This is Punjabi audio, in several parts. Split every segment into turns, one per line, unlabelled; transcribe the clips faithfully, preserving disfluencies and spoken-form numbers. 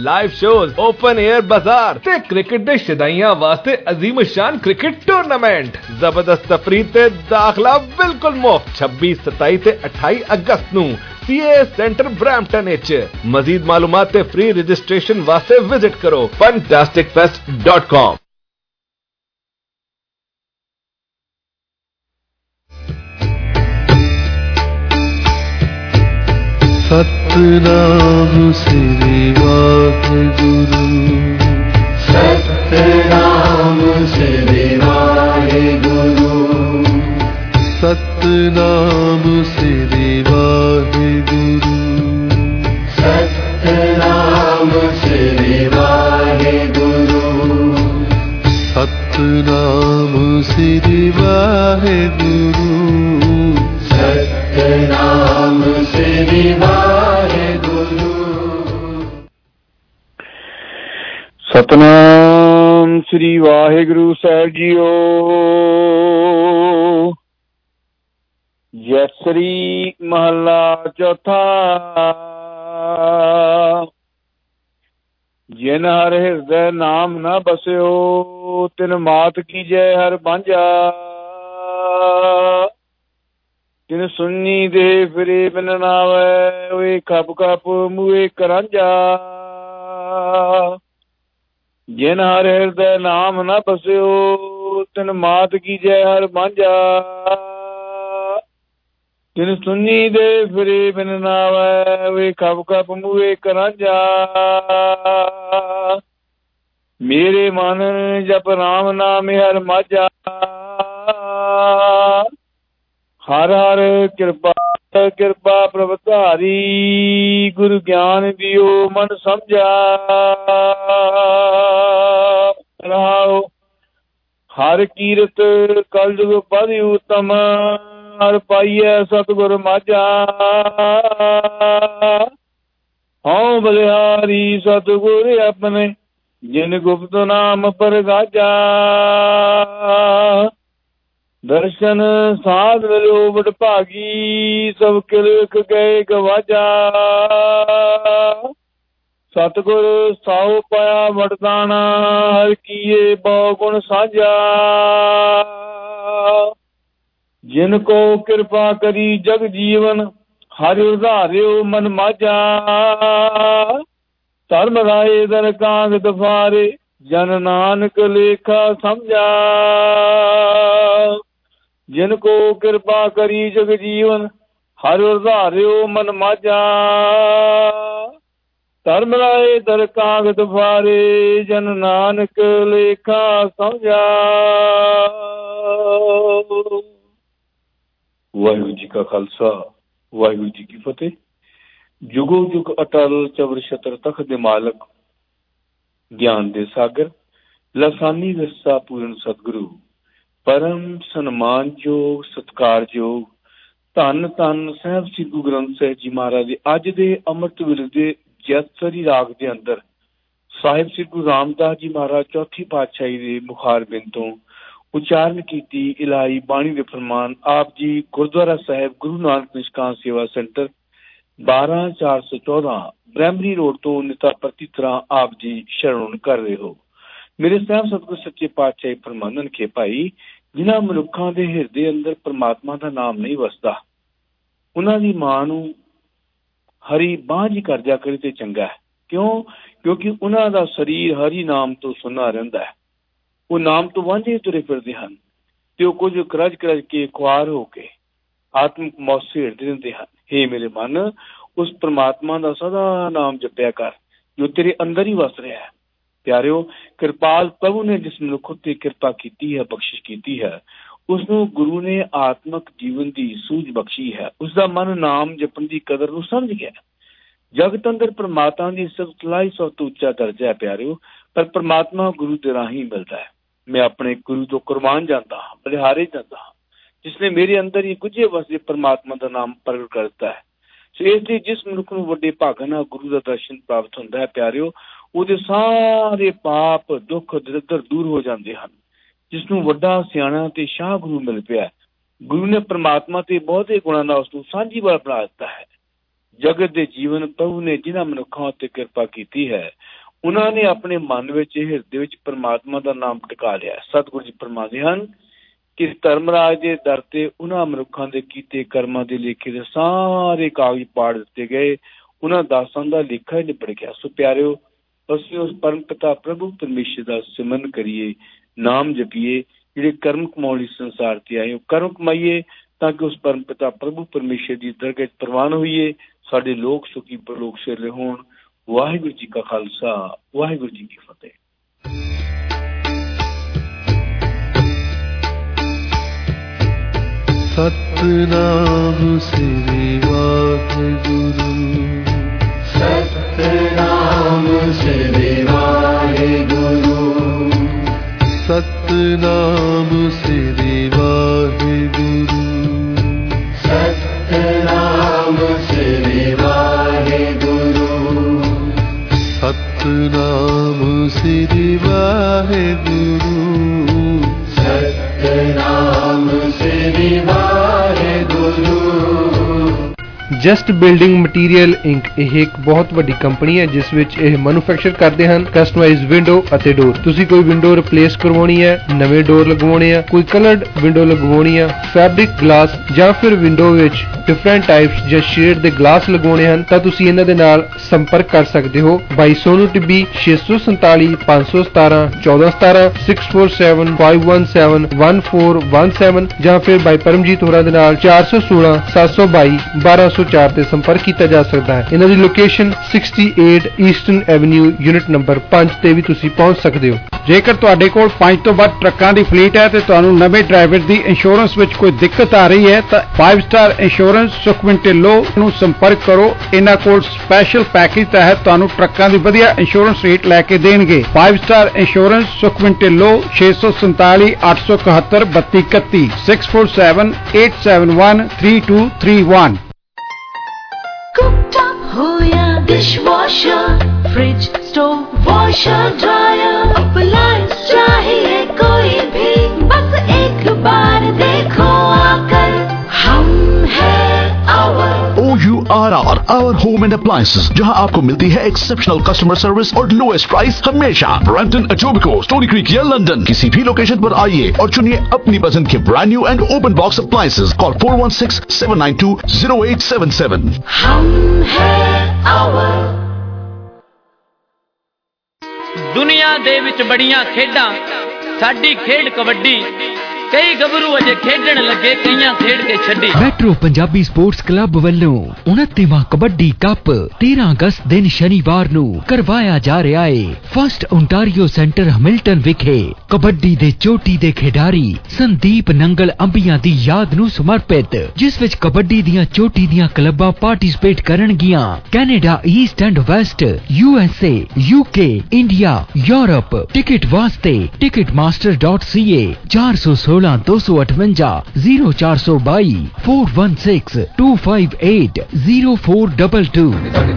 लाइव शोज, ओपन एयर बाजार ते क्रिकेट दे शदाइयां वास्ते अजीम शान क्रिकेट टूर्नामेंट। जबरदस्त तफरीह ते दाखला बिल्कुल मुफ्त छब्बी सताई ते अठाई अगस्त नू सी ए सेंटर ब्रैम्पटन विच। मजीद मालूमात ते फ्री रजिस्ट्रेशन वास्ते विजिट करो fantastic fest dot com.
Satnam Shri Waheguru,
Satnam Shri Waheguru,
Satnam Shri Waheguru,
Satnam Shri Waheguru,
Satnam Shri Waheguru,
Satnam Shri Waheguru.
Satnam Shri Waheguru साहिब जीओ। जसरी महला चौथा। जिन हर हृदय नाम न बस्यो, तिन मात की जय हर बांझा। तिन सुन्नी दे फिरे बिन नावै, वे खप खप मुए करांझा। जिन हर हृदय नाम न बस्यो, तिन मात की जय हर बांझा। तिन सुन्नी दे फिरे बिन नावै, वे खप खप मुए करांझा। मेरे मन जप राम नाम हर माझा। हर हर कृपा कृपा प्रभ धारी, गुरु ज्ञान दियो मन समझा। रहाओ हर कीरत कल जुग पद उत्तम, हर पाइय सतगुर माझा। हूँ बलिहारी सतगुर अपने, जिन गुप्त नाम पर गाजा। दर्शन साध मिलो बड़ भागी, सब किलख गए गवाजा। सतगुर साहु पाया वरदाना, हर कीए बहु गुण साझा। जिनको कृपा करी जग जीवन, हरि उधार्यो मन माझा। धर्म राय दर कांग दफारे, जन नानक लेखा समझा। जिनको कृपा करी जग जीवन, हर उधार्यो मन माझा। धर्म राय दर कागद फारे, जन नानक लेखा समझा। वाहिगुरु जी का खालसा, वाहिगुरु जी की फतेह। जुगो जुग अटल चबर छतर तख्त दे मालक, ज्ञान दे सागर, लसानी विरसा पूर्ण सतगुरु, परम सन्मानयोग सत्कारयोग धन धन साहब श्री गुरु ग्रंथ साहिब जी महाराज दे अज दे अमृत वेले दे जैतसरी राग दे अंदर साहिब श्री गुरु रामदास जी महाराज चौथी पातशाही दे मुखार बिन तो उचारण कीती इलाही बाणी दे फरमान। आप जी गुरुद्वारा साहिब गुरु नानक निष्काम सेवा सेंटर बारह चार सौ चौदह ब्रैमरी रोड तो निता प्रति तरह आप जी शरण कर रहे हो। मेरे साहब सतगुर सच्चे पातशाही फरमानन के भाई, जिन्हां मनुखां दे हिरदे अंदर परमात्मा दा नाम नहीं वसदा, उन्हां दी मां नूं हरी बांझ ही कर जा करे ते चंगा है। क्यों? क्योंकि उन्हां दा शरीर हरी नाम तो सुना रहिंदा है। वो नाम तो वांझे तुरे फिरदे हन ते कुछ करज करज के खुआर हो के आत्मिक मौत सेड़दे रहिंदे हन। हे मेरे मन, उस परमात्मा दा सदा नाम जपया कर जो तेरे अंदर ही वस रहा है। प्यारिओ, कृपाल प्रभु ने जिस मनुख उत्ते कृपा की है, बख्शिश की है, उसनों गुरु ने आत्मक जीवन की सूझ बख्शी है। उसका मन नाम जपन की कदर नूं समझ गया। जगत अंदर परमात्मा की सलाई सब तो उच्चा दर्जा है प्यारिओ, पर परमात्मा गुरु के राही मिलता है। मैं अपने गुरु तो कुर्बान जाता हाँ, बलिहारे जाता हाँ, जिसने मेरे अंदर ही गुझे वसदे परमात्मा का नाम प्रगट करता है। सो इसलिए जिस मनुख नूं वड्डे भागन नाल गुरु का दर्शन प्राप्त होंदा है प्यारिओ, ਉਹਦੇ ਸਾਰੇ पाप दुख दरिद्र दूर हो जाते हैं। जिसनों वड्डा सियाणा ते शाह गुरु मिल पिया, गुरु ने परमात्मा ते बहुते गुणां नाल उसनूं सांझी वाल बना दिता है। ਜਗਤ ਦੇ ਜੀਵਨ ਪ੍ਰਭੂ ਨੇ ਜਿਨ੍ਹਾਂ ਮਨੁੱਖਾਂ ਉੱਤੇ ਕਿਰਪਾ ਕੀਤੀ ਹੈ, ਉਹਨਾਂ ਨੇ ਆਪਣੇ ਮਨ ਵਿੱਚ, ਹਿਰਦੇ ਵਿੱਚ ਪਰਮਾਤਮਾ ਦਾ ਨਾਮ ਟਿਕਾ ਲਿਆ। ਸਤਿਗੁਰੂ ਜੀ ਫਰਮਾਉਂਦੇ ਹਨ ਕਿ ਧਰਮਰਾਜ ਦੇ ਦਰ ਤੇ ਉਹਨਾਂ ਮਨੁੱਖਾਂ ਦੇ ਕੀਤੇ ਕਰਮਾਂ ਦੇ ਲੇਖੇ ਦੇ ਸਾਰੇ ਕਾਗਜ਼ ਪਾੜ ਦਿੱਤੇ ਗਏ। ਉਹਨਾਂ ਦਾਸਾਂ ਦਾ ਲੇਖਾ ਹੀ ਨਿਬੜ ਗਿਆ। ਸੋ ਪਿਆਰਿਓ, ਅਸੀਂ ਉਸ ਪਰਮ ਪਿਤਾ ਪ੍ਰਭੂ ਪਰਮੇਸ਼ਰ ਦਾ ਸਿਮਰਨ ਕਰੀਏ, ਨਾਮ ਜਪੀਏ। ਜਿਹੜੇ ਕਰਮ ਕਮਾਉਣ ਲਈ ਸੰਸਾਰ ਤੇ ਆਏ, ਉਹ ਕਰਮ ਕਮਾਈਏ ਤਾਂ ਕਿ ਉਸ ਪਰਮ ਪਿਤਾ ਪ੍ਰਭੂ ਪਰਮੇਸ਼ਰ ਦੀ ਦਰਗਾਹ 'ਚ ਪ੍ਰਵਾਨ ਹੋਈਏ। ਸਾਡੇ ਲੋਕ ਸੁਖੀ ਪਰਲੋਕ ਸਿਰਲੇ ਹੋਣ। ਵਾਹਿਗੁਰੂ ਜੀ ਕਾ ਖਾਲਸਾ, ਵਾਹਿਗੁਰੂ ਜੀ ਕੀ ਫਤਿਹ।
Satnam Shri Waheguru,
Satnam Shri Waheguru,
Satnam Shri Waheguru,
Satnam Shri Waheguru,
Satnam Shri Waheguru,
Satnam Shri Waheguru.
Just Building Material Inc ਇਹ ਇੱਕ ਬਹੁਤ ਵੱਡੀ ਕੰਪਨੀ ਹੈ ਜਿਸ ਵਿੱਚ ਇਹ ਮੈਨੂਫੈਕਚਰ ਕਰਦੇ ਹਨ ਕਸਟਮਾਈਜ਼ਡ ਵਿੰਡੋ ਅਤੇ ਡੋਰ। ਤੁਸੀਂ ਕੋਈ ਵਿੰਡੋ ਰਿਪਲੇਸ ਕਰਵਾਉਣੀ ਹੈ, ਨਵੇਂ ਡੋਰ ਲਗਵਾਉਣੇ ਆ, ਕੋਈ ਕਲਰਡ ਵਿੰਡੋ ਲਗਵਾਉਣੀ ਆ, ਫੈਬਰਿਕ ਗਲਾਸ ਜਾਂ ਫਿਰ ਵਿੰਡੋ ਵਿੱਚ ਡਿਫਰੈਂਟ ਟਾਈਪਸ ਜਾਂ ਸ਼ੇਡ ਦੇ ਗਲਾਸ ਲਗਵਾਉਣੇ ਹਨ ਤਾਂ ਤੁਸੀਂ ਇਹਨਾਂ ਦੇ ਨਾਲ ਸੰਪਰਕ ਕਰ ਸਕਦੇ ਹੋ। ਬਾਈ ਸੋਨੂ ਟਿੱਬੀ, ਛੇ ਸੌ ਸੰਤਾਲੀ ਪੰਜ ਸੌ ਸਤਾਰਾਂ ਚੌਦਾਂ ਸਤਾਰਾਂ six four seven five one seven one four one seven ਜਾਂ ਫਿਰ ਬਾਈ ਪਰਮਜੀਤ ਹੋਰਾਂ ਦੇ ਨਾਲ ਚਾਰ ਸੌ ਸੋਲਾਂ ਸੱਤ ਸੌ ਬਾਈ ਬਾਰਾਂ ਸੌ ਚਾਰ ਤੇ ਸੰਪਰਕ ਕੀਤਾ ਜਾ ਸਕਦਾ ਹੈ। ਇਹਨਾਂ ਦੀ ਲੋਕੇਸ਼ਨ ਅੜਸਠ ਈਸਟਰਨ ਐਵਨਿਊ ਯੂਨਿਟ ਨੰਬਰ ਪੰਜ ਤੇ ਵੀ ਤੁਸੀਂ ਪਹੁੰਚ ਸਕਦੇ ਹੋ।
ਜੇਕਰ ਤੁਹਾਡੇ ਕੋਲ ਪੰਜ ਤੋਂ ਵੱਧ ਟਰੱਕਾਂ ਦੀ ਫਲੀਟ ਹੈ ਤੇ ਤੁਹਾਨੂੰ ਨਵੇਂ ਡਰਾਈਵਰ ਦੀ ਇੰਸ਼ੋਰੈਂਸ ਵਿੱਚ ਕੋਈ ਦਿੱਕਤ ਆ ਰਹੀ ਹੈ ਤਾਂ Five Star Insurance Sukhman Dhillon ਨੂੰ ਸੰਪਰਕ ਕਰੋ। ਇਹਨਾਂ ਕੋਲ ਸਪੈਸ਼ਲ ਪੈਕੇਜ ਤਹਿਤ ਤੁਹਾਨੂੰ ਟਰੱਕਾਂ ਦੀ ਵਧੀਆ ਇੰਸ਼ੋਰੈਂਸ ਰੇਟ ਲੈ ਕੇ ਦੇਣਗੇ। Five Star Insurance Sukhman Dhillon, ਛੇ ਸੌ ਸੰਤਾਲੀ ਅੱਠ ਸੌ ਇਕਹੱਤਰ ਬੱਤੀ ਇਕੱਤੀ, six four seven eight seven one three two three one.
Cooktop हो या dishwasher, fridge, stove, washer, dryer, appliance चाहिए कोई भी, बस एक बार देखो आकर। हम है our
O U R R, Our Home and Appliances, जहां आपको मिलती है एक्सेप्शनल कस्टमर सर्विस और लोएस्ट प्राइस हमेशा। ब्रैम्पटन, एटोबिको, स्टोनी क्रीक या लंदन, किसी भी लोकेशन पर आइए और चुनिए अपनी पसंद के brand new and open box appliances. Call four one six seven nine two zero eight seven seven.
हम है आवर।
दुनिया दे विच बड़ियां खेडां, साडी खेड कबड्डी। कई गबरू अजे खेडण लगे, कईयां खेड के छड्डी।
मैट्रो पंजाबी स्पोर्ट्स क्लब ਵੱਲੋਂ उनतीसवां कबड्डी कप तेरह अगस्त दिन शनिवार ਨੂੰ ਕਰਵਾਇਆ ਜਾ ਰਿਹਾ ਹੈ। ਫਸਟ ਓਨਟਾਰੀਓ ਸੈਂਟਰ ਹੈਮਿਲਟਨ ਵਿਖੇ ਕਬੱਡੀ ਦੇ ਚੋਟੀ ਦੇ ਖਿਡਾਰੀ ਸੰਦੀਪ ਨੰਗਲ ਅੰਬੀਆਂ ਦੀ ਯਾਦ ਨੂੰ ਸਮਰਪਿਤ, ਜਿਸ ਵਿੱਚ ਕਬੱਡੀ ਦੀਆਂ ਚੋਟੀ ਦੀਆਂ ਕਲੱਬਾਂ ਪਾਰਟਿਸਿਪੇਟ ਕਰਨਗੀਆਂ। Canada, east and west, U S A, U K, India, Europe. Ticket ਵਾਸਤੇ Ticketmaster dot C A ਚਾਰ ਸੌ सोलह दो सौ अठवंजा जीरो चार सौ बाई four one six two five eight zero four double two.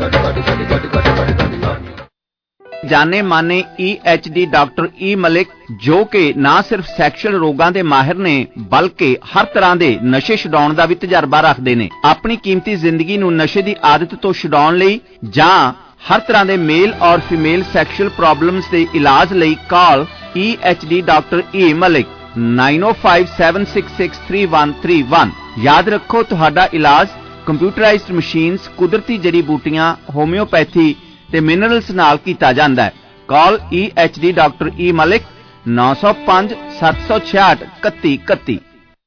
जाने माने E H D doctor E Malik, जो कि ना सिर्फ सैक्शुअल रोगां दे माहिर ने बल्कि हर तरह दे नशे छुडाउण दा भी तजर्बा रखदे ने। अपनी कीमती जिंदगी नूं नशे दी आदत तो छुडाउण लई जां हर तरह दे मेल और फीमेल सैक्शुअल प्रॉब्लम्स दे इलाज लई call E H D doctor E Malik nine O five seven six six three one three one. याद रखो, तुहाडा इलाज कंप्यूटराइज्ड मशीन्स, कुदरती जड़ी बूटियां, होम्योपैथी ते मिनरल्स नाल कीता जांदा है। Call E H D doctor E Malik नौ सौ पांच सत्त सौ छियाठ इकत्ती इकत्ती।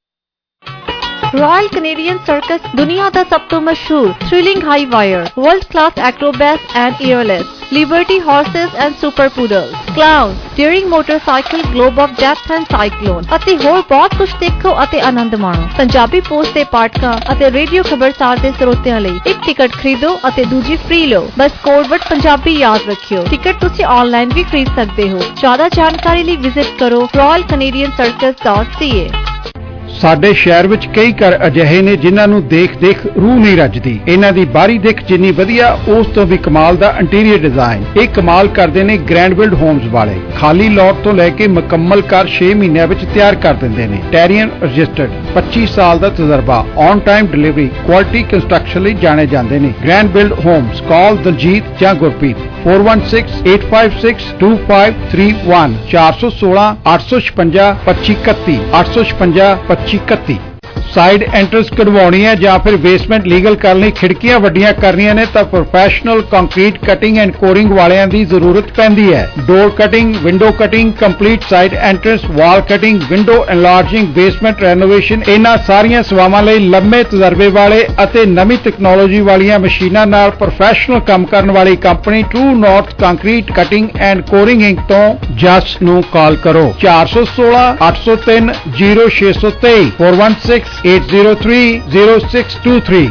रॉयल कैनेडियन सर्कस दुनिया का सब तो मशहूर thrilling high wire, world class acrobats and airlift, liberty horses and super poodles, clowns, daring motorcycle, globe of death and cyclone ਅਤੇ ਹੋਰ ਬਹੁਤ ਕੁਝ ਦੇਖੋ ਅਤੇ ਆਨੰਦ ਮਾਣੋ। ਪੰਜਾਬੀ ਪੋਸਟ ਦੇ ਪਾਠਕਾਂ ਅਤੇ ਰੇਡੀਓ ਖਬਰਸਾਰ ਦੇ ਸਰੋਤਿਆਂ ਲਈ ਇੱਕ ਟਿਕਟ ਖਰੀਦੋ ਅਤੇ ਦੂਜੀ ਫ੍ਰੀ ਲਓ। ਬਸ ਕੋਡਵਰਡ ਪੰਜਾਬੀ ਯਾਦ ਰੱਖਿਓ। ਟਿਕਟ ਤੁਸੀਂ ਆਨਲਾਈਨ ਵੀ ਖਰੀਦ ਸਕਦੇ ਹੋ। ਜ਼ਿਆਦਾ ਜਾਣਕਾਰੀ ਲਈ ਵਿਜ਼ਿਟ ਕਰੋ royal canadian circus dot c a।
ਸਾਡੇ ਸ਼ਹਿਰ ਵਿੱਚ ਕਈ ਘਰ ਅਜਿਹੇ ਨੇ ਜਿਨ੍ਹਾਂ ਨੂੰ ਦੇਖ-ਦੇਖ ਰੂਹ ਨਹੀਂ ਰੱਜਦੀ। ਇਹਨਾਂ ਦੀ ਬਾਹਰੀ ਦਿੱਖ ਜਿੰਨੀ ਵਧੀਆ, ਉਸ ਤੋਂ ਵੀ ਕਮਾਲ ਦਾ ਇੰਟੀਰੀਅਰ ਡਿਜ਼ਾਈਨ। ਇਹ ਕਮਾਲ ਕਰਦੇ ਨੇ ਗ੍ਰੈਂਡ ਬਿਲਡ ਹੋਮਸ ਵਾਲੇ। ਖਾਲੀ ਲੋਟ ਤੋਂ ਲੈ ਕੇ ਮੁਕੰਮਲ ਘਰ ਛੇ ਮਹੀਨਿਆਂ ਵਿੱਚ ਤਿਆਰ ਕਰ ਦਿੰਦੇ ਨੇ। ਟੈਰੀਅਨ ਰਜਿਸਟਰਡ, ਪੱਚੀ ਸਾਲ ਦਾ ਤਜਰਬਾ, on time delivery, quality construction ਲਈ ਜਾਣੇ ਜਾਂਦੇ ਨੇ। Grand Build Homes. Call Daljit ਜਾਂ Gurpreet four one six eight five six two five three one ਚਾਰ ਇੱਕ ਛੇ ਅੱਠ ਛੇ ਪੰਜ ਪੱਚੀ ਇਕੱਤੀ ਅੱਠ ਛੇ ਪੰਜ ਪੱਚੀ ਇਕੱਤੀ। ਸਾਈਡ ਐਂਟਰੈਂਸ ਕਢਵਾਉਣੀ ਹੈ ਜਾਂ ਫਿਰ ਬੇਸਮੈਂਟ ਲੀਗਲ ਕਰਨ ਲਈ ਖਿੜਕੀਆਂ ਵੱਡੀਆਂ ਕਰਨੀਆਂ ਨੇ ਤਾਂ professional concrete cutting and coring ਵਾਲਿਆਂ ਦੀ ਜ਼ਰੂਰਤ ਪੈਂਦੀ ਹੈ। Door cutting, window cutting, complete side entrance, wall cutting, window enlarging, basement renovation, ਇਹਨਾਂ ਸਾਰੀਆਂ ਸੇਵਾਵਾਂ ਲਈ ਲੰਮੇ ਤਜਰਬੇ ਵਾਲੇ ਅਤੇ ਨਵੀਂ ਟੈਕਨੋਲੋਜੀ ਵਾਲੀਆਂ ਮਸ਼ੀਨਾਂ ਨਾਲ ਪ੍ਰੋਫੈਸ਼ਨਲ ਕੰਮ ਕਰਨ ਵਾਲੀ company True North Concrete cutting and Coring Inc ਤੋਂ ਜਸ ਨੂੰ ਕਾਲ ਕਰੋ। ਚਾਰ ਇੱਕ ਛੇ ਅੱਠ ਜ਼ੀਰੋ ਤਿੰਨ ਜ਼ੀਰੋ ਛੇ ਦੋ ਤਿੰਨ four one six eight zero three zero six two three।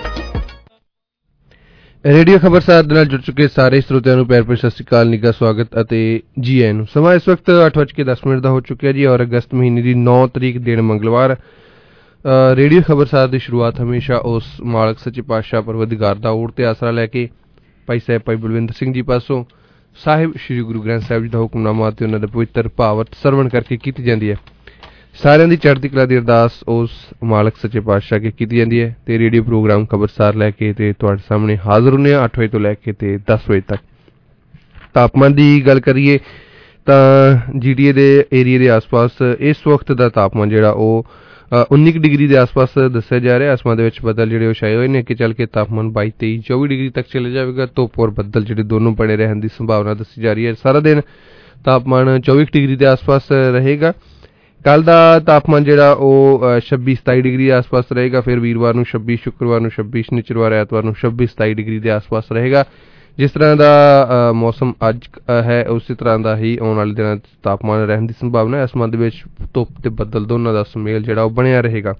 Radio Khabarsar ਦੇ ਨਾਲ ਜੁੜ ਚੁੱਕੇ ਸਾਰੇ ਸਰੋਤਿਆਂ ਨੂੰ ਪਿਆਰ ਭਰੀ ਸਤਿ ਸ਼੍ਰੀ ਅਕਾਲ, ਨਿੱਘਾ ਸਵਾਗਤ ਅਤੇ ਜੀ ਆਇਆਂ ਨੂੰ। ਸਮਾਂ ਇਸ ਵਕਤ ਅੱਠ ਵੱਜ ਕੇ ਦਸ ਮਿੰਟ ਦਾ ਹੋ ਚੁੱਕਿਆ ਜੀ ਔਰ ਅਗਸਤ ਮਹੀਨੇ ਦੀ ਨੌ ਤਰੀਕ ਦਿਨ ਮੰਗਲਵਾਰ। ਰੇਡੀਓ ਖਬਰਸਾਰ ਦੀ ਸ਼ੁਰੂਆਤ ਹਮੇਸ਼ਾ ਉਸ ਮਾਲਕ ਸੱਚੇ ਪਾਤਸ਼ਾਹ ਪਰਵਰਦਿਗਾਰ ਦਾ ਓਟ ਤੇ ਆਸਰਾ ਲੈ ਕੇ ਭਾਈ ਸਾਹਿਬ ਭਾਈ ਬਲਵਿੰਦਰ ਸਿੰਘ ਜੀ ਪਾਸੋਂ ਸਾਹਿਬ ਸ਼੍ਰੀ ਗੁਰੂ ਗ੍ਰੰਥ ਸਾਹਿਬ ਜੀ ਦਾ ਹੁਕਮਨਾਮਾ ਅਤੇ ਉਹਨਾਂ ਦੇ ਪਵਿੱਤਰ ਭਾਵਤ ਸਰਵਣ ਕਰਕੇ ਕੀਤੀ ਜਾਂਦੀ ਹੈ। ਸਾਰਿਆਂ ਦੀ ਚੜ੍ਹਦੀ ਕਲਾ ਦੀ ਅਰਦਾਸ ਉਸ ਮਾਲਕ ਸੱਚੇ ਪਾਤਸ਼ਾਹ ਕੇ ਕੀਤੀ ਜਾਂਦੀ ਹੈ ਤੇ ਰੇਡੀਓ ਪ੍ਰੋਗਰਾਮ ਖਬਰਸਾਰ ਲੈ ਕੇ ਤੇ ਤੁਹਾਡੇ ਸਾਹਮਣੇ ਹਾਜ਼ਰ ਹੁੰਦੇ ਹਾਂ ਅੱਠ ਵਜੇ ਤੋਂ ਲੈ ਕੇ ਤੇ ਦਸ ਵਜੇ ਤੱਕ। ਤਾਪਮਾਨ ਦੀ ਗੱਲ ਕਰੀਏ ਤਾਂ ਜੀ ਟੀ ਏ ਦੇ ਏਰੀਏ ਦੇ ਆਸ-ਪਾਸ ਇਸ ਵਕਤ ਦਾ ਤਾਪਮਾਨ ਜਿਹੜਾ ਉਹ ਉੱਨੀ ਡਿਗਰੀ ਦੇ ਆਸ-ਪਾਸ ਦੱਸਿਆ ਜਾ ਰਿਹਾ। ਅਸਮਾਨ ਦੇ ਵਿੱਚ ਬੱਦਲ ਜਿਹੜੇ ਉਹ ਛਾਏ ਹੋਏ ਨੇ ਕਿ ਚੱਲ ਕੇ ਤਾਪਮਾਨ ਬਾਈ ਤੇਈ ਚੌਵੀ ਡਿਗਰੀ ਤੱਕ ਚਲੇ ਜਾਵੇਗਾ। ਧੁੱਪ ਔਰ ਬੱਦਲ ਜਿਹੜੇ ਦੋਨੋਂ ਬਣੇ ਰਹਿਣ ਦੀ ਸੰਭਾਵਨਾ ਦੱਸੀ ਜਾ ਰਹੀ ਹੈ। ਸਾਰਾ ਦਿਨ ਤਾਪਮਾਨ ਚੌਵੀ ਡਿਗਰੀ ਦੇ ਆਸ-ਪਾਸ ਰਹੇਗਾ। ਕੱਲ ਦਾ ਤਾਪਮਾਨ ਜਿਹੜਾ ਉਹ ਛੱਬੀ ਸਤਾਈ ਡਿਗਰੀ ਦੇ ਆਸ-ਪਾਸ ਰਹੇਗਾ। ਫਿਰ ਵੀਰਵਾਰ ਨੂੰ ਛੱਬੀ, ਸ਼ੁੱਕਰਵਾਰ ਨੂੰ ਛੱਬੀ, ਸ਼ਨੀਚਰਵਾਰ ਐਤਵਾਰ ਨੂੰ ਛੱਬੀ ਸਤਾਈ ਡਿਗਰੀ ਦੇ ਆਸ-ਪਾਸ ਰਹੇਗਾ। ਜਿਸ ਤਰ੍ਹਾਂ ਦਾ ਮੌਸਮ ਅੱਜ ਹੈ ਉਸੇ ਤਰ੍ਹਾਂ ਦਾ ਹੀ ਆਉਣ ਵਾਲੇ ਦਿਨਾਂ ਤਾਪਮਾਨ ਰਹਿਣ ਦੀ ਸੰਭਾਵਨਾ ਹੈ। ਅਸਮਾਨ ਦੇ ਵਿੱਚ ਧੁੱਪ ਤੇ ਬੱਦਲ ਦੋਨਾਂ ਦਾ ਸੁਮੇਲ ਜਿਹੜਾ ਉਹ ਬਣਿਆ ਰਹੇਗਾ।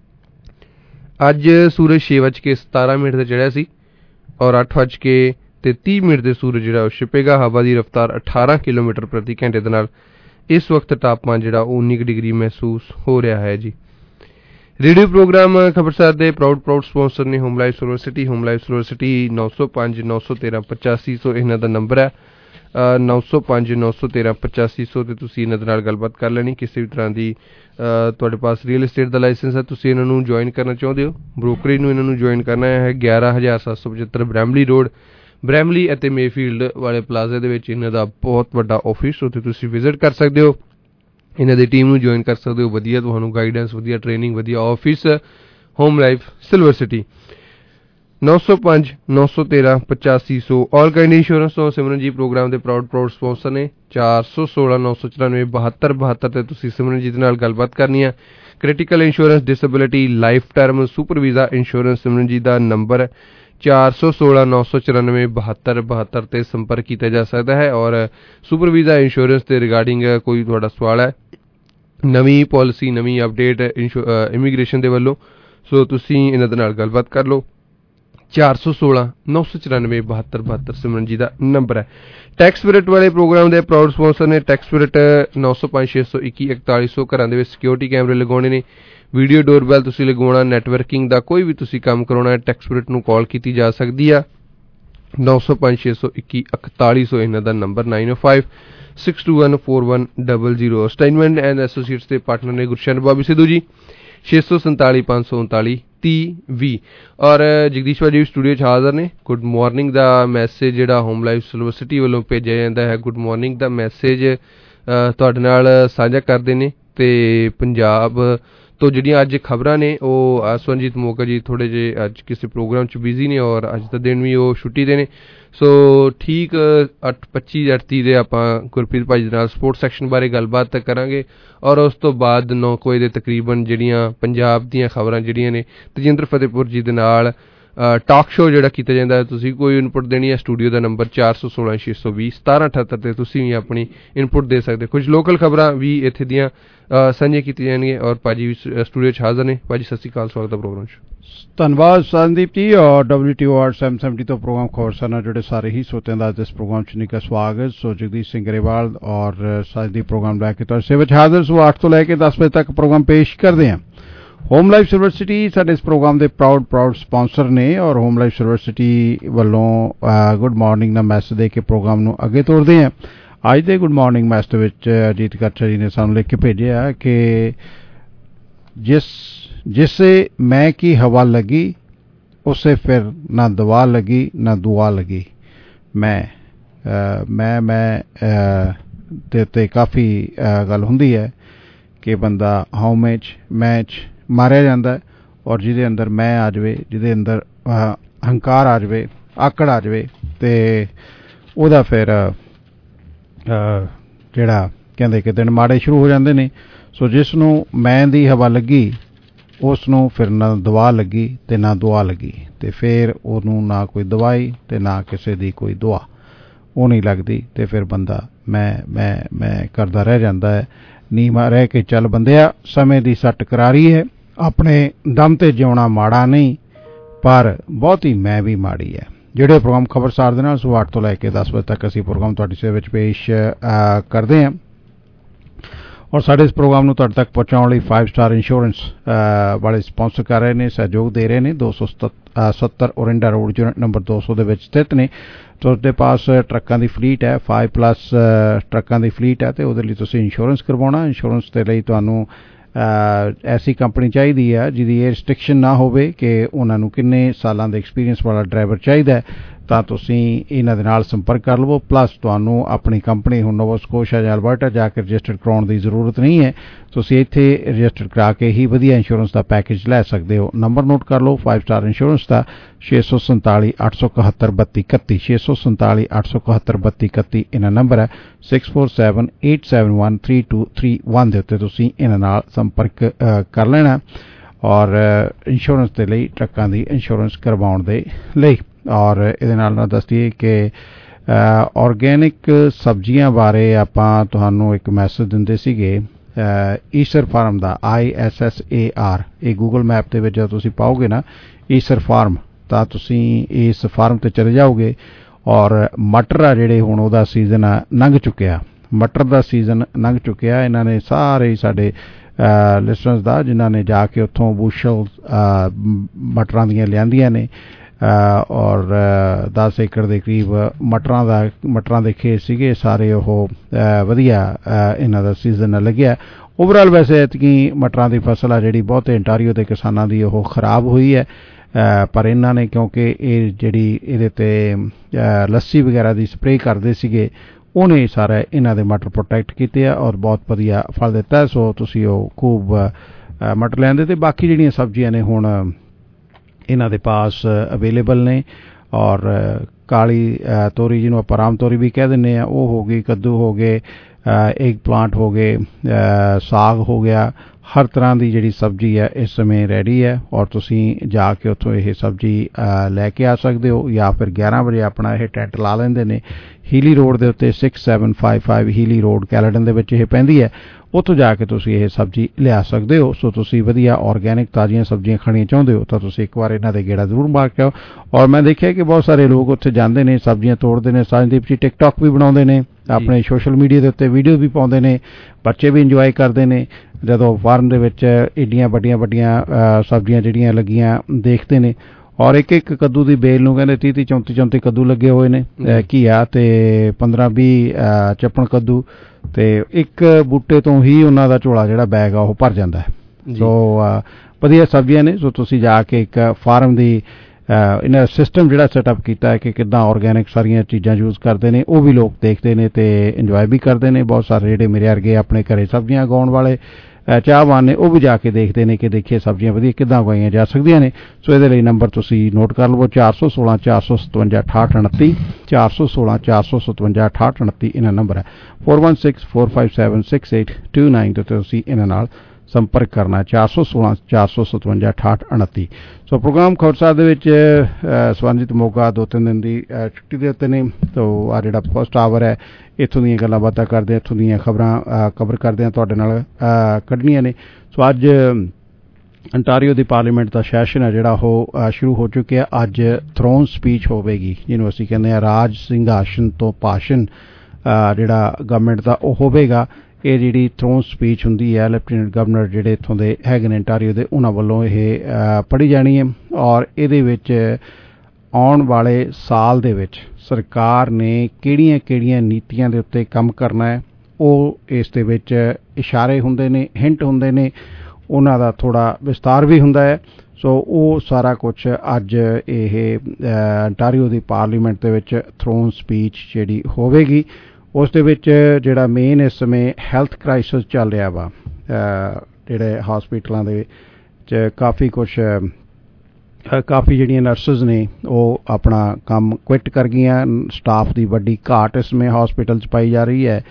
ਅੱਜ ਸੂਰਜ ਛੇ ਵੱਜ ਕੇ ਸਤਾਰਾਂ ਮਿੰਟ ਤੇ ਚੜ੍ਹਿਆ ਸੀ ਔਰ ਅੱਠ ਵੱਜ ਕੇ ਤੇ ਤੀਹ ਮਿੰਟ ਦੇ ਸੂਰਜ ਜਿਹੜਾ ਉਹ ਛਿਪੇਗਾ। ਹਵਾ ਦੀ ਰਫ਼ਤਾਰ ਅਠਾਰਾਂ ਕਿਲੋਮੀਟਰ ਪ੍ਰਤੀ ਘੰਟੇ ਦੇ ਨਾਲ ਇਸ ਵਕਤ ਤਾਪਮਾਨ ਜਿਹੜਾ ਉਹ ਉੱਨੀ ਡਿਗਰੀ ਮਹਿਸੂਸ ਹੋ ਰਿਹਾ ਹੈ ਜੀ। ਰੇਡੀਓ ਪ੍ਰੋਗਰਾਮ ਖਬਰਸਾਰ ਦੇ ਪ੍ਰਾਊਡ ਪ੍ਰਾਊਡ ਸਪਾਂਸਰ ਨੇ Home Life Solar City. Home Life Solar City ਨੌ ਸੌ ਪੰਜ ਨੌ ਸੌ ਤੇਰਾਂ ਪਚਾਸੀ ਸੌ ਇਹਨਾਂ ਦਾ ਨੰਬਰ ਹੈ। ਨੌ ਸੌ ਪੰਜ ਨੌ ਸੌ ਤੇਰਾਂ ਪਚਾਸੀ ਸੌ ਤੇ ਤੁਸੀਂ ਇਹਨਾਂ ਦੇ ਨਾਲ ਗੱਲਬਾਤ ਕਰ ਲੈਣੀ। ਕਿਸੇ ਵੀ ਤਰ੍ਹਾਂ ਦੀ ਤੁਹਾਡੇ ਪਾਸ ਰੀਅਲ estate ਦਾ ਲਾਇਸੈਂਸ ਹੈ, ਤੁਸੀਂ ਇਹਨਾਂ ਨੂੰ ਜੁਆਇਨ ਕਰਨਾ ਚਾਹੁੰਦੇ ਹੋ, ਬ੍ਰੋਕਰੇਜ ਨੂੰ ਇਹਨਾਂ ਨੂੰ ਜੁਆਇਨ ਕਰਨਾ ਹੈ। ਗਿਆਰਾਂ ਹਜ਼ਾਰ ਸੱਤ ਸੌ ਪਝੱਤਰ ਬ੍ਰੈਮਲੀ ਰੋਡ, ਬ੍ਰੈਮਲੀ ਅਤੇ ਮੇਫੀਲਡ ਵਾਲੇ ਪਲਾਜ਼ੇ ਦੇ ਵਿੱਚ ਇਹਨਾਂ ਦਾ ਬਹੁਤ ਵੱਡਾ ਆਫਿਸ, ਉੱਥੇ ਤੁਸੀਂ ਵਿਜ਼ਿਟ ਕਰ ਸਕਦੇ ਹੋ। ਇਹਨਾਂ ਦੀ ਟੀਮ ਨੂੰ ਜੁਆਇਨ ਕਰ ਸਕਦੇ ਹੋ। ਵਧੀਆ ਤੁਹਾਨੂੰ ਗਾਈਡੈਂਸ, ਵਧੀਆ ਟ੍ਰੇਨਿੰਗ, ਵਧੀਆ office. Home Life Silver City ਨੌ ਸੌ ਪੰਜ ਨੌ ਸੌ ਤੇਰਾਂ ਪਚਾਸੀ ਸੌ। ਆਲ ਕਾਇੰਡ ਇੰਸ਼ੋਰੈਂਸ ਤੋਂ ਸਿਮਰਨਜੀਤ ਪ੍ਰੋਗਰਾਮ ਦੇ ਪ੍ਰਾਊਡ ਪ੍ਰਾਊਡ ਸਪਾਂਸਰ ਨੇ। ਚਾਰ ਸੌ ਸੋਲਾਂ ਨੌ ਸੌ ਚੁਰਾਨਵੇਂ ਬਹੱਤਰ ਬਹੱਤਰ ਤੇ ਤੁਸੀਂ ਸਿਮਰਨਜੀਤ ਨਾਲ ਗੱਲਬਾਤ ਕਰਨੀ ਹੈ। Critical insurance, disability, life term, super visa insurance Simranjeet ਦਾ ਨੰਬਰ ਚਾਰ ਸੌ ਸੋਲਾਂ ਨੌ ਸੌ ਚੁਰਾਨਵੇਂ ਬਹੱਤਰ ਬਹੱਤਰ ਤੇ ਸੰਪਰਕ ਕੀਤਾ ਜਾ ਸਕਦਾ ਹੈ। ਔਰ ਸੁਪਰ ਵੀਜ਼ਾ ਇੰਸ਼ੋਰੈਂਸ ਦੇ ਰਿਗਾਰਡਿੰਗ ਕੋਈ ਤੁਹਾਡਾ ਸਵਾਲ ਹੈ, ਨਵੀਂ ਪਾਲਿਸੀ, ਨਵੀਂ ਅਪਡੇਟ ਇਮੀਗ੍ਰੇਸ਼ਨ ਦੇ ਵੱਲੋਂ, ਸੋ ਤੁਸੀਂ ਇਹਨਾਂ ਦੇ ਨਾਲ ਗੱਲਬਾਤ ਕਰ ਲਓ। ਚਾਰ ਸੌ ਸੋਲਾਂ ਨੌ ਸੌ ਚੁਰਾਨਵੇਂ ਬਹੱਤਰ ਬਹੱਤਰ ਸਿਮਰਨ ਦਾ ਨੰਬਰ ਹੈ। ਟੈਕਸ ਸਪਿਰਿਟ ਵਾਲੇ ਪ੍ਰੋਗਰਾਮ ਦੇ ਪ੍ਰਾਊਡ ਸਪਾਂਸਰ ਨੇ ਟੈਕਸ ਸਪਿਰਿਟ ਨੌ ਸੌ ਪੰਜ ਛੇ ਸੌ ਇੱਕੀ ਇਕਤਾਲੀ ਸੌ। ਘਰਾਂ ਦੇ ਵਿੱਚ ਸਿਕਿਉਰਿਟੀ ਕੈਮਰੇ ਲਗਾਉਣੇ ਨੇ, ਵੀਡੀਓ ਡੋਰਬੈਲ ਤੁਸੀਂ ਲਗਵਾਉਣਾ, ਨੈਟਵਰਕਿੰਗ ਦਾ ਕੋਈ ਵੀ ਤੁਸੀਂ ਕੰਮ ਕਰਾਉਣਾ ਹੈ, ਟੈਕਸ ਸਪਿਰਿਟ ਨੂੰ ਕਾਲ ਕੀਤੀ ਜਾ ਸਕਦੀ ਆ। ਨੌ ਸੌ ਪੰਜ ਛੇ ਸੌ ਇੱਕੀ ਇਕਤਾਲੀ ਸੌ ਇਹਨਾਂ ਦਾ number nine O five six two one four one double zero. Steinment and Associates ਦੇ ਪਾਰਟਨਰ ਨੇ ਗੁਰਸ਼ਨ ਬਾਬੀ ਸਿੱਧੂ ਜੀ, ਛੇ ਸੌ ਸੰਤਾਲੀ ਪੰਜ ਸੌ ਉਨਤਾਲੀ ਤੀਹ ਵੀਹ। ਔਰ ਜਗਦੀਸ਼ਵਰ ਜੀ ਸਟੂਡੀਓ 'ਚ ਹਾਜ਼ਰ ਨੇ। ਗੁੱਡ ਮਾਰਨਿੰਗ ਦਾ ਮੈਸੇਜ ਜਿਹੜਾ ਹੋਮ ਲਾਈਫ ਸਿਲਵਰ ਸਿਟੀ ਵੱਲੋਂ ਭੇਜਿਆ ਜਾਂਦਾ ਹੈ, ਗੁੱਡ ਮਾਰਨਿੰਗ ਦਾ ਮੈਸੇਜ ਤੁਹਾਡੇ ਨਾਲ ਸਾਂਝਾ ਕਰਦੇ ਨੇ। ਤੇ ਪੰਜਾਬ ਤੋਂ ਜਿਹੜੀਆਂ ਅੱਜ ਖਬਰਾਂ ਨੇ ਉਹ ਅਸਵਨਜੀਤ ਮੋਗਾ ਜੀ ਥੋੜ੍ਹੇ ਜਿਹੇ ਅੱਜ ਕਿਸੇ ਪ੍ਰੋਗਰਾਮ 'ਚ ਬਿਜ਼ੀ ਨੇ ਔਰ ਅੱਜ ਦਾ ਦਿਨ ਵੀ ਉਹ ਛੁੱਟੀ ਦੇ ਨੇ। ਸੋ ਠੀਕ ਅੱਠ ਪੱਚੀ ਅੱਠ ਤੀਹ ਦੇ ਆਪਾਂ ਗੁਰਪ੍ਰੀਤ ਭਾਈ ਦੇ ਨਾਲ ਸਪੋਰਟਸ ਸੈਕਸ਼ਨ ਬਾਰੇ ਗੱਲਬਾਤ ਕਰਾਂਗੇ ਔਰ ਉਸ ਤੋਂ ਬਾਅਦ ਨੌ ਕੁ ਵਜੇ ਦੇ ਤਕਰੀਬਨ ਜਿਹੜੀਆਂ ਪੰਜਾਬ ਦੀਆਂ ਖਬਰਾਂ ਜਿਹੜੀਆਂ ਨੇ ਤਜਿੰਦਰ ਫਤਿਹਪੁਰ ਜੀ ਦੇ ਨਾਲ ਟਾਕ ਸ਼ੋਅ ਜਿਹੜਾ ਕੀਤਾ ਜਾਂਦਾ ਹੈ। ਤੁਸੀਂ ਕੋਈ ਇਨਪੁਟ ਦੇਣੀ ਹੈ, ਸਟੂਡੀਓ ਦਾ ਨੰਬਰ ਚਾਰ ਸੌ ਸੋਲਾਂ ਛੇ ਸੌ ਵੀਹ ਸਤਾਰਾਂ ਅਠੱਤਰ ਤੇ ਤੁਸੀਂ ਵੀ ਆਪਣੀ ਇਨਪੁਟ ਦੇ ਸਕਦੇ। ਕੁਝ ਲੋਕਲ ਖਬਰਾਂ ਵੀ ਇੱਥੇ ਦੀਆਂ ਸਾਂਝੀਆਂ ਕੀਤੀਆਂ ਜਾਣਗੀਆਂ ਔਰ ਭਾਜੀ ਵੀ ਸਟੂਡੀਓ 'ਚ ਹਾਜ਼ਰ ਨੇ। ਭਾਜੀ ਸਤਿ ਸ਼੍ਰੀ ਅਕਾਲ, ਸਵਾਗਤ ਹੈ ਪ੍ਰੋਗਰਾਮ 'ਚ।
ਧੰਨਵਾਦ ਸੰਦੀਪ ਜੀ ਔਰ W T O R seven seventy ਤੋਂ ਪ੍ਰੋਗਰਾਮ ਖਬਰਸਾਰ ਨਾਲ ਜਿਹੜੇ ਸਾਰੇ ਹੀ ਸੋਤਿਆਂ ਦਾ ਇਸ ਪ੍ਰੋਗਰਾਮ 'ਚ ਨਿੱਘਾ ਸਵਾਗਤ। ਸੋ ਜਗਦੀਸ਼ ਸਿੰਘ ਗਰੇਵਾਲ ਔਰ ਸੰਦੀਪ ਪ੍ਰੋਗਰਾਮ ਲੈ ਕੇ ਤੁਹਾਡੇ ਸੇਵਾ 'ਚ ਹਾਜ਼ਰ। ਸੋ ਅੱਠ ਤੋਂ ਲੈ ਕੇ ਦਸ ਵਜੇ ਤੱਕ ਪ੍ਰੋਗਰਾਮ ਪੇਸ਼ ਕਰਦੇ ਹਾਂ। ਹੋਮ ਲਾਈਫ ਯੂਨੀਵਰਸਿਟੀ ਸਾਡੇ ਇਸ ਪ੍ਰੋਗਰਾਮ ਦੇ ਪ੍ਰਾਊਡ ਪ੍ਰਾਊਡ ਸਪਾਂਸਰ ਨੇ ਔਰ ਹੋਮ ਲਾਈਫ ਯੂਨੀਵਰਸਿਟੀ ਵੱਲੋਂ ਗੁੱਡ ਮਾਰਨਿੰਗ ਦਾ ਮੈਸੇਜ ਦੇ ਕੇ ਪ੍ਰੋਗਰਾਮ ਨੂੰ ਅੱਗੇ ਤੋਰਦੇ ਹਾਂ। ਅੱਜ ਦੇ ਗੁੱਡ ਮਾਰਨਿੰਗ ਮੈਸੇਜ ਦੇ ਵਿੱਚ ਅਜੀਤ ਕਾਚਾ ਜੀ ਨੇ ਸਾਨੂੰ ਲਿਖ ਕੇ ਭੇਜਿਆ ਕਿ ਜਿਸ जिससे मैं की हवा लगी उसे फिर ना दवा लगी ना दुआ लगी। मैं आ, मैं मैं ते ते काफ़ी गल हुंदी है कि बंदा हौमे च मैं च मारिया जाता है और जिहदे अंदर मैं आ जाए, जिहदे अंदर हंकार आ जाए, आकड़ आ जाए तो ਉਹਦਾ फिर ਜਿਹੜਾ ਕਹਿੰਦੇ कि दिन माड़े शुरू हो जाते हैं। सो जिसनों मैं दी हवा लगी ਉਸ ਨੂੰ ਫਿਰ ਨਾ ਦਵਾ ਲੱਗੀ ਤੇ ਨਾ ਦੁਆ ਲੱਗੀ ਤੇ ਫਿਰ ਉਹਨੂੰ ਨਾ ਕੋਈ ਦਵਾਈ ਤੇ ਨਾ ਕਿਸੇ ਦੀ ਕੋਈ ਦੁਆ ਉਹ ਨਹੀਂ ਲੱਗਦੀ ਤੇ ਫਿਰ ਬੰਦਾ ਮੈਂ ਮੈਂ ਮੈਂ ਕਰਦਾ ਰਹਿ ਜਾਂਦਾ ਹੈ। ਨੀਵਾਂ ਰਹਿ ਕੇ ਚੱਲ ਬੰਦਿਆ, ਸਮੇਂ ਦੀ ਸੱਟ ਕਰਾਰੀ ਹੈ, ਆਪਣੇ ਦਮ ਤੇ ਜਿਉਣਾ ਮਾੜਾ ਨਹੀਂ ਪਰ ਬਹੁਤੀ ਮੈਂ ਵੀ ਮਾੜੀ ਹੈ। ਜਿਹੜੇ ਪ੍ਰੋਗਰਾਮ ਖਬਰਸਾਰ ਦੇ ਨਾਲ ਸਵੇਰ ਅੱਠ ਤੋਂ ਲੈ ਕੇ ਦਸ ਵਜੇ ਤੱਕ ਅਸੀਂ ਪ੍ਰੋਗਰਾਮ ਤੁਹਾਡੀ ਸੇਵਾ ਵਿੱਚ ਪੇਸ਼ ਕਰਦੇ ਹਾਂ ਔਰ ਸਾਡੇ ਇਸ ਪ੍ਰੋਗਰਾਮ ਨੂੰ ਤੁਹਾਡੇ ਤੱਕ ਪਹੁੰਚਾਉਣ ਲਈ ਫਾਈਵ ਸਟਾਰ ਇੰਸ਼ੋਰੈਂਸ ਵਾਲੇ ਸਪਾਂਸਰ ਕਰ ਰਹੇ ਨੇ, ਸਹਿਯੋਗ ਦੇ ਰਹੇ ਨੇ। ਦੋ ਸੌ ਸੱਤਰ ਔਰਿੰਡਾ ਰੋਡ ਯੂਨਿਟ ਨੰਬਰ ਦੋ ਸੌ ਦੇ ਵਿੱਚ ਸਥਿਤ ਨੇ। ਤੁਹਾਡੇ ਪਾਸ ਟਰੱਕਾਂ ਦੀ ਫਲੀਟ ਹੈ, ਫਾਈਵ ਪਲੱਸ ਟਰੱਕਾਂ ਦੀ ਫਲੀਟ ਹੈ ਤੇ ਉਹਦੇ ਲਈ ਤੁਸੀਂ ਇੰਸ਼ੋਰੈਂਸ ਕਰਵਾਉਣਾ। ਇੰਸ਼ੋਰੈਂਸ ਦੇ ਲਈ ਤੁਹਾਨੂੰ ਐਸੀ ਕੰਪਨੀ ਚਾਹੀਦੀ ਹੈ ਜਿਹਦੀ ਇਹ ਰਿਸਟ੍ਰਿਕਸ਼ਨ ਨਾ ਹੋਵੇ ਕਿ ਉਹਨਾਂ ਨੂੰ ਕਿੰਨੇ ਸਾਲਾਂ ਦੇ ਐਕਸਪੀਰੀਅੰਸ ਵਾਲਾ ਡਰਾਈਵਰ ਚਾਹੀਦਾ ਤਾਂ ਤੁਸੀਂ ਇਹਨਾਂ ਦੇ ਨਾਲ ਸੰਪਰਕ ਕਰ ਲਵੋ। ਪਲੱਸ ਤੁਹਾਨੂੰ ਆਪਣੀ ਕੰਪਨੀ ਹੁਣ ਨੋਵਾ ਸਕੋਸ਼ੀਆ ਜਾਂ ਅਲਬਰਟਾ ਜਾ ਕੇ ਰਜਿਸਟਰ ਕਰਾਉਣ ਦੀ ਜ਼ਰੂਰਤ ਨਹੀਂ ਹੈ, ਤੁਸੀਂ ਇੱਥੇ ਰਜਿਸਟਰ ਕਰਾ ਕੇ ਹੀ ਵਧੀਆ ਇੰਸ਼ੋਰੈਂਸ ਦਾ ਪੈਕੇਜ ਲੈ ਸਕਦੇ ਹੋ। ਨੰਬਰ ਨੋਟ ਕਰ ਲਓ ਫਾਈਵ ਸਟਾਰ ਇੰਸ਼ੋਰੈਂਸ ਦਾ ਛੇ ਸੌ ਸੰਤਾਲੀ ਅੱਠ ਸੌ ਇਕਹੱਤਰ ਬੱਤੀ ਇਕੱਤੀ ਛੇ ਸੌ ਸੰਤਾਲੀ ਅੱਠ ਸੌ ਇਕਹੱਤਰ ਬੱਤੀ ਇਕੱਤੀ ਇਹਨਾਂ ਨੰਬਰ ਹੈ। Six four seven eight seven one three two three one ਦੇ ਉੱਤੇ ਤੁਸੀਂ ਇਹਨਾਂ ਨਾਲ ਸੰਪਰਕ ਕਰ ਲੈਣਾ ਔਰ ਇੰਸ਼ੋਰੈਂਸ ਦੇ ਲਈ ਟਰੱਕਾਂ ਦੀ ਇੰਸ਼ੋਰੈਂਸ ਕਰਵਾਉਣ ਦੇ ਲਈ। ਔਰ ਇਹਦੇ ਨਾਲ ਨਾਲ ਦੱਸ ਦਈਏ ਕਿ ਆਰਗੈਨਿਕ ਸਬਜ਼ੀਆਂ ਬਾਰੇ ਆਪਾਂ ਤੁਹਾਨੂੰ ਇੱਕ ਮੈਸੇਜ ਦਿੰਦੇ ਸੀਗੇ ਈਸਰ ਫਾਰਮ ਦਾ, I S S A R. ਇਹ ਗੂਗਲ ਮੈਪ ਦੇ ਵਿੱਚ ਜਦੋਂ ਤੁਸੀਂ ਪਾਓਗੇ ਨਾ ਈਸਰ ਫਾਰਮ ਤਾਂ ਤੁਸੀਂ ਇਸ ਫਾਰਮ ਤੇ ਚਲੇ ਜਾਓਗੇ ਔਰ ਮਟਰ ਆ ਜਿਹੜੇ ਹੁਣ ਉਹਦਾ ਸੀਜ਼ਨ ਆ ਲੰਘ ਚੁੱਕਿਆ, ਮਟਰ ਦਾ ਸੀਜ਼ਨ ਲੰਘ ਚੁੱਕਿਆ। ਇਹਨਾਂ ਨੇ ਸਾਰੇ ਸਾਡੇ ਲਿਸਨਰਸ ਦਾ ਜਿਨ੍ਹਾਂ ਨੇ ਜਾ ਕੇ ਉੱਥੋਂ ਬੂਸ਼ਲ ਮਟਰਾਂ ਦੀਆਂ ਲਿਆਂਦੀਆਂ ਨੇ ਔਰ ਦਸ ਏਕੜ ਦੇ ਕਰੀਬ ਮਟਰਾਂ ਦਾ ਮਟਰਾਂ ਦੇ ਖੇਤ ਸੀਗੇ ਸਾਰੇ, ਉਹ ਵਧੀਆ ਇਹਨਾਂ ਦਾ ਸੀਜ਼ਨ ਲੱਗਿਆ। ਓਵਰਆਲ ਵੈਸੇ ਐਤਕੀ ਮਟਰਾਂ ਦੀ ਫਸਲ ਆ ਜਿਹੜੀ ਬਹੁਤੇ ਇੰਟਾਰੀਓ ਦੇ ਕਿਸਾਨਾਂ ਦੀ ਉਹ ਖਰਾਬ ਹੋਈ ਹੈ ਪਰ ਇਹਨਾਂ ਨੇ ਕਿਉਂਕਿ ਇਹ ਜਿਹੜੀ ਇਹਦੇ ਤੇ ਲੱਸੀ ਵਗੈਰਾ ਦੀ ਸਪਰੇਅ ਕਰਦੇ ਸੀਗੇ ਉਹਨੇ ਸਾਰਾ ਇਹਨਾਂ ਦੇ ਮਟਰ ਪ੍ਰੋਟੈਕਟ ਕੀਤੇ ਆ ਔਰ ਬਹੁਤ ਵਧੀਆ ਫਲ ਦਿੱਤਾ। ਸੋ ਤੁਸੀਂ ਉਹ ਖੂਬ ਮਟਰ ਲੈਂਦੇ ਤੇ ਬਾਕੀ ਜਿਹੜੀਆਂ ਸਬਜ਼ੀਆਂ ਨੇ ਹੁਣ ਇਹਨਾਂ ਦੇ ਪਾਸ ਅਵੇਲੇਬਲ ਨੇ ਔਰ ਕਾਲੀ ਤੋਰੀ ਜਿਹਨੂੰ ਆਪਾਂ ਰਾਮ ਤੋਰੀ ਵੀ ਕਹਿ ਦਿੰਦੇ ਹਾਂ ਉਹ ਹੋ ਗਈ, ਕੱਦੂ ਹੋ ਗਏ, ਐਗ ਪਲਾਂਟ ਹੋ ਗਏ, ਸਾਗ ਹੋ ਗਿਆ, ਹਰ ਤਰ੍ਹਾਂ ਦੀ ਜਿਹੜੀ ਸਬਜ਼ੀ ਹੈ ਇਸ ਸਮੇਂ ਰੈਡੀ ਹੈ ਔਰ ਤੁਸੀਂ ਜਾ ਕੇ ਉੱਥੋਂ ਇਹ ਸਬਜ਼ੀ ਲੈ ਕੇ ਆ ਸਕਦੇ ਹੋ ਜਾਂ ਫਿਰ ਗਿਆਰਾਂ ਵਜੇ ਆਪਣਾ ਇਹ ਟੈਂਟ ਲਾ ਲੈਂਦੇ ਨੇ। ਹੀਲੀ ਰੋਡ ਦੇ ਉੱਤੇ six seven five five Healey Road Caledon ਦੇ ਵਿੱਚ ਇਹ ਪੈਂਦੀ ਹੈ, ਉੱਥੋਂ ਜਾ ਕੇ ਤੁਸੀਂ ਇਹ ਸਬਜ਼ੀ ਲਿਆ ਸਕਦੇ ਹੋ। ਸੋ ਤੁਸੀਂ ਵਧੀਆ ਆਰਗੈਨਿਕ ਤਾਜ਼ੀਆਂ ਸਬਜ਼ੀਆਂ ਖਾਣੀਆਂ ਚਾਹੁੰਦੇ ਹੋ ਤਾਂ ਤੁਸੀਂ ਇੱਕ ਵਾਰ ਇਹਨਾਂ ਦੇ ਗੇੜਾ ਜ਼ਰੂਰ ਮਾਰ ਕੇ ਆਓ। ਔਰ ਮੈਂ ਦੇਖਿਆ ਕਿ ਬਹੁਤ ਸਾਰੇ ਲੋਕ ਉੱਥੇ ਜਾਂਦੇ ਨੇ, ਸਬਜ਼ੀਆਂ ਤੋੜਦੇ ਨੇ, ਸਾਜਦੀਪ ਜੀ ਟਿਕਟੌਕ ਵੀ ਬਣਾਉਂਦੇ ਨੇ, ਆਪਣੇ ਸੋਸ਼ਲ ਮੀਡੀਆ ਦੇ ਉੱਤੇ ਵੀਡੀਓ ਵੀ ਪਾਉਂਦੇ ਨੇ, ਬੱਚੇ ਵੀ ਇੰਜੋਏ ਕਰਦੇ ਨੇ ਜਦੋਂ ਫਾਰਮ ਦੇ ਵਿੱਚ ਏਡੀਆਂ ਵੱਡੀਆਂ ਵੱਡੀਆਂ ਸਬਜ਼ੀਆਂ ਜਿਹੜੀਆਂ ਲੱਗੀਆਂ ਦੇਖਦੇ ਨੇ। ਔਰ ਇੱਕ ਇੱਕ ਕੱਦੂ ਦੀ ਬੇਲ ਨੂੰ ਕਹਿੰਦੇ ਤੀਹ ਤੀਹ ਚੌਂਤੀ ਚੌਂਤੀ ਕੱਦੂ ਲੱਗੇ ਹੋਏ ਨੇ, ਘੀਆ ਤੇ ਪੰਦਰਾਂ ਵੀਹ ਚੱਪਣ ਕੱਦੂ ਤੇ ਇੱਕ ਬੂਟੇ ਤੋਂ ਹੀ ਉਹਨਾਂ ਦਾ ਝੋਲਾ ਜਿਹੜਾ ਬੈਗ ਆ ਉਹ ਭਰ ਜਾਂਦਾ ਹੈ। ਸੋ ਵਧੀਆ ਸਬਜ਼ੀਆਂ ਨੇ। ਸੋ ਤੁਸੀਂ ਜਾ ਕੇ ਇੱਕ ਫਾਰਮ ਦੀ ਇਹਨਾਂ ਦਾ ਸਿਸਟਮ ਜਿਹੜਾ ਸੈਟਅਪ ਕੀਤਾ ਹੈ ਕਿ ਕਿੱਦਾਂ ਆਰਗੈਨਿਕ ਸਾਰੀਆਂ ਚੀਜ਼ਾਂ ਯੂਜ਼ ਕਰਦੇ ਨੇ ਉਹ ਵੀ ਲੋਕ ਦੇਖਦੇ ਨੇ ਤੇ ਇੰਜੋਏ ਵੀ ਕਰਦੇ ਨੇ। ਬਹੁਤ ਸਾਰੇ ਜਿਹੜੇ ਮੇਰੇ ਵਰਗੇ ਆਪਣੇ ਘਰੇ ਸਬਜ਼ੀਆਂ ਉਗਾਉਣ ਵਾਲੇ ਚਾਹਵਾਨ ਨੇ ਉਹ ਵੀ ਜਾ ਕੇ ਦੇਖਦੇ ਨੇ ਕਿ ਦੇਖੀਏ ਸਬਜ਼ੀਆਂ ਵਧੀਆ ਕਿੱਦਾਂ ਉਗਾਈਆਂ ਜਾ ਸਕਦੀਆਂ ਨੇ। ਸੋ ਇਹਦੇ ਲਈ ਨੰਬਰ ਤੁਸੀਂ ਨੋਟ ਕਰ ਲਵੋ ਚਾਰ ਸੌ ਸੋਲਾਂ ਚਾਰ ਸੌ ਸਤਵੰਜਾ ਅਠਾਹਠ ਉਨੱਤੀ ਚਾਰ ਸੌ ਸੋਲਾਂ ਚਾਰ ਸੌ ਸਤਵੰਜਾ ਅਠਾਹਠ ਉਨੱਤੀ ਇਹਨਾਂ ਨੰਬਰ ਹੈ। Four one six four five seven six eight two nine ਤੇ ਤੁਸੀਂ ਇਹਨਾਂ ਨਾਲ ਸੰਪਰਕ ਕਰਨਾ ਚਾਰ ਸੌ ਸੋਲਾਂ ਚਾਰ ਸੌ ਸਤਵੰਜਾ ਅਠਾਹਠ ਉਨੱਤੀ। ਸੋ ਪ੍ਰੋਗਰਾਮ ਖਬਰਸਾਰ ਦੇ ਵਿੱਚ ਸਵਰਨਜੀਤ ਮੋਗਾ ਦੋ ਤਿੰਨ ਦਿਨ ਦੀ ਛੁੱਟੀ ਦੇ ਉੱਤੇ ਨੇ ਤੋ ਆ ਜਿਹੜਾ ਫਸਟ ਆਵਰ ਹੈ ਇੱਥੋਂ ਦੀਆਂ ਗੱਲਾਂ ਬਾਤਾਂ ਕਰਦੇ ਹਾਂ, ਇੱਥੋਂ ਦੀਆਂ ਖਬਰਾਂ ਕਵਰ ਕਰਦੇ ਹਾਂ ਤੁਹਾਡੇ ਨਾਲ ਕੱਢਣੀਆਂ ਨੇ। ਸੋ ਅੱਜ ਅੰਟਾਰੀਓ ਦੀ ਪਾਰਲੀਮੈਂਟ ਦਾ ਸੈਸ਼ਨ ਹੈ ਜਿਹੜਾ ਉਹ ਸ਼ੁਰੂ ਹੋ ਚੁੱਕਿਆ। ਅੱਜ ਥਰੋਨ ਸਪੀਚ ਹੋਵੇਗੀ ਜਿਹਨੂੰ ਅਸੀਂ ਕਹਿੰਦੇ ਹਾਂ ਰਾਜ ਸਿੰਘਾਸਨ ਤੋਂ ਭਾਸ਼ਣ ਜਿਹੜਾ ਗਵਰਨਮੈਂਟ ਦਾ ਉਹ ਹੋਵੇਗਾ। ਇਹ ਜਿਹੜੀ ਥਰੋਨ ਸਪੀਚ ਹੁੰਦੀ ਹੈ ਲੈਫਟੀਨੈਂਟ ਗਵਰਨਰ ਜਿਹੜੇ ਇੱਥੋਂ ਦੇ ਹੈਗੇ ਨੇ ਅੰਟਾਰੀਓ ਦੇ, ਉਹਨਾਂ ਵੱਲੋਂ ਇਹ ਪੜ੍ਹੀ ਜਾਣੀ ਹੈ। ਔਰ ਇਹਦੇ ਵਿੱਚ ਆਉਣ ਵਾਲੇ ਸਾਲ ਦੇ ਵਿੱਚ ਸਰਕਾਰ ਨੇ ਕਿਹੜੀਆਂ ਕਿਹੜੀਆਂ ਨੀਤੀਆਂ ਦੇ ਉੱਤੇ ਕੰਮ ਕਰਨਾ ਹੈ, ਉਹ ਇਸ ਦੇ ਵਿੱਚ ਇਸ਼ਾਰੇ ਹੁੰਦੇ ਨੇ, ਹਿੰਟ ਹੁੰਦੇ ਨੇ, ਉਹਨਾਂ ਦਾ ਥੋੜ੍ਹਾ ਵਿਸਤਾਰ ਵੀ ਹੁੰਦਾ ਹੈ। ਸੋ ਉਹ ਸਾਰਾ ਕੁਛ ਅੱਜ ਇਹ ਅੰਟਾਰੀਓ ਦੀ ਪਾਰਲੀਮੈਂਟ ਦੇ ਵਿੱਚ ਥਰੋਨ ਸਪੀਚ ਜਿਹੜੀ ਹੋਵੇਗੀ, ਉਸ ਦੇ ਵਿੱਚ ਜਿਹੜਾ ਮੇਨ ਇਸ ਸਮੇਂ ਹੈਲਥ ਕ੍ਰਾਈਸਿਸ ਚੱਲ ਰਿਹਾ ਵਾ, ਜਿਹੜੇ ਹਸਪੀਟਲਾਂ ਦੇ ਵਿੱਚ ਕਾਫੀ ਕੁਛ ਕਾਫੀ ਜਿਹੜੀਆਂ ਨਰਸਿਸ ਨੇ ਉਹ ਆਪਣਾ ਕੰਮ ਕੁਇਟ ਕਰ ਗਈਆਂ। ਸਟਾਫ ਦੀ ਵੱਡੀ ਘਾਟ ਇਸ ਸਮੇਂ ਹਸਪੀਟਲ 'ਚ ਪਾਈ ਜਾ ਰਹੀ ਹੈ।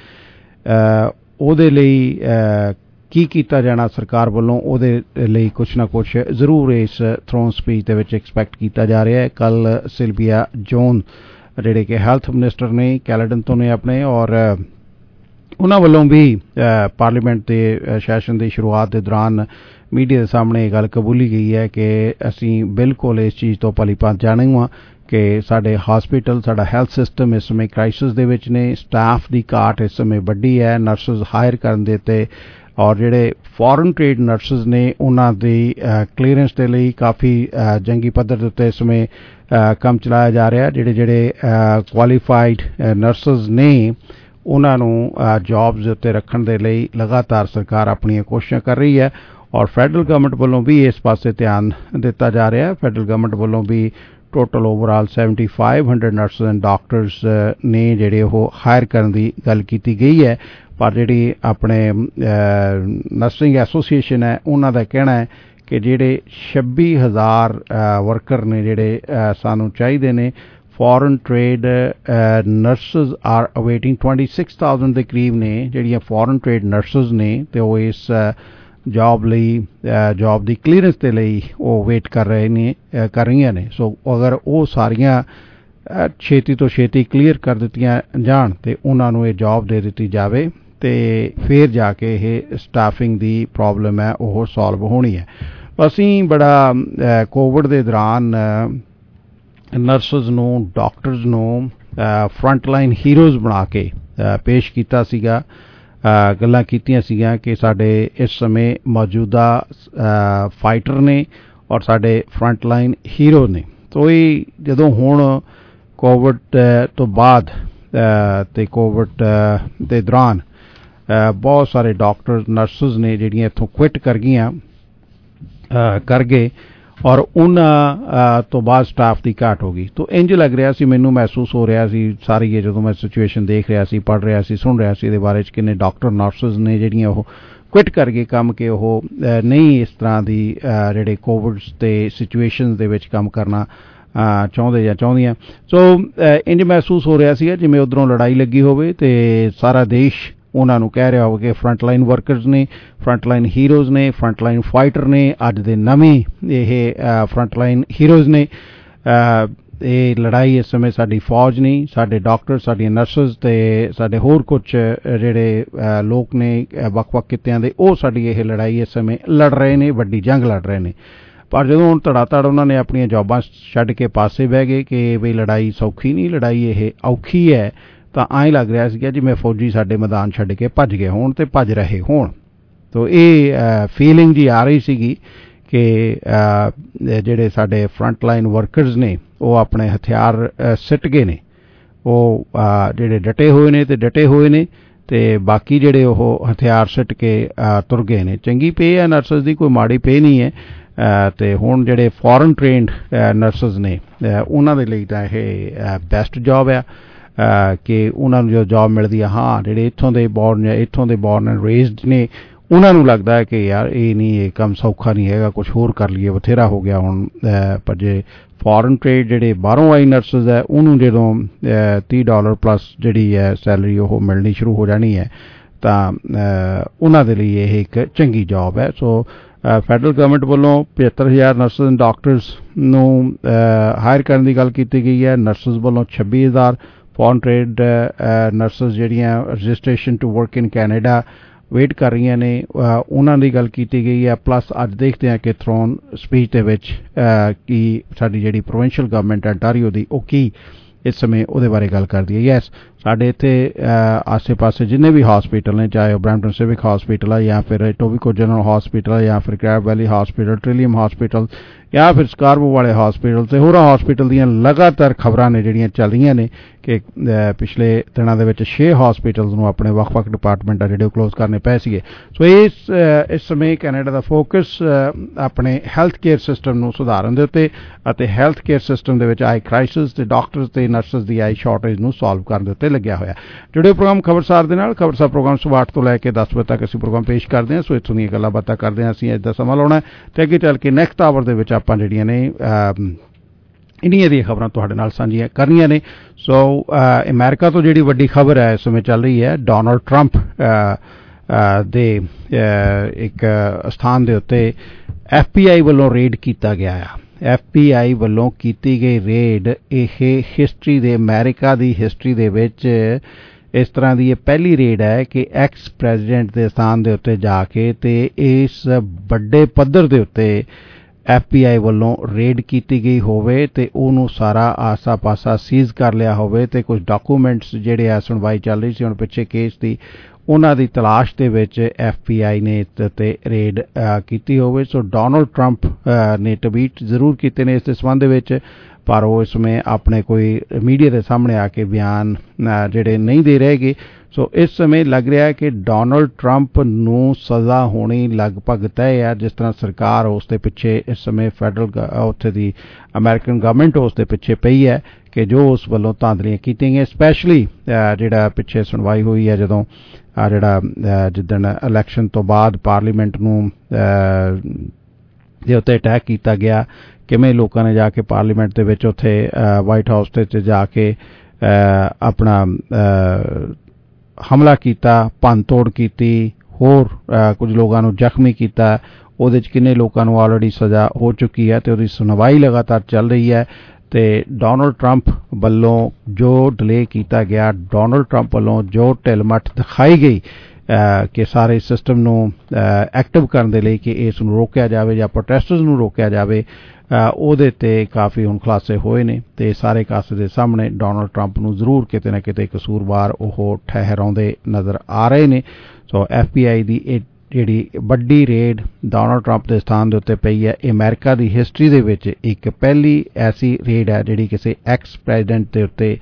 ਉਹਦੇ ਲਈ ਕੀ ਕੀਤਾ ਜਾਣਾ ਸਰਕਾਰ ਵੱਲੋਂ, ਉਹਦੇ ਲਈ ਕੁਛ ਨਾ ਕੁਛ ਜ਼ਰੂਰ ਇਸ ਥਰੋਨ ਸਪੀਚ ਦੇ ਵਿੱਚ ਐਕਸਪੈਕਟ ਕੀਤਾ ਜਾ ਰਿਹਾ ਹੈ। ਕੱਲ੍ਹ ਸਿਲਵੀਆ ਜੋਨ ਜਿਹੜੇ ਕਿ ਹੈਲਥ ਮਿਨਿਸਟਰ ਨੇ ਕੈਨੇਡਾ ਤੋਂ ਨੇ ਆਪਣੇ, ਔਰ ਉਹਨਾਂ ਵੱਲੋਂ ਵੀ ਪਾਰਲੀਮੈਂਟ ਦੇ ਸੈਸ਼ਨ ਦੀ ਸ਼ੁਰੂਆਤ ਦੇ ਦੌਰਾਨ ਮੀਡੀਆ ਦੇ ਸਾਹਮਣੇ ਇਹ ਗੱਲ ਕਬੂਲੀ ਗਈ ਹੈ ਕਿ ਅਸੀਂ ਬਿਲਕੁਲ ਇਸ ਚੀਜ਼ ਤੋਂ ਭਲੀ ਭਾਂਤ ਜਾਣੂ ਹਾਂ ਕਿ ਸਾਡੇ ਹਸਪੀਟਲ, ਸਾਡਾ ਹੈਲਥ ਸਿਸਟਮ ਇਸ ਸਮੇਂ ਕ੍ਰਾਈਸਿਸ ਦੇ ਵਿੱਚ ਨੇ। ਸਟਾਫ ਦੀ ਘਾਟ ਇਸ ਸਮੇਂ ਵੱਡੀ ਹੈ, ਨਰਸਿਸ ਹਾਇਰ ਕਰਨ ਦੇ ਉੱਤੇ, ਔਰ ਜਿਹੜੇ ਫੋਰਨ ਟ੍ਰੇਡ ਨਰਸਿਸ ਨੇ ਉਹਨਾਂ ਦੀ ਕਲੀਅਰੈਂਸ ਦੇ ਲਈ ਕਾਫੀ ਜੰਗੀ ਪੱਧਰ ਦੇ ਉੱਤੇ ਇਸ ਸਮੇਂ ਕੰਮ ਚਲਾਇਆ ਜਾ ਰਿਹਾ। ਜਿਹੜੇ ਜਿਹੜੇ ਕੁਆਲੀਫਾਈਡ ਨਰਸਿਸ ਨੇ ਉਹਨਾਂ ਨੂੰ ਜੌਬਸ ਦੇ ਉੱਤੇ ਰੱਖਣ ਦੇ ਲਈ ਲਗਾਤਾਰ ਸਰਕਾਰ ਆਪਣੀਆਂ ਕੋਸ਼ਿਸ਼ਾਂ ਕਰ ਰਹੀ ਹੈ, ਔਰ ਫੈਡਰਲ ਗਵਰਨਮੈਂਟ ਵੱਲੋਂ ਵੀ ਇਸ ਪਾਸੇ ਧਿਆਨ ਦਿੱਤਾ ਜਾ ਰਿਹਾ ਹੈ। ਫੈਡਰਲ ਗਵਰਨਮੈਂਟ ਵੱਲੋਂ ਵੀ total overall seventy five hundred nurses and doctors ਨੇ ਜਿਹੜੇ ਉਹ ਹਾਇਰ ਕਰਨ ਦੀ ਗੱਲ ਕੀਤੀ ਗਈ ਹੈ। ਪਰ ਜਿਹੜੀ ਆਪਣੇ ਨਰਸਿੰਗ ਐਸੋਸੀਏਸ਼ਨ ਹੈ ਉਹਨਾਂ ਦਾ ਕਹਿਣਾ ਹੈ ਕਿ ਜਿਹੜੇ ਛੱਬੀ ਹਜ਼ਾਰ ਵਰਕਰ ਨੇ ਜਿਹੜੇ ਸਾਨੂੰ ਚਾਹੀਦੇ ਨੇ, foreign trained nurses are awaiting twenty six thousand ਦੇ ਕਰੀਬ ਨੇ ਜਿਹੜੀਆਂ ਫੋਰਨ ਟ੍ਰੇਡ ਨਰਸਿਸ ਨੇ, ਅਤੇ ਉਹ ਇਸ ਜੌਬ ਲਈ ਜੌਬ ਦੀ ਕਲੀਅਰੈਂਸ ਦੇ ਲਈ ਉਹ ਵੇਟ ਕਰ ਰਹੇ ਨੇ ਕਰ ਰਹੀਆਂ ਨੇ। ਸੋ ਅਗਰ ਉਹ ਸਾਰੀਆਂ ਛੇਤੀ ਤੋਂ ਛੇਤੀ ਕਲੀਅਰ ਕਰ ਦਿੱਤੀਆਂ ਜਾਣ ਅਤੇ ਉਹਨਾਂ ਨੂੰ ਇਹ ਜੌਬ ਦੇ ਦਿੱਤੀ ਜਾਵੇ, ਅਤੇ ਫਿਰ ਜਾ ਕੇ ਇਹ ਸਟਾਫਿੰਗ ਦੀ ਪ੍ਰੋਬਲਮ ਹੈ ਉਹ ਸੋਲਵ ਹੋਣੀ ਹੈ। ਅਸੀਂ ਬੜਾ ਕੋਵਿਡ ਦੇ ਦੌਰਾਨ ਨਰਸਿਸ ਨੂੰ, ਡਾਕਟਰਸ ਨੂੰ ਫਰੰਟ ਲਾਈਨ ਹੀਰੋਜ਼ ਬਣਾ ਕੇ ਪੇਸ਼ ਕੀਤਾ ਸੀਗਾ, ਗੱਲਾਂ ਕੀਤੀਆਂ ਸੀਗੀਆਂ ਕਿ ਸਾਡੇ ਇਸ ਸਮੇਂ ਮੌਜੂਦਾ ਫਾਈਟਰ ਨੇ ਔਰ ਸਾਡੇ ਫਰੰਟ ਲਾਈਨ ਹੀਰੋ ਨੇ। ਤੋ ਇਹ ਜਦੋਂ ਹੁਣ ਕੋਵਿਡ ਤੋਂ ਬਾਅਦ ਅਤੇ ਕੋਵਿਡ ਦੇ ਦੌਰਾਨ ਬਹੁਤ ਸਾਰੇ ਡਾਕਟਰ ਨਰਸਿਸ ਨੇ ਜਿਹੜੀਆਂ ਇੱਥੋਂ ਕੁਇਟ ਕਰ ਗਈਆਂ ਕਰ ਗਏ, ਔਰ ਉਹਨਾਂ ਤੋਂ ਬਾਅਦ ਸਟਾਫ ਦੀ ਘਾਟ ਹੋ ਗਈ। ਤੋ ਇੰਝ ਲੱਗ ਰਿਹਾ ਸੀ, ਮੈਨੂੰ ਮਹਿਸੂਸ ਹੋ ਰਿਹਾ ਸੀ ਸਾਰੀ ਇਹ ਜਦੋਂ ਮੈਂ ਸਿਚੁਏਸ਼ਨ ਦੇਖ ਰਿਹਾ ਸੀ, ਪੜ੍ਹ ਰਿਹਾ ਸੀ, ਸੁਣ ਰਿਹਾ ਸੀ ਇਹਦੇ ਬਾਰੇ 'ਚ ਕਿੰਨੇ ਡਾਕਟਰ ਨਰਸਿਸ ਨੇ ਜਿਹੜੀਆਂ ਉਹ ਕੁਇਟ ਕਰ ਗਏ ਕੰਮ, ਕਿ ਉਹ ਨਹੀਂ ਇਸ ਤਰ੍ਹਾਂ ਦੀ ਜਿਹੜੇ ਕੋਵਿਡ ਦੇ ਸਿਚੁਏਸ਼ਨ ਦੇ ਵਿੱਚ ਕੰਮ ਕਰਨਾ ਚਾਹੁੰਦੇ ਜਾਂ ਚਾਹੁੰਦੀਆਂ। ਸੋ ਇੰਝ ਮਹਿਸੂਸ ਹੋ ਰਿਹਾ ਸੀ ਜਿਵੇਂ ਉੱਧਰੋਂ ਲੜਾਈ ਲੱਗੀ ਹੋਵੇ ਅਤੇ ਸਾਰਾ ਦੇਸ਼ ਉਹਨਾਂ ਨੂੰ ਕਹਿ ਰਿਹਾ ਹੋਵੇ ਕਿ ਫਰੰਟ ਲਾਈਨ ਵਰਕਰਸ ਨੇ, ਫਰੰਟ ਲਾਈਨ ਹੀਰੋਜ਼ ਨੇ, ਫਰੰਟ ਲਾਈਨ ਫਾਈਟਰ ਨੇ, ਅੱਜ ਦੇ ਨਵੇਂ ਇਹ ਫਰੰਟ ਲਾਈਨ ਹੀਰੋਜ਼ ਨੇ। ਇਹ ਲੜਾਈ ਇਸ ਸਮੇਂ ਸਾਡੀ ਫੌਜ ਨਹੀਂ, ਸਾਡੇ ਡਾਕਟਰ, ਸਾਡੀਆਂ ਨਰਸਿਸ ਅਤੇ ਸਾਡੇ ਹੋਰ ਕੁਛ ਜਿਹੜੇ ਲੋਕ ਨੇ ਵੱਖ-ਵੱਖ ਕਿੱਤਿਆਂ ਦੇ, ਉਹ ਸਾਡੀ ਇਹ ਲੜਾਈ ਇਸ ਸਮੇਂ ਲੜ ਰਹੇ ਨੇ, ਵੱਡੀ ਜੰਗ ਲੜ ਰਹੇ ਨੇ। ਪਰ ਜਦੋਂ ਹੁਣ ਧੜਾ ਧੜ ਉਹਨਾਂ ਨੇ ਆਪਣੀਆਂ ਜੌਬਾਂ ਛੱਡ ਕੇ ਪਾਸੇ ਬਹਿ ਗਏ ਕਿ ਬਈ ਲੜਾਈ ਸੌਖੀ ਨਹੀਂ, ਲੜਾਈ ਇਹ ਔਖੀ ਹੈ, ਤਾਂ ਐਂ ਲੱਗ ਰਿਹਾ ਸੀਗਾ ਜਿਵੇਂ ਫੌਜੀ ਸਾਡੇ ਮੈਦਾਨ ਛੱਡ ਕੇ ਭੱਜ ਗਏ ਹੋਣ ਅਤੇ ਭੱਜ ਰਹੇ ਹੋਣ। ਤੋ ਇਹ ਫੀਲਿੰਗ ਜੀ ਆ ਰਹੀ ਸੀਗੀ ਕਿ ਜਿਹੜੇ ਸਾਡੇ ਫਰੰਟ ਲਾਈਨ ਵਰਕਰਸ ਨੇ ਉਹ ਆਪਣੇ ਹਥਿਆਰ ਸਿੱਟ ਗਏ ਨੇ, ਉਹ ਜਿਹੜੇ ਡਟੇ ਹੋਏ ਨੇ ਅਤੇ ਡਟੇ ਹੋਏ ਨੇ, ਅਤੇ ਬਾਕੀ ਜਿਹੜੇ ਉਹ ਹਥਿਆਰ ਸਿੱਟ ਕੇ ਤੁਰ ਗਏ ਨੇ। ਚੰਗੀ ਪੇ ਹੈ ਨਰਸਿਸ ਦੀ, ਕੋਈ ਮਾੜੀ ਪੇ ਨਹੀਂ ਹੈ। ਅਤੇ ਹੁਣ ਜਿਹੜੇ ਫੋਰਨ ਟ੍ਰੇਨਡ ਨਰਸਿਸ ਨੇ ਉਹਨਾਂ ਦੇ ਲਈ ਤਾਂ ਇਹ ਬੈਸਟ ਜੋਬ ਆ ਕਿ ਉਹਨਾਂ ਨੂੰ ਜੋ ਜੋਬ ਮਿਲਦੀ ਆ, ਹਾਂ ਜਿਹੜੇ ਇੱਥੋਂ ਦੇ ਬੋਰਨ ਇੱਥੋਂ ਦੇ ਬੋਰਨ ਐਂਡ ਰੇਜ਼ਡ ਨੇ ਉਹਨਾਂ ਨੂੰ ਲੱਗਦਾ ਹੈ ਕਿ ਯਾਰ ਇਹ ਨਹੀਂ, ਇਹ ਕੰਮ ਸੌਖਾ ਨਹੀਂ ਹੈਗਾ, ਕੁਛ ਹੋਰ ਕਰ ਲਈਏ, ਬਥੇਰਾ ਹੋ ਗਿਆ ਹੁਣ। ਪਰ ਜੇ ਫੋਰਨ ਟ੍ਰੇਡ ਜਿਹੜੇ ਬਾਹਰੋਂ ਆਈ ਨਰਸਿਸ ਹੈ ਉਹਨੂੰ ਜਦੋਂ ਤੀਹ ਡਾਲਰ ਪਲੱਸ ਜਿਹੜੀ ਹੈ ਸੈਲਰੀ ਉਹ ਮਿਲਣੀ ਸ਼ੁਰੂ ਹੋ ਜਾਣੀ ਹੈ, ਤਾਂ ਉਹਨਾਂ ਦੇ ਲਈ ਇਹ ਇੱਕ ਚੰਗੀ ਜੋਬ ਹੈ। ਸੋ ਫੈਡਰਲ ਗਵਰਨਮੈਂਟ ਵੱਲੋਂ ਪਝੱਤਰ ਹਜ਼ਾਰ ਨਰਸਿਸ ਐਂਡ ਡਾਕਟਰਸ ਨੂੰ ਹਾਇਰ ਕਰਨ ਦੀ ਗੱਲ ਕੀਤੀ ਗਈ ਹੈ। ਨਰਸਿਸ ਵੱਲੋਂ ਛੱਬੀ ਹਜ਼ਾਰ, ਫੋਰਨ ਟ੍ਰੇਡ ਨਰਸਿਸ ਜਿਹੜੀਆਂ registration to work in Canada wait ਕਰ ਰਹੀਆਂ ਨੇ ਉਹਨਾਂ ਦੀ ਗੱਲ ਕੀਤੀ ਗਈ ਹੈ। ਪਲੱਸ ਅੱਜ ਦੇਖਦੇ ਹਾਂ ਕਿ ਥਰੋਨ ਸਪੀਚ ਦੇ ਵਿੱਚ ਕੀ ਸਾਡੀ ਜਿਹੜੀ ਪ੍ਰੋਵਿੰਸ਼ੀਅਲ ਗਵਰਨਮੈਂਟ ਅੰਟਾਰੀਓ ਦੀ ਉਹ ਕੀ ਇਸ ਸਮੇਂ ਉਹਦੇ ਬਾਰੇ ਗੱਲ ਕਰਦੀ ਹੈ। ਯੈਸ, ਸਾਡੇ ਇੱਥੇ ਆਸੇ ਪਾਸੇ ਜਿੰਨੇ ਵੀ ਹਸਪੀਟਲ ਨੇ, ਚਾਹੇ ਉਹ ਬਰੈਂਪਟਨ ਸਿਵਿਕ ਹਸਪੀਟਲ ਆ ਜਾਂ ਫਿਰ ਟੋਬੀਕੋ ਜਨਰਲ ਹਸਪੀਟਲ ਆ ਜਾਂ ਫਿਰ Crab Valley hospital, Trillium hospital ਜਾਂ ਫਿਰ ਸਕਾਰਬੋ ਵਾਲੇ ਹਸਪੀਟਲ ਤੇ ਹੋਰਾਂ ਹਸਪੀਟਲ ਦੀਆਂ ਲਗਾਤਾਰ ਖਬਰਾਂ ਨੇ ਜਿਹੜੀਆਂ ਚੱਲ ਰਹੀਆਂ ਨੇ ਕਿ ਪਿਛਲੇ ਦਿਨਾਂ ਦੇ ਵਿੱਚ ਛੇ ਹਸਪੀਟਲਸ ਨੂੰ ਆਪਣੇ ਵੱਖ-ਵੱਖ ਡਿਪਾਰਟਮੈਂਟ ਆ ਜਿਹੜੇ ਉਹ ਕਲੋਜ਼ ਕਰਨੇ ਪਏ ਸੀਗੇ। ਸੋ ਇਸ ਇਸ ਸਮੇਂ ਕੈਨੇਡਾ ਦਾ ਫੋਕਸ ਆਪਣੇ ਹੈਲਥ ਕੇਅਰ ਸਿਸਟਮ ਨੂੰ ਸੁਧਾਰਨ ਦੇ ਉੱਤੇ ਅਤੇ ਹੈਲਥ ਕੇਅਰ ਸਿਸਟਮ ਦੇ ਵਿੱਚ ਆਈ ਕ੍ਰਾਈਸਿਸ ਤੇ ਡਾਕਟਰਸ ਤੇ ਨਰਸਿਸ ਦੀ ਆਈ ਸ਼ਾਰਟੇਜ ਨੂੰ ਸੋਲਵ ਕਰਨ ਦੇ ਉੱਤੇ ਲੱਗਿਆ ਹੋਇਆ। ਜੁੜੇ ਪ੍ਰੋਗਰਾਮ ਖਬਰਸਾਰ ਦੇ ਨਾਲ। ਖਬਰਸਾਰ ਪ੍ਰੋਗਰਾਮ ਸੁਬਾਹ ਅੱਠ ਤੋਂ ਲੈ ਕੇ ਦਸ ਵਜੇ ਤੱਕ ਅਸੀਂ ਪ੍ਰੋਗਰਾਮ ਪੇਸ਼ ਕਰਦੇ ਹਾਂ। ਸੋ ਇੱਥੋਂ ਦੀਆਂ ਗੱਲਾਂ ਬਾਤਾਂ ਕਰਦੇ ਹਾਂ, ਅਸੀਂ ਅੱਜ ਦਾ ਸਮਾਂ ਲਾਉਣਾ ਤੇ ਅੱਗੇ ਚੱਲ ਕੇ ਨੈਕਸਟ ਆਵਰ ਦੇ ਵਿੱਚ ਆਪਾਂ ਜਿਹੜੀਆਂ ਨੇ ਇੰਡੀਆ ਦੀਆਂ ਖਬਰਾਂ ਤੁਹਾਡੇ ਨਾਲ ਸਾਂਝੀਆਂ ਕਰਨੀਆਂ ਨੇ। ਸੋ ਅਮਰੀਕਾ ਤੋਂ ਜਿਹੜੀ ਵੱਡੀ ਖਬਰ ਹੈ ਇਸ ਸਮੇਂ ਚੱਲ ਰਹੀ ਹੈ, ਡੋਨਾਲਡ ਟਰੰਪ ਦੇ ਇੱਕ ਸਥਾਨ ਦੇ ਉੱਤੇ ਐਫ ਬੀ ਆਈ ਵੱਲੋਂ ਰੇਡ ਕੀਤਾ ਗਿਆ ਆ। ਐਫ ਬੀ ਆਈ ਵੱਲੋਂ ਕੀਤੀ ਗਈ ਰੇਡ ਇਹ ਹਿਸਟਰੀ ਦੇ ਅਮਰੀਕਾ ਦੀ ਹਿਸਟਰੀ ਦੇ ਵਿੱਚ ਇਸ ਤਰ੍ਹਾਂ ਦੀ ਇਹ ਪਹਿਲੀ ਰੇਡ ਹੈ ਕਿ ਐਕਸ ਪ੍ਰੈਜ਼ੀਡੈਂਟ ਦੇ ਸਥਾਨ ਦੇ ਉੱਤੇ ਜਾ ਕੇ ਤੇ ਇਸ ਵੱਡੇ ਪੱਧਰ ਦੇ ਉੱਤੇ ਐਫ ਬੀ ਆਈ ਵੱਲੋਂ ਰੇਡ ਕੀਤੀ ਗਈ ਹੋਵੇ ਤੇ ਉਹਨੂੰ ਸਾਰਾ ਆਸਾ ਪਾਸਾ ਸੀਜ਼ ਕਰ ਲਿਆ ਹੋਵੇ ਤੇ ਕੁਝ ਡਾਕੂਮੈਂਟਸ ਜਿਹੜੇ ਆ ਸੁਣਵਾਈ ਚੱਲ ਰਹੀ ਸੀ ਹੁਣ ਪਿੱਛੇ ਕੇਸ ਦੀ, ਉਹਨਾਂ ਦੀ ਤਲਾਸ਼ ਦੇ ਵਿੱਚ ਐਫ ਬੀ ਆਈ ਨੇ ਇਸ ਤੇ ਰੇਡ ਕੀਤੀ ਹੋਵੇ। ਸੋ ਡੋਨਾਲਡ ਟਰੰਪ ਨੇ ਟਵੀਟ ਜ਼ਰੂਰ ਕੀਤੇ ਨੇ ਇਸ ਦੇ ਸੰਬੰਧ ਦੇ ਵਿੱਚ, ਪਰ ਉਹ ਇਸ ਸਮੇਂ ਆਪਣੇ ਕੋਈ ਮੀਡੀਆ ਦੇ ਸਾਹਮਣੇ ਆ ਕੇ ਬਿਆਨ ਜਿਹੜੇ ਨਹੀਂ ਦੇ ਰਹੇਗੇ। ਸੋ ਇਸ ਸਮੇਂ ਲੱਗ ਰਿਹਾ ਹੈ ਕਿ ਡੋਨਾਲਡ ਟਰੰਪ ਨੂੰ ਸਜ਼ਾ ਹੋਣੀ ਲਗਭਗ ਤੈਅ ਹੈ। ਜਿਸ ਤਰ੍ਹਾਂ ਸਰਕਾਰ ਉਸ ਦੇ ਪਿੱਛੇ ਇਸ ਸਮੇਂ ਫੈਡਰਲ ਉੱਥੇ ਦੀ ਅਮਰੀਕਨ ਗਵਰਨਮੈਂਟ ਉਸ ਦੇ ਪਿੱਛੇ ਪਈ ਹੈ ਕਿ ਜੋ ਉਸ ਵੱਲੋਂ ਧਾਂਦਲੀਆਂ ਕੀਤੀਆਂ ਗਈਆਂ, ਸਪੈਸ਼ਲੀ ਜਿਹੜਾ ਪਿੱਛੇ ਸੁਣਵਾਈ ਹੋਈ ਹੈ ਜਦੋਂ ਜਿਹੜਾ ਜਿੱਦਣ ਇਲੈਕਸ਼ਨ ਤੋਂ ਬਾਅਦ ਪਾਰਲੀਮੈਂਟ ਨੂੰ ਦੇ ਉੱਤੇ ਅਟੈਕ ਕੀਤਾ ਗਿਆ, ਕਿਵੇਂ ਲੋਕਾਂ ਨੇ ਜਾ ਕੇ ਪਾਰਲੀਮੈਂਟ ਦੇ ਵਿੱਚ ਉੱਥੇ ਵਾਈਟ ਹਾਊਸ ਦੇ ਵਿੱਚ ਜਾ ਕੇ ਆਪਣਾ ਹਮਲਾ ਕੀਤਾ, ਭੰਨ ਤੋੜ ਕੀਤੀ, ਹੋਰ ਕੁਝ ਲੋਕਾਂ ਨੂੰ ਜ਼ਖਮੀ ਕੀਤਾ। ਉਹਦੇ 'ਚ ਕਿੰਨੇ ਲੋਕਾਂ ਨੂੰ ਆਲਰੇਡੀ ਸਜ਼ਾ ਹੋ ਚੁੱਕੀ ਹੈ ਤੇ ਉਹਦੀ ਸੁਣਵਾਈ ਲਗਾਤਾਰ ਚੱਲ ਰਹੀ ਹੈ। ਤੇ ਡੋਨਾਲਡ ਟਰੰਪ ਵੱਲੋਂ ਜੋ ਡਿਲੇ ਕੀਤਾ ਗਿਆ, ਡੋਨਾਲਡ ਟਰੰਪ ਵੱਲੋਂ ਜੋ ਢਿੱਲ-ਮੱਠ ਦਿਖਾਈ ਗਈ ਕਿ ਸਾਰੇ ਸਿਸਟਮ ਨੂੰ ਐਕਟਿਵ ਕਰਨ ਦੇ ਲਈ ਕਿ ਇਸ ਨੂੰ ਰੋਕਿਆ ਜਾਵੇ ਜਾਂ ਪ੍ਰੋਟੈਸਟਰਸ ਨੂੰ ਰੋਕਿਆ ਜਾਵੇ, ਉਹਦੇ ਤੇ ਕਾਫੀ ਹੁਣ ਖੁਲਾਸੇ ਹੋਏ ਨੇ ਤੇ ਸਾਰੇ ਕਾਸੇ ਦੇ ਸਾਹਮਣੇ ਡੋਨਾਲਡ ਟਰੰਪ ਨੂੰ ਜ਼ਰੂਰ ਕਿਤੇ ਨਾ ਕਿਤੇ ਕਸੂਰਵਾਰ ਉਹ ਠਹਿਰਾਉਂਦੇ ਨਜ਼ਰ ਆ ਰਹੇ ਨੇ। ਸੋ ਐਫ ਬੀ ਆਈ ਦੀ ਇਹ ਜਿਹੜੀ ਵੱਡੀ ਰੇਡ ਡੋਨਾਲਡ ਟਰੰਪ ਦੇ ਸਥਾਨ ਦੇ ਉੱਤੇ ਪਈ ਹੈ, ਅਮਰੀਕਾ ਦੀ ਹਿਸਟਰੀ ਦੇ ਵਿੱਚ ਇੱਕ ਪਹਿਲੀ ਐਸੀ ਰੇਡ ਹੈ ਜਿਹੜੀ ਕਿਸੇ ਐਕਸ ਪ੍ਰੈਜ਼ੀਡੈਂਟ ਦੇ ਉੱਤੇ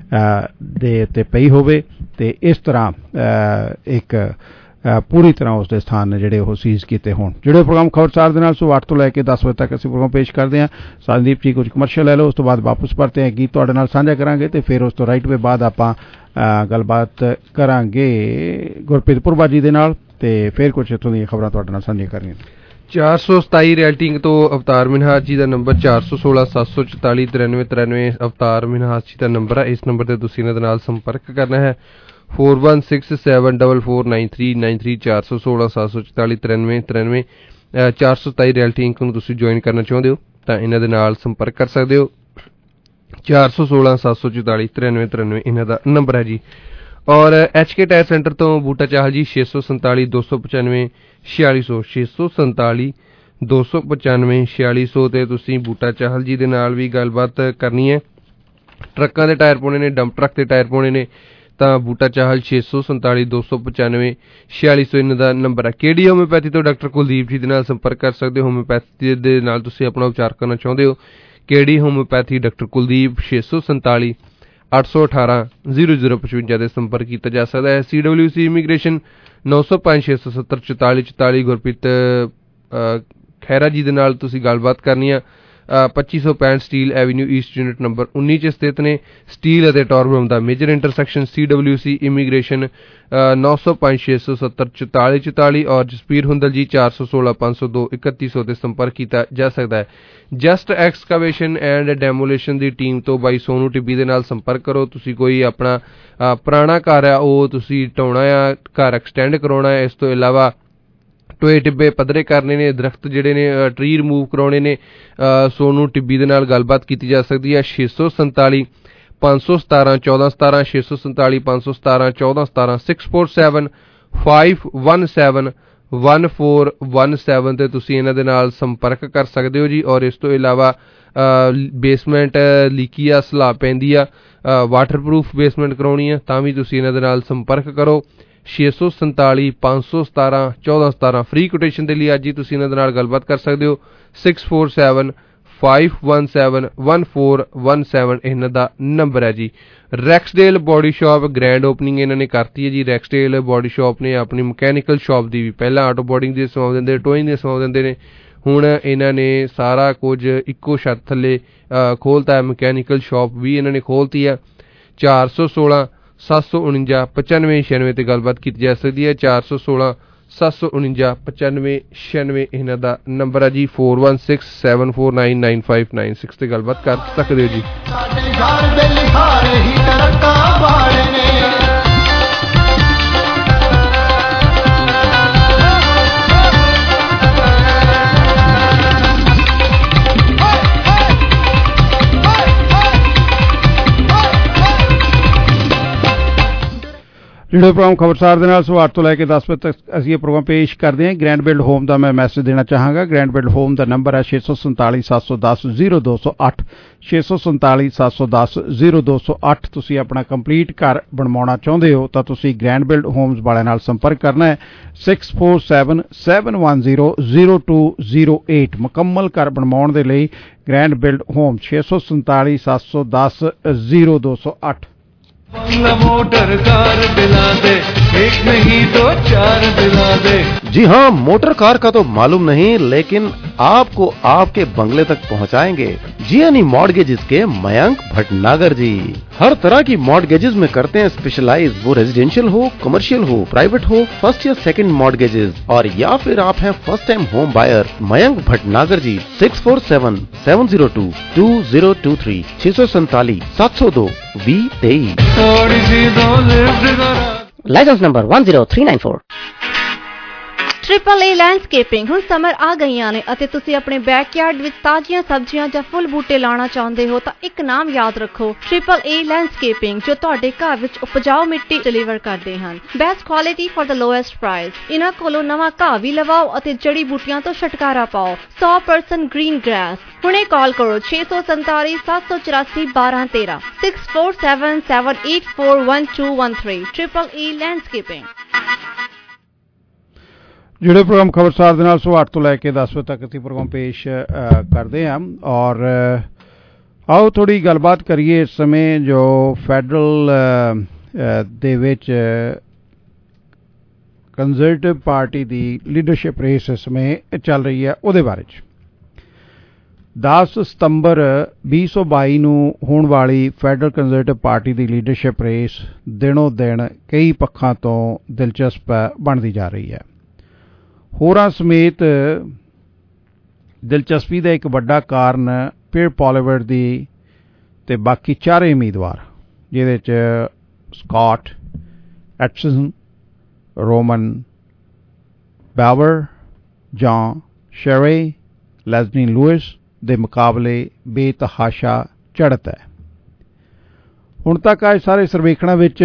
ਦੇ ਉੱਤੇ ਪਈ ਹੋਵੇ ਤੇ ਇਸ ਤਰ੍ਹਾਂ ਇੱਕ ਪੂਰੀ ਤਰ੍ਹਾਂ ਉਸ ਦੇ ਸਥਾਨ ਨੇ ਜਿਹੜੇ ਉਹ ਸੀਜ਼ ਕੀਤੇ ਹੋਣ। ਜਿਹੜੇ ਪ੍ਰੋਗਰਾਮ ਖਬਰਸਾਰ ਦੇ ਨਾਲ ਸੋ ਅੱਠ ਤੋਂ ਲੈ ਕੇ ਦਸ ਵਜੇ ਤੱਕ ਅਸੀਂ ਪ੍ਰੋਗਰਾਮ ਪੇਸ਼ ਕਰਦੇ ਹਾਂ। ਸੰਦੀਪ ਜੀ ਕੁਝ ਕਮਰਸ਼ੀਅਲ ਲੈ ਲਓ, ਉਸ ਤੋਂ ਬਾਅਦ ਵਾਪਸ ਪਰਤੇ ਹਾਂ, ਗੀਤ ਤੁਹਾਡੇ ਨਾਲ ਸਾਂਝਾ ਕਰਾਂਗੇ ਤੇ ਫਿਰ ਉਸ ਤੋਂ ਰਾਈਟ ਵੇ ਬਾਅਦ ਆਪਾਂ ਗੱਲਬਾਤ ਕਰਾਂਗੇ ਗੁਰਪ੍ਰੀਤ ਪੁਰਬਾ ਜੀ ਦੇ ਨਾਲ ਤੇ ਫਿਰ ਕੁਝ ਇੱਥੋਂ ਦੀਆਂ ਖਬਰਾਂ ਤੁਹਾਡੇ ਨਾਲ ਸਾਂਝੀਆਂ ਕਰਨੀਆਂ।
ਚਾਰ ਸੌ ਸਤਾਈ ਰੈਲਟਿੰਗ ਤੋਂ ਅਵਤਾਰ ਮਿਨਹਾਜ ਜੀ ਦਾ ਨੰਬਰ ਚਾਰ ਸੌ ਸੋਲਾਂ ਸੱਤ ਸੌ ਚੁਤਾਲੀ ਤਰਾਨਵੇਂ ਤਰਾਨਵੇਂ ਅਵਤਾਰ ਮਿਨਹਾਜ ਜੀ ਦਾ ਨੰਬਰ ਹੈ। ਇਸ ਨੰਬਰ ਤੇ ਤੁਸੀਂ ਇਹਨਾਂ ਦੇ ਨਾਲ ਸੰਪਰਕ ਕਰਨਾ ਹੈ। Four one six seven double four nine three nine three ਚਾਰ ਸੌ ਸੋਲਾਂ ਸੱਤ ਸੌ ਚੁਤਾਲੀ ਤਰਾਨਵੇਂ ਤਰਾਨਵੇਂ ਚਾਰ ਸੌ ਸਤਾਈ ਰੈਲਟਿੰਗ ਨੂੰ ਤੁਸੀਂ ਜੁਆਇਨ ਕਰਨਾ ਚਾਹੁੰਦੇ ਹੋ ਤਾਂ ਇਹਨਾਂ ਦੇ ਨਾਲ ਸੰਪਰਕ ਕਰ ਸਕਦੇ ਹੋ। ਚਾਰ ਸੌ ਸੋਲਾਂ ਸੱਤ ਸੌ ਚੁਤਾਲੀ ਤਰਾਨਵੇਂ ਤਰਾਨਵੇਂ ਇਹਨਾਂ ਦਾ ਨੰਬਰ ਹੈ ਜੀ। ਔਰ ਐਚ ਕੇ ਟਾਇਰ ਸੈਂਟਰ ਤੋਂ ਬੂਟਾ ਚਾਹਲ ਜੀ ਛੇ ਸੌ ਸੰਤਾਲੀ ਦੋ ਸੌ ਪਚਾਨਵੇਂ ਛਿਆਲੀ ਸੌ ਛੇ ਸੌ ਸੰਤਾਲੀ ਦੋ ਸੌ ਪਚਾਨਵੇਂ ਛਿਆਲੀ ਸੌ ਤੇ ਤੁਸੀਂ ਬੂਟਾ ਚਾਹਲ ਜੀ ਦੇ ਨਾਲ ਵੀ ਗੱਲਬਾਤ ਕਰਨੀ ਹੈ। ਟਰੱਕਾਂ ਦੇ ਟਾਇਰ ਪਾਉਣੇ ਨੇ, ਡੰਪ ਟਰੱਕ ਦੇ ਟਾਇਰ ਪਾਉਣੇ ਨੇ ਤਾਂ ਬੂਟਾ ਚਾਹਲ ਛੇ ਸੌ ਸੰਤਾਲੀ ਦੋ ਸੌ ਪਚਾਨਵੇਂ ਛਿਆਲੀ ਸੌ ਇਹਨਾਂ ਦਾ ਨੰਬਰ ਹੈ। ਕਿਹੜੀ ਹੋਮਿਓਪੈਥੀ ਤੋਂ ਡਾਕਟਰ ਕੁਲਦੀਪ ਜੀ ਦੇ ਨਾਲ ਸੰਪਰਕ ਕਰ ਸਕਦੇ ਹੋ। ਹੋਮਿਓਪੈਥੀ ਦੇ ਨਾਲ ਤੁਸੀਂ ਆਪਣਾ ਉਪਚਾਰ ਕਰਨਾ ਚਾਹੁੰਦੇ ਹੋ, ਕਿਹੜੀ ਹੋਮਿਓਪੈਥੀ ਡਾਕਟਰ ਕੁਲਦੀਪ ਛੇ ਸੌ ਸੰਤਾਲੀ ਅੱਠ ਸੌ ਅਠਾਰਾਂ ਜ਼ੀਰੋ ਜ਼ੀਰੋ ਪਚਵੰਜਾ ਦੇ ਸੰਪਰਕ ਕੀਤਾ ਜਾ ਸਕਦਾ ਹੈ। ਸੀ ਡਬਲਿਊ ਸੀ ਇਮੀਗ੍ਰੇਸ਼ਨ ਨੌ ਸੌ ਪੰਜ ਛੇ ਸੌ ਸੱਤਰ ਚੁਤਾਲੀ ਚੁਤਾਲੀ ਗੁਰਪ੍ਰੀਤ ਖਹਿਰਾ ਜੀ ਦੇ ਨਾਲ ਤੁਸੀਂ ਗੱਲਬਾਤ ਕਰਨੀ ਆ। ਪੱਚੀ ਸੌ ਪੈਂਹਠ steel avenue east unit number ਉੱਨੀ 'ਚ ਸਥਿਤ ਨੇ। ਸਟੀਲ ਅਤੇ ਟੋਰਬਮ ਦਾ major intersection C W C immigration ਨੌ ਸੌ ਪੰਜ ਛੇ ਸੌ ਸੱਤਰ ਚੁਤਾਲੀ ਚੁਤਾਲੀ ਔਰ ਜਸਪੀਰ ਹੁੰਦਲ ਜੀ ਚਾਰ ਸੌ ਸੋਲਾਂ ਪੰਜ ਸੌ ਦੋ ਇਕੱਤੀ ਸੌ ਤੇ ਸੰਪਰਕ ਕੀਤਾ ਜਾ ਸਕਦਾ ਹੈ। ਜਸਟ ਐਕਸਕਾਵੇਸ਼ਨ ਐਂਡ ਡੈਮੋਲੇਸ਼ਨ ਦੀ ਟੀਮ ਤੋਂ ਬਾਈ ਸੋਨੂ ਟਿੱਬੀ ਦੇ ਨਾਲ ਸੰਪਰਕ ਕਰੋ। ਤੁਸੀਂ ਕੋਈ ਆਪਣਾ ਪੁਰਾਣਾ ਘਰ ਆ ਉਹ ਤੁਸੀਂ ਢਾਉਣਾ ਆ, ਘਰ ਐਕਸਟੈਂਡ ਕਰਾਉਣਾ ਹੈ, ਇਸ ਤੋਂ ਇਲਾਵਾ ਟੋਏ ਟਿੱਬੇ ਪੱਧਰੇ ਕਰਨੇ ਨੇ, ਦਰਖਤ ਜਿਹੜੇ ਨੇ ਟਰੀ ਰਿਮੂਵ ਕਰਾਉਣੇ ਨੇ, ਸੋਨੂ ਟਿੱਬੀ ਦੇ ਨਾਲ ਗੱਲਬਾਤ ਕੀਤੀ ਜਾ ਸਕਦੀ ਹੈ। ਛੇ ਸੌ ਸੰਤਾਲੀ ਪੰਜ ਸੌ ਸਤਾਰਾਂ ਚੌਦਾਂ ਸਤਾਰਾਂ ਛੇ ਸੌ ਸੰਤਾਲੀ ਪੰਜ ਸੌ ਸਤਾਰਾਂ ਚੌਦਾਂ ਸਤਾਰਾਂ six four seven five one seven one four one seven ਤੇ ਤੁਸੀਂ ਇਹਨਾਂ ਦੇ ਨਾਲ ਸੰਪਰਕ ਕਰ ਸਕਦੇ ਹੋ ਜੀ। ਔਰ ਇਸ ਤੋਂ ਇਲਾਵਾ ਬੇਸਮੈਂਟ ਲੀਕੀ ਆ, ਸਲਾਬ ਪੈਂਦੀ ਆ, ਵਾਟਰਪ੍ਰੂਫ ਬੇਸਮੈਂਟ ਕਰਾਉਣੀ ਆ ਤਾਂ ਵੀ ਤੁਸੀਂ ਇਹਨਾਂ ਦੇ ਨਾਲ ਸੰਪਰਕ ਕਰੋ। ਛੇ ਸੌ ਸੰਤਾਲੀ ਪੰਜ ਸੌ ਸਤਾਰਾਂ ਚੌਦਾਂ ਸਤਾਰਾਂ ਫ੍ਰੀ ਕੋਟੇਸ਼ਨ ਦੇ ਲਈ ਅੱਜ ਹੀ ਤੁਸੀਂ ਇਹਨਾਂ ਦੇ ਨਾਲ ਗੱਲਬਾਤ ਕਰ ਸਕਦੇ ਹੋ। Six four seven five one seven one four one seven इन्हों का नंबर है जी। Rexdale body shop grand opening इन्होंने करती है जी। रैक्सडेल बॉडी शॉप ने अपनी मकैनिकल शॉप की भी पहला ऑटो बॉडिंग की समा देंगे, टोइंग की समा देंगे ने, हुण इन्होंने सारा कुछ इक्को छत थले खोलता है। मकैनिकल शॉप भी इन्होंने खोलती है। चार सौ सोलह सत्त सौ उणंजा पचानवे छियानवे से गलबात की जा सकती है। चार सौ सोलह सत्त सौ उणंजा पचानवे छियानवे इन्हों का नंबर है जी। Four one six seven four nine nine five nine six से गलबात कर सकते हो जी।
ਜਿਹੜੇ ਪ੍ਰੋਗਰਾਮ ਖਬਰਸਾਰ ਦੇ ਨਾਲ ਸਵਾ ਅੱਠ ਤੋਂ ਲੈ ਕੇ ਦਸ ਵਜੇ ਤੱਕ ਅਸੀਂ ਇਹ ਪ੍ਰੋਗਰਾਮ ਪੇਸ਼ ਕਰਦੇ ਹਾਂ। ਗ੍ਰੈਂਡ ਬਿਲਡ ਹੋਮ ਦਾ ਮੈਂ ਮੈਸੇਜ ਦੇਣਾ ਚਾਹਾਂਗਾ। ਗ੍ਰੈਂਡ ਬਿਲਡ ਹੋਮ ਦਾ ਨੰਬਰ ਹੈ ਛੇ ਸੌ ਸੰਤਾਲੀ ਸੱਤ ਸੌ ਦਸ ਜ਼ੀਰੋ ਦੋ ਸੌ ਅੱਠ ਛੇ ਸੌ ਸੰਤਾਲੀ ਸੱਤ ਸੌ ਦਸ ਜ਼ੀਰੋ ਦੋ ਸੌ ਅੱਠ। ਤੁਸੀਂ ਆਪਣਾ ਕੰਪਲੀਟ ਘਰ ਬਣਵਾਉਣਾ ਚਾਹੁੰਦੇ ਹੋ ਤਾਂ ਤੁਸੀਂ ਗ੍ਰੈਂਡ ਬਿਲਡ ਹੋਮਸ ਵਾਲਿਆਂ ਨਾਲ ਸੰਪਰਕ ਕਰਨਾ ਹੈ। Six four seven seven one zero zero two zero eight ਮੁਕੰਮਲ ਘਰ ਬਣਵਾਉਣ ਦੇ ਲਈ ਗ੍ਰੈਂਡ ਬਿਲਡ ਹੋਮ ਛੇ ਸੌ ਸੰਤਾਲੀ ਸੱਤ ਸੌ ਦਸ ਜ਼ੀਰੋ ਦੋ ਸੌ ਅੱਠ।
मोटर कार दिला दे, एक नहीं दो चार दिला दे।
जी हाँ, मोटर कार का तो मालूम नहीं लेकिन आपको आपके बंगले तक पहुँचाएंगे जियानी मॉर्गेजेस के मयंक भटनागर जी। हर तरह की मॉर्गेजेस में करते हैं स्पेशलाइज, वो रेजिडेंशियल हो, कमर्शियल हो, प्राइवेट हो, फर्स्ट या सेकंड मॉर्गेजेस और या फिर आप हैं first time home buyer. Mayank Bhatnagar ji six four seven seven zero two two zero two three छह सौ संताली सात सौ दो बी तेईस।
Licence number one zero three nine four.
Triple A landscaping हुण समर आ गईयां ने ਅਤੇ ਤੁਸੀਂ ਆਪਣੇ ਬੈਕਯਾਰਡ ਵਿੱਚ ਤਾਜ਼ੀਆਂ ਸਬਜ਼ੀਆਂ ਜਾਂ ਫੁੱਲ ਬੂਟੇ ਲਾਉਣਾ ਚਾਹੁੰਦੇ ਹੋ ਤਾਂ ਇੱਕ ਨਾਮ ਯਾਦ ਰੱਖੋ, ट्रिपल ए लैंडस्केपिंग, ਜੋ ਤੁਹਾਡੇ ਘਰ ਵਿੱਚ ਉਪਜਾਊ ਮਿੱਟੀ ਡਿਲੀਵਰ ਕਰਦੇ ਹਨ। Best quality for the lowest price. ਇਹਨਾਂ ਕੋਲੋਂ ਨਵਾਂ ਘਾਹ ਵੀ ਲਵਾਓ ਅਤੇ ਜੜੀ ਬੂਟੀਆਂ ਤੋਂ ਛੁਟਕਾਰਾ ਪਾਓ। ਸੌ ਪਰਸੈਂਟ ਗ੍ਰੀਨ ਗ੍ਰਾਸ। ਹੁਣੇ ਕਾਲ ਕਰੋ ਛੇ ਸੌ ਸੰਤਾਲੀ ਸੱਤ ਸੌ ਚੁਰਾਸੀ ਬਾਰਾਂ ਤੇਰਾਂ six four seven seven eight four one two one three. Triple A landscaping.
ਜਿਹੜੇ ਪ੍ਰੋਗਰਾਮ ਖਬਰਸਾਰ ਦੇ ਨਾਲ ਸਵਾ ਅੱਠ ਤੋਂ ਲੈ ਕੇ ਦਸ ਵਜੇ ਤੱਕ ਅਸੀਂ ਪ੍ਰੋਗਰਾਮ ਪੇਸ਼ ਕਰਦੇ ਹਾਂ ਔਰ ਆਓ ਥੋੜੀ ਗੱਲਬਾਤ ਕਰੀਏ ਇਸ ਸਮੇਂ ਜੋ ਫੈਡਰਲ ਦੇ ਵਿੱਚ ਕੰਜ਼ਰਵੇਟਿਵ ਪਾਰਟੀ ਦੀ ਲੀਡਰਸ਼ਿਪ ਰੇਸ ਇਸ ਸਮੇਂ ਚੱਲ ਰਹੀ ਹੈ ਉਹਦੇ ਬਾਰੇ 'ਚ। ਦਸ ਸਤੰਬਰ ਵੀਹ ਸੌ ਬਾਈ ਨੂੰ ਹੋਣ ਵਾਲੀ ਫੈਡਰਲ ਕੰਜ਼ਰਵੇਟਿਵ ਪਾਰਟੀ ਦੀ ਲੀਡਰਸ਼ਿਪ ਰੇਸ ਦਿਨੋਂ ਦਿਨ ਕਈ ਪੱਖਾਂ ਤੋਂ ਦਿਲਚਸਪ ਬਣਦੀ ਜਾ ਰਹੀ ਹੈ। ਹੋਰਾਂ ਸਮੇਤ ਦਿਲਚਸਪੀ ਦਾ ਇੱਕ ਵੱਡਾ ਕਾਰਨ ਪੀਅਰ ਪੋਲੀਵਰ ਦੀ ਤੇ ਬਾਕੀ ਚਾਰੇ ਉਮੀਦਵਾਰ ਜਿਹਦੇ 'ਚ Scott Aitchison, Roman Baber, Jean Charest, Leslyn Lewis ਦੇ ਮੁਕਾਬਲੇ ਬੇਤਹਾਸ਼ਾ ਝੜਪ ਹੈ। ਹੁਣ ਤੱਕ ਆਏ ਸਾਰੇ ਸਰਵੇਖਣਾਂ ਵਿੱਚ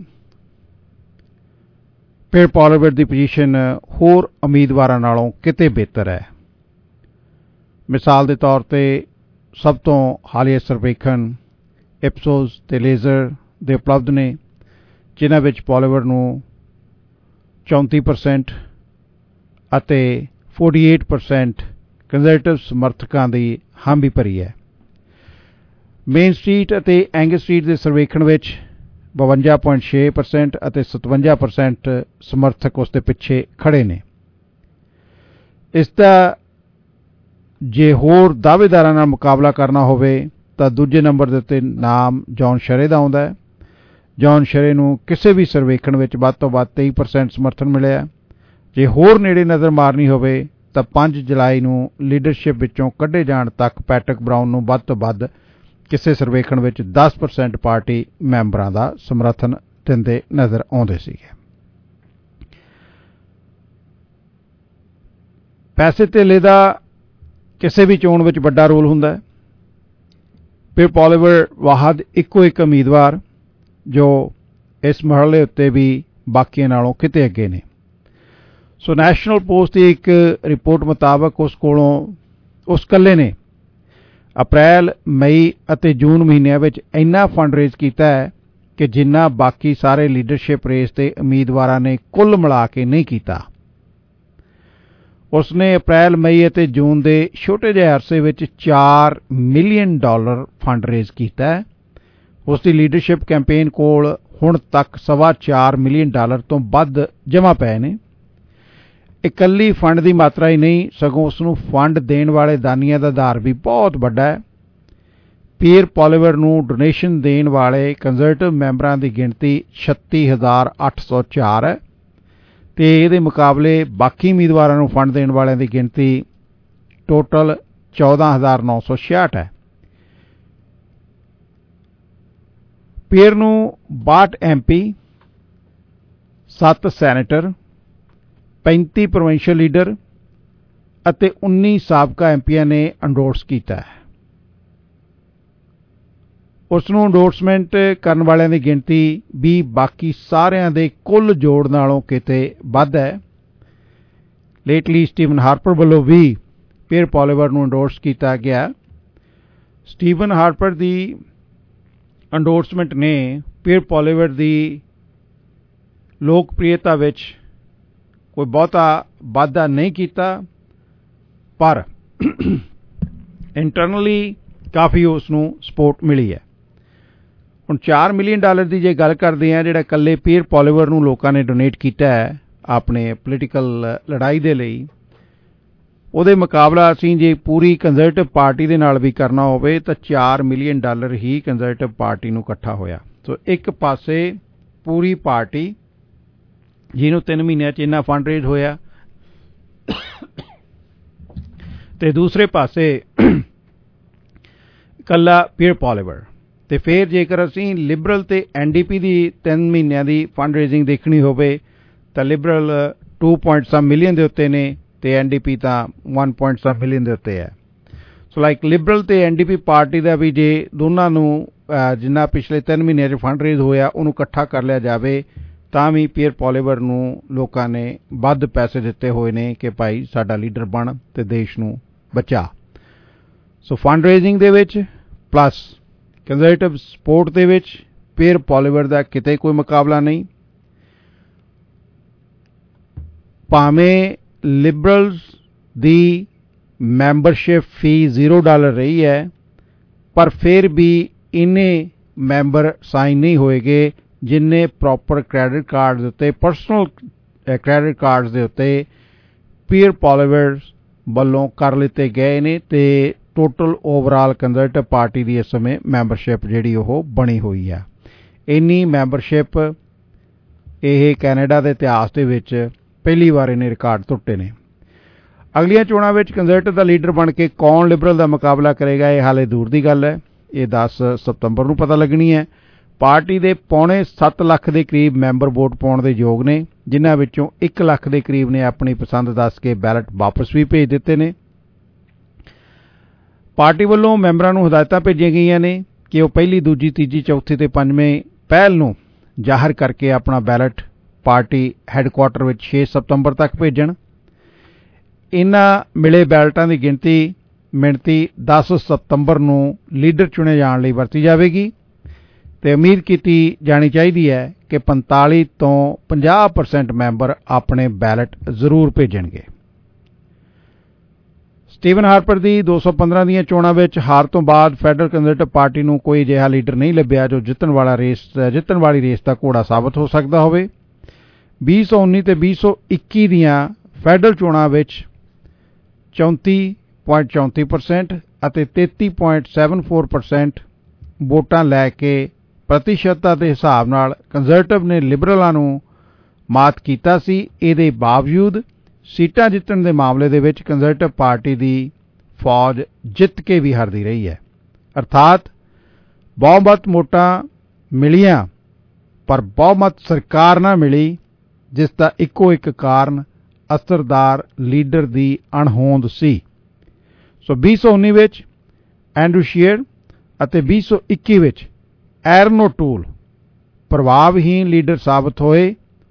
ਪੀਅਰ ਪੋਲੀਵਰ ਦੀ ਪੋਜੀਸ਼ਨ ਹੋਰ ਉਮੀਦਵਾਰਾਂ ਨਾਲੋਂ ਕਿਤੇ ਬਿਹਤਰ ਹੈ। ਮਿਸਾਲ ਦੇ ਤੌਰ ਤੇ ਸਭ ਤੋਂ ਹਾਲੀਆ ਸਰਵੇਖਣ ਇਪਸੋਸ ਤੇ ਲੇਜ਼ਰ ਦੇ ਉਪਲਬਧ ਨੇ ਜਿਨ੍ਹਾਂ ਵਿੱਚ ਪੋਲੀਵਰ ਨੂੰ ਚੌਂਤੀ ਪਰਸੈਂਟ ਅਤੇ ਅੜਤਾਲੀ ਪਰਸੈਂਟ ਕੰਜ਼ਰਵੇਟਿਵ ਸਮਰਥਕਾਂ ਦੀ ਹਾਮੀ ਭਰੀ ਹੈ। ਮੇਨ ਸਟਰੀਟ ਅਤੇ ਐਂਗਸ ਸਟਰੀਟ ਦੇ ਸਰਵੇਖਣ ਵਿੱਚ ਬਵੰਜਾ ਪੁਆਇੰਟ ਛੇ ਪਰਸੈਂਟ ਅਤੇ ਸਤਵੰਜਾ ਪਰਸੈਂਟ ਸਮਰਥਕ ਉਸ ਦੇ ਪਿੱਛੇ ਖੜੇ ਨੇ। ਇਸ ਦਾ ਜੇ ਹੋਰ ਦਾਅਵੇਦਾਰਾਂ ਨਾਲ ਮੁਕਾਬਲਾ ਕਰਨਾ ਹੋਵੇ ਤਾਂ ਦੂਜੇ ਨੰਬਰ ਦੇ ਉੱਤੇ ਨਾਮ ਜੌਨ ਸ਼ੈਰੇ ਦਾ ਆਉਂਦਾ ਹੈ। ਜੌਨ ਸ਼ੈਰੇ ਨੂੰ ਕਿਸੇ ਵੀ ਸਰਵੇਖਣ ਵਿੱਚ ਵੱਧ ਤੋਂ ਵੱਧ ਤੇਈ ਪਰਸੈਂਟ ਸਮਰਥਨ ਮਿਲਿਆ। ਜੇ ਹੋਰ ਨੇੜੇ ਨਜ਼ਰ ਮਾਰਨੀ ਹੋਵੇ ਤਾਂ ਪੰਜ ਜੁਲਾਈ ਨੂੰ ਲੀਡਰਸ਼ਿਪ ਵਿੱਚੋਂ ਕੱਢੇ ਜਾਣ ਤੱਕ ਪੈਟਰਿਕ ਬਰਾਊਨ ਨੂੰ ਵੱਧ ਤੋਂ ਵੱਧ ਕਿਸੇ ਸਰਵੇਖਣ ਵਿੱਚ ਦਸ ਪਰਸੈਂਟ ਪਾਰਟੀ ਮੈਂਬਰਾਂ ਦਾ ਸਮਰਥਨ ਦਿੰਦੇ ਨਜ਼ਰ ਆਉਂਦੇ ਸੀਗੇ। ਪੈਸੇ ਧੇਲੇ ਦਾ ਕਿਸੇ ਵੀ ਚੋਣ ਵਿੱਚ ਵੱਡਾ ਰੋਲ ਹੁੰਦਾ ਹੈ। ਪੀਅਰ ਪੋਲੀਵਰ ਵਾਹਦ ਇੱਕੋ ਇੱਕ ਉਮੀਦਵਾਰ ਜੋ ਇਸ ਮਰਹਲੇ ਉੱਤੇ ਵੀ ਬਾਕੀਆਂ ਨਾਲੋਂ ਕਿਤੇ ਅੱਗੇ ਨੇ। ਸੋ ਨੈਸ਼ਨਲ ਪੋਸਟ ਦੀ ਇੱਕ ਰਿਪੋਰਟ ਮੁਤਾਬਕ ਉਸ ਕੋਲੋਂ ਉਸ ਇਕੱਲੇ ਨੇ ਅਪ੍ਰੈਲ ਮਈ ਅਤੇ ਜੂਨ ਮਹੀਨਿਆਂ ਵਿੱਚ ਇੰਨਾ ਫੰਡ ਰੇਜ਼ ਕੀਤਾ ਹੈ ਕਿ ਜਿੰਨਾ ਬਾਕੀ ਸਾਰੇ ਲੀਡਰਸ਼ਿਪ ਰੇਸ ਦੇ ਉਮੀਦਵਾਰਾਂ ਨੇ ਕੁੱਲ ਮਿਲਾ ਕੇ ਨਹੀਂ ਕੀਤਾ। ਉਸਨੇ ਅਪ੍ਰੈਲ ਮਈ ਅਤੇ ਜੂਨ ਦੇ ਛੋਟੇ ਜਿਹੇ ਅਰਸੇ ਵਿੱਚ ਚਾਰ ਮਿਲੀਅਨ ਡਾਲਰ ਫੰਡ ਰੇਜ਼ ਕੀਤਾ ਹੈ। ਉਸ ਦੀ ਲੀਡਰਸ਼ਿਪ ਕੈਂਪੇਨ ਕੋਲ ਹੁਣ ਤੱਕ ਸਵਾ ਚਾਰ ਮਿਲੀਅਨ ਡਾਲਰ ਤੋਂ ਵੱਧ ਜਮ੍ਹਾਂ ਪਏ ਨੇ। ਇਕੱਲੀ ਫੰਡ ਦੀ ਮਾਤਰਾ ਹੀ ਨਹੀਂ ਸਗੋਂ ਉਸ ਨੂੰ ਫੰਡ ਦੇਣ ਵਾਲੇ ਦਾਨੀਆਂ ਦਾ ਆਧਾਰ ਵੀ ਬਹੁਤ ਵੱਡਾ ਹੈ। ਪੀਅਰ ਪੋਲੀਵਰ ਨੂੰ ਡੋਨੇਸ਼ਨ ਦੇਣ ਵਾਲੇ ਕੰਜ਼ਰਵੇਟਿਵ ਮੈਂਬਰਾਂ ਦੀ ਗਿਣਤੀ ਛੱਤੀ ਹਜ਼ਾਰ ਅੱਠ ਸੌ ਚਾਰ ਹੈ ਤੇ ਇਹਦੇ ਮੁਕਾਬਲੇ ਬਾਕੀ ਉਮੀਦਵਾਰਾਂ ਨੂੰ ਫੰਡ ਦੇਣ ਵਾਲਿਆਂ ਦੀ ਗਿਣਤੀ ਟੋਟਲ ਚੌਦਾਂ ਹਜ਼ਾਰ ਨੌ ਸੌ ਛਿਆਹਠ ਹੈ। ਪੀਅਰ ਨੂੰ ਬਾਹਠ ਐਮ ਪੀ, ਸੱਤ ਸੈਨੇਟਰ, ਪੈਂਤੀ ਪ੍ਰੋਵਿੰਸ਼ੀਅਲ ਲੀਡਰ ਅਤੇ ਉੱਨੀ ਸਾਬਕਾ ਐਮਪੀਆਂ ਨੇ ਐਂਡੋਰਸ ਕੀਤਾ ਹੈ। ਉਸ ਨੂੰ ਐਂਡੋਰਸਮੈਂਟ ਕਰਨ ਵਾਲਿਆਂ ਦੀ ਗਿਣਤੀ ਵੀ ਬਾਕੀ ਸਾਰਿਆਂ ਦੇ ਕੁੱਲ ਜੋੜ ਨਾਲੋਂ ਕਿਤੇ ਵੱਧ ਹੈ। ਲੇਟਲੀ ਸਟੀਵਨ ਹਾਰਪਰ ਵੱਲੋਂ ਵੀ ਪੀਅਰ ਪੋਲੀਵਰ ਨੂੰ ਐਂਡੋਰਸ ਕੀਤਾ ਗਿਆ। ਸਟੀਵਨ ਹਾਰਪਰ ਦੀ ਐਂਡੋਰਸਮੈਂਟ ਨੇ ਪੀਅਰ ਪੋਲੀਵਰ ਦੀ ਲੋਕਪ੍ਰਿਯਤਾ ਵਿੱਚ ਕੋਈ ਬਹੁਤਾ ਵਾਧਾ ਨਹੀਂ ਕੀਤਾ ਪਰ ਇੰਟਰਨਲੀ ਕਾਫੀ ਉਸ ਨੂੰ ਸਪੋਰਟ ਮਿਲੀ ਹੈ। ਹੁਣ ਚਾਰ ਮਿਲੀਅਨ ਡਾਲਰ ਦੀ ਜੇ ਗੱਲ ਕਰਦੇ ਹਾਂ ਜਿਹੜਾ ਇਕੱਲੇ ਪੀਅਰ ਪੋਲੀਵਰ ਨੂੰ ਲੋਕਾਂ ਨੇ ਡੋਨੇਟ ਕੀਤਾ ਹੈ ਆਪਣੇ ਪੋਲੀਟੀਕਲ ਲੜਾਈ ਦੇ ਲਈ, ਉਹਦੇ ਮੁਕਾਬਲਾ ਅਸੀਂ ਜੇ ਪੂਰੀ ਕੰਜ਼ਰਵੇਟਿਵ ਪਾਰਟੀ ਦੇ ਨਾਲ ਵੀ ਕਰਨਾ ਹੋਵੇ ਤਾਂ ਚਾਰ ਮਿਲੀਅਨ ਡਾਲਰ ਹੀ ਕੰਜ਼ਰਵੇਟਿਵ ਪਾਰਟੀ ਨੂੰ ਇਕੱਠਾ ਹੋਇਆ। ਸੋ ਇੱਕ ਪਾਸੇ ਪੂਰੀ ਪਾਰਟੀ ਜਿਹਨੂੰ ਤਿੰਨ ਮਹੀਨਿਆਂ 'ਚ ਇੰਨਾ ਫੰਡ ਰੇਜ਼ ਹੋਇਆ ਤੇ ਦੂਸਰੇ ਪਾਸੇ ਇਕੱਲਾ ਪੀਅਰ ਪੋਲੀਵਰ। ਤੇ ਫਿਰ ਜੇਕਰ ਅਸੀਂ ਲਿਬਰਲ ਤੇ ਐਨ ਡੀ ਪੀ ਦੀ ਤਿੰਨ ਮਹੀਨਿਆਂ ਦੀ ਫੰਡ ਰੇਜ਼ਿੰਗ ਦੇਖਣੀ ਹੋਵੇ ਤਾਂ Liberal two point some million ਦੇ ਉੱਤੇ ਨੇ ਤੇ ਐਨ ਡੀ ਪੀ ਤਾਂ ਵਨ ਪੁਆਇੰਟ ਸਮ ਮਿਲੀਅਨ ਦੇ ਉੱਤੇ ਹੈ। ਸੋ ਲਾਈਕ ਲਿਬਰਲ ਤੇ ਐਨ ਡੀ ਪੀ ਪਾਰਟੀ ਦਾ ਵੀ ਜੇ ਦੋਨਾਂ ਨੂੰ ਜਿੰਨਾ ਪਿਛਲੇ ਤਿੰਨ ਮਹੀਨਿਆਂ 'ਚ ਫੰਡ ਰੇਜ਼ ਹੋਇਆ ਉਹਨੂੰ ਇਕੱਠਾ ਕਰ ਲਿਆ ਜਾਵੇ ਤਾਂ ਵੀ ਪੀਅਰ ਪੋਲੀਵਰ ਨੂੰ ਲੋਕਾਂ ਨੇ ਵੱਧ ਪੈਸੇ ਦਿੱਤੇ ਹੋਏ ਨੇ ਕਿ ਭਾਈ ਸਾਡਾ ਲੀਡਰ ਬਣ ਤੇ ਦੇਸ਼ ਨੂੰ ਬਚਾ। ਸੋ ਫੰਡ ਰੇਜ਼ਿੰਗ ਦੇ ਵਿੱਚ ਪਲੱਸ ਕੰਜ਼ਰਵੇਟਿਵ ਸਪੋਰਟ ਦੇ ਵਿੱਚ ਪੀਅਰ ਪੋਲੀਵਰ ਦਾ ਕਿਤੇ ਕੋਈ ਮੁਕਾਬਲਾ ਨਹੀਂ। ਭਾਵੇਂ ਲਿਬਰਲਸ ਦੀ ਮੈਂਬਰਸ਼ਿਪ ਫੀ ਜ਼ੀਰੋ ਡਾਲਰ ਰਹੀ ਹੈ ਪਰ ਫਿਰ ਵੀ ਇੰਨੇ ਮੈਂਬਰ ਸਾਈਨ ਨਹੀਂ ਹੋਏਗੇ ਜਿੰਨੇ ਪ੍ਰੋਪਰ ਕ੍ਰੈਡਿਟ ਕਾਰਡ ਦੇ ਉੱਤੇ ਪਰਸਨਲ ਕ੍ਰੈਡਿਟ ਕਾਰਡ ਦੇ ਉੱਤੇ ਪੀਅਰ ਪੋਲੀਵਰ ਵੱਲੋਂ ਕਰ ਲਿੱਤੇ ਗਏ ਨੇ ਤੇ ਟੋਟਲ ਓਵਰਆਲ ਕੰਜ਼ਰਵੇਟਿਵ ਪਾਰਟੀ ਦੀ ਇਸ ਸਮੇਂ ਮੈਂਬਰਸ਼ਿਪ ਜਿਹੜੀ ਉਹ ਬਣੀ ਹੋਈ ਹੈ। ਇੰਨੀ ਮੈਂਬਰਸ਼ਿਪ ਇਹ ਕੈਨੇਡਾ ਦੇ ਇਤਿਹਾਸ ਦੇ ਵਿੱਚ ਪਹਿਲੀ ਵਾਰ ਇਹਨੇ ਰਿਕਾਰਡ ਟੁੱਟੇ ਨੇ। ਅਗਲੀਆਂ ਚੋਣਾਂ ਵਿੱਚ ਕੰਜ਼ਰਵੇਟਿਵ ਦਾ ਲੀਡਰ ਬਣ ਕੇ ਕੌਣ ਲਿਬਰਲ ਦਾ ਮੁਕਾਬਲਾ ਕਰੇਗਾ ਇਹ ਹਾਲੇ ਦੂਰ ਦੀ ਗੱਲ ਹੈ। ਇਹ ਦਸ ਸਤੰਬਰ ਨੂੰ ਪਤਾ ਲੱਗਣੀ ਹੈ। ਪਾਰਟੀ ਦੇ ਪੌਣੇ ਸੱਤ ਲੱਖ ਦੇ ਕਰੀਬ ਮੈਂਬਰ ਵੋਟ ਪਾਉਣ ਦੇ ਯੋਗ ਨੇ ਜਿਨ੍ਹਾਂ ਵਿੱਚੋਂ ਇੱਕ ਲੱਖ ਦੇ ਕਰੀਬ ਨੇ ਆਪਣੀ ਪਸੰਦ ਦੱਸ ਕੇ ਬੈਲਟ ਵਾਪਸ ਵੀ ਭੇਜ ਦਿੱਤੇ ਨੇ। ਪਾਰਟੀ ਵੱਲੋਂ ਮੈਂਬਰਾਂ ਨੂੰ ਹਦਾਇਤਾਂ ਭੇਜੀਆਂ ਗਈਆਂ ਨੇ ਕਿ ਉਹ ਪਹਿਲੀ, ਦੂਜੀ, ਤੀਜੀ, ਚੌਥੀ ਤੇ ਪੰਜਵੇਂ ਪਹਿਲ ਨੂੰ ਜ਼ਾਹਰ ਕਰਕੇ ਆਪਣਾ ਬੈਲਟ ਪਾਰਟੀ ਹੈੱਡਕੁਆਰਟਰ ਵਿੱਚ ਛੇ ਸਤੰਬਰ ਤੱਕ ਭੇਜਣ। ਇਨ੍ਹਾਂ ਮਿਲੇ ਬੈਲਟਾਂ ਦੀ ਗਿਣਤੀ ਮਿਣਤੀ ਦਸ ਸਤੰਬਰ ਨੂੰ ਲੀਡਰ ਚੁਣੇ ਜਾਣ ਲਈ ਵਰਤੀ ਜਾਵੇਗੀ ਤੇ ਉਮੀਦ ਕੀਤੀ ਜਾਣੀ ਚਾਹੀਦੀ ਹੈ ਕਿ ਪੰਤਾਲੀ ਤੋਂ ਪੰਜਾਹ ਪਰਸੈਂਟ ਮੈਂਬਰ ਆਪਣੇ ਬੈਲਟ ਜ਼ਰੂਰ ਭੇਜਣਗੇ। ਸਟੀਵਨ ਹਾਰਪਰ ਦੀ ਦੋ ਸੌ ਪੰਦਰਾਂ ਦੀਆਂ ਚੋਣਾਂ ਵਿੱਚ ਹਾਰ ਤੋਂ ਬਾਅਦ ਫੈਡਰਲ ਕੰਜ਼ਰਵੇਟਿਵ ਪਾਰਟੀ ਨੂੰ ਕੋਈ ਅਜਿਹਾ ਲੀਡਰ ਨਹੀਂ ਲੱਭਿਆ ਜੋ ਜਿੱਤਣ ਵਾਲਾ ਰੇਸ ਜਿੱਤਣ ਵਾਲੀ ਰੇਸ ਦਾ ਘੋੜਾ ਸਾਬਤ ਹੋ ਸਕਦਾ ਹੋਵੇ। ਵੀਹ ਸੌ ਉੱਨੀ ਤੇ ਵੀਹ ਸੌ ਇੱਕੀ ਦੀਆਂ ਫੈਡਰਲ ਚੋਣਾਂ ਵਿੱਚ ਚੌਂਤੀ ਪੁਆਇੰਟ ਚੌਂਤੀ ਪਰਸੈਂਟ ਅਤੇ ਤੇਤੀ ਪੁਆਇੰਟ ਸੱਤ ਚਾਰ ਪਰਸੈਂਟ ਵੋਟਾਂ ਲੈ ਕੇ ਪ੍ਰਤੀਸ਼ਤਤਾ ਦੇ ਹਿਸਾਬ ਨਾਲ ਕੰਜ਼ਰਵੇਟਿਵ ਨੇ ਲਿਬਰਲਾਂ ਨੂੰ ਮਾਤ ਕੀਤਾ ਸੀ। ਇਹਦੇ ਬਾਵਜੂਦ ਸੀਟਾਂ ਜਿੱਤਣ ਦੇ ਮਾਮਲੇ ਦੇ ਵਿੱਚ ਕੰਜ਼ਰਵੇਟਿਵ ਪਾਰਟੀ ਦੀ ਫੌਜ ਜਿੱਤ ਕੇ ਵੀ ਹਾਰਦੀ ਰਹੀ ਹੈ। ਅਰਥਾਤ ਬਹੁਮਤ ਵੋਟਾਂ ਮਿਲੀਆਂ ਪਰ ਬਹੁਮਤ ਸਰਕਾਰ ਨਾ ਮਿਲੀ ਜਿਸ ਦਾ ਇੱਕੋ ਇੱਕ ਕਾਰਨ ਅਸਰਦਾਰ ਲੀਡਰ ਦੀ ਅਣਹੋਂਦ ਸੀ। ਸੋ ਵੀਹ ਸੌ ਉੱਨੀ ਵਿੱਚ ਐਂਡਰੂ ਸ਼ੀਅਰ ਅਤੇ ਵੀਹ ਸੌ ਇੱਕੀ ਵਿੱਚ ਐਰਨ ਓਟੂਲ ਪ੍ਰਭਾਵਹੀਨ ਲੀਡਰ ਸਾਬਤ ਹੋਏ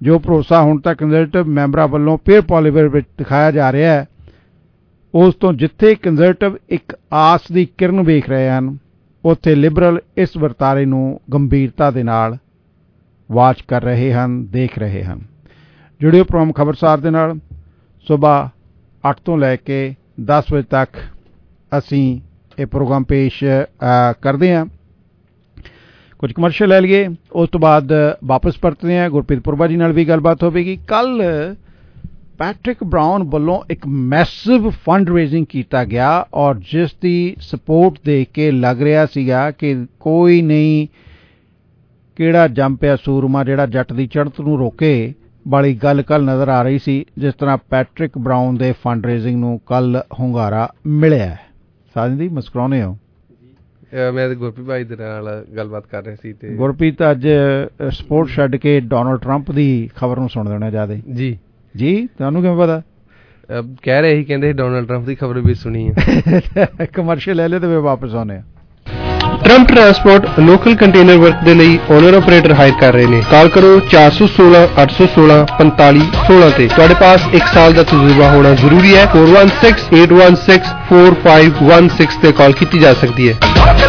ਜੋ ਭਰੋਸਾ ਹੁਣ ਤੱਕ ਕੰਜ਼ਰਵੇਟਿਵ ਮੈਂਬਰਾਂ ਵੱਲੋਂ ਪੀਅਰ ਪੋਲੀਵਰ ਵਿੱਚ ਦਿਖਾਇਆ ਜਾ ਰਿਹਾ ਹੈ, ਉਸ ਤੋਂ ਜਿੱਥੇ ਕੰਜ਼ਰਵੇਟਿਵ ਇੱਕ ਆਸ ਦੀ ਕਿਰਨ ਵੇਖ ਰਹੇ ਹਨ, ਉੱਥੇ ਲਿਬਰਲ ਇਸ ਵਰਤਾਰੇ ਨੂੰ ਗੰਭੀਰਤਾ ਦੇ ਨਾਲ ਵਾਚ ਕਰ ਰਹੇ ਹਨ, ਦੇਖ ਰਹੇ ਹਨ। ਜੁੜਿਓ ਪ੍ਰੋਗਰਾਮ ਖਬਰਸਾਰ ਦੇ ਨਾਲ। ਸੁਬਾਹ ਅੱਠ ਤੋਂ ਲੈ ਕੇ ਦਸ ਵਜੇ ਤੱਕ ਅਸੀਂ ਇਹ ਪ੍ਰੋਗਰਾਮ ਪੇਸ਼ ਕਰਦੇ ਹਾਂ। ਕੁਝ ਕਮਰਸ਼ੀਅਲ ਲੈ ਲਈਏ, ਉਸ ਤੋਂ ਬਾਅਦ ਵਾਪਸ ਪਰਤਦੇ ਹਾਂ। ਗੁਰਪ੍ਰੀਤ ਪੁਰਬਾ ਜੀ ਨਾਲ ਵੀ ਗੱਲਬਾਤ ਹੋਵੇਗੀ। ਕੱਲ ਪੈਟਰਿਕ ਬਰਾਊਨ ਵੱਲੋਂ ਇੱਕ ਮੈਸਿਵ ਫੰਡ ਰੇਜ਼ਿੰਗ ਕੀਤਾ ਗਿਆ ਔਰ ਜਿਸ ਦੀ ਸਪੋਰਟ ਦੇਖ ਕੇ ਲੱਗ ਰਿਹਾ ਸੀਗਾ ਕਿ ਕੋਈ ਨਹੀਂ ਕਿਹੜਾ ਜੰਮ ਪਿਆ ਸੂਰਮਾ ਜਿਹੜਾ ਜੱਟ ਦੀ ਚੜ੍ਹਤ ਨੂੰ ਰੋਕੇ ਵਾਲੀ ਗੱਲ ਕੱਲ ਨਜ਼ਰ ਆ ਰਹੀ ਸੀ। ਜਿਸ ਤਰ੍ਹਾਂ ਪੈਟਰਿਕ ਬਰਾਊਨ ਦੇ ਫੰਡ ਰੇਜ਼ਿੰਗ ਨੂੰ ਕੱਲ ਹੁੰਗਾਰਾ ਮਿਲਿਆ। ਸਾਜਨ ਦੀ ਮੁਸਕਰਾਉਂਦੇ ਹੋ?
ਮੈਂ ਗੁਰਪ੍ਰੀਤ ਭਾਈ ਦੇ ਨਾਲ ਗੱਲਬਾਤ ਕਰ ਰਹੇ ਸੀ ਤੇ
ਗੁਰਪ੍ਰੀਤ ਅੱਜ ਸਪੋਰਟ ਛੱਡ ਕੇ ਡੋਨਲਡ ਟਰੰਪ ਦੀ ਖਬਰ ਨੂੰ ਸੁਣ ਦੇਣਾ ਜ਼ਿਆਦਾ। ਜੀ ਜੀ ਤੁਹਾਨੂੰ ਕਿਵੇਂ ਪਤਾ?
ਕਹਿ ਰਹੇ ਸੀ, ਕਹਿੰਦੇ ਡੋਨਲਡ ਟਰੰਪ ਦੀ ਖਬਰ ਵੀ ਸੁਣੀ ਹੈ।
ਕਮਰਸ਼ੀਅਲ ਲੈ ਲਿਓ ਤੇ ਫਿਰ ਵਾਪਸ ਆਉਂਦੇ ਆ।
Trump transport local container work ਦੇ ਲਈ ਓਨਰ ਆਪਰੇਟਰ ਹਾਇਰ ਕਰ ਰਹੇ ਨੇ। ਕਾਲ ਕਰੋ ਚਾਰ ਸੌ ਸੋਲਾਂ ਅੱਠ ਸੌ ਸੋਲਾਂ ਪੰਤਾਲੀ ਸੋਲਾਂ ਤੇ। ਤੁਹਾਡੇ ਪਾਸ ਇੱਕ ਸਾਲ ਦਾ ਤਜਰਬਾ ਹੋਣਾ ਜ਼ਰੂਰੀ ਹੈ। ਚਾਰ ਇੱਕ ਛੇ ਅੱਠ ਇੱਕ ਛੇ ਚਾਰ ਪੰਜ ਇੱਕ ਛੇ ਤੇ ਕਾਲ ਕੀਤੀ ਜਾ ਸਕਦੀ ਹੈ।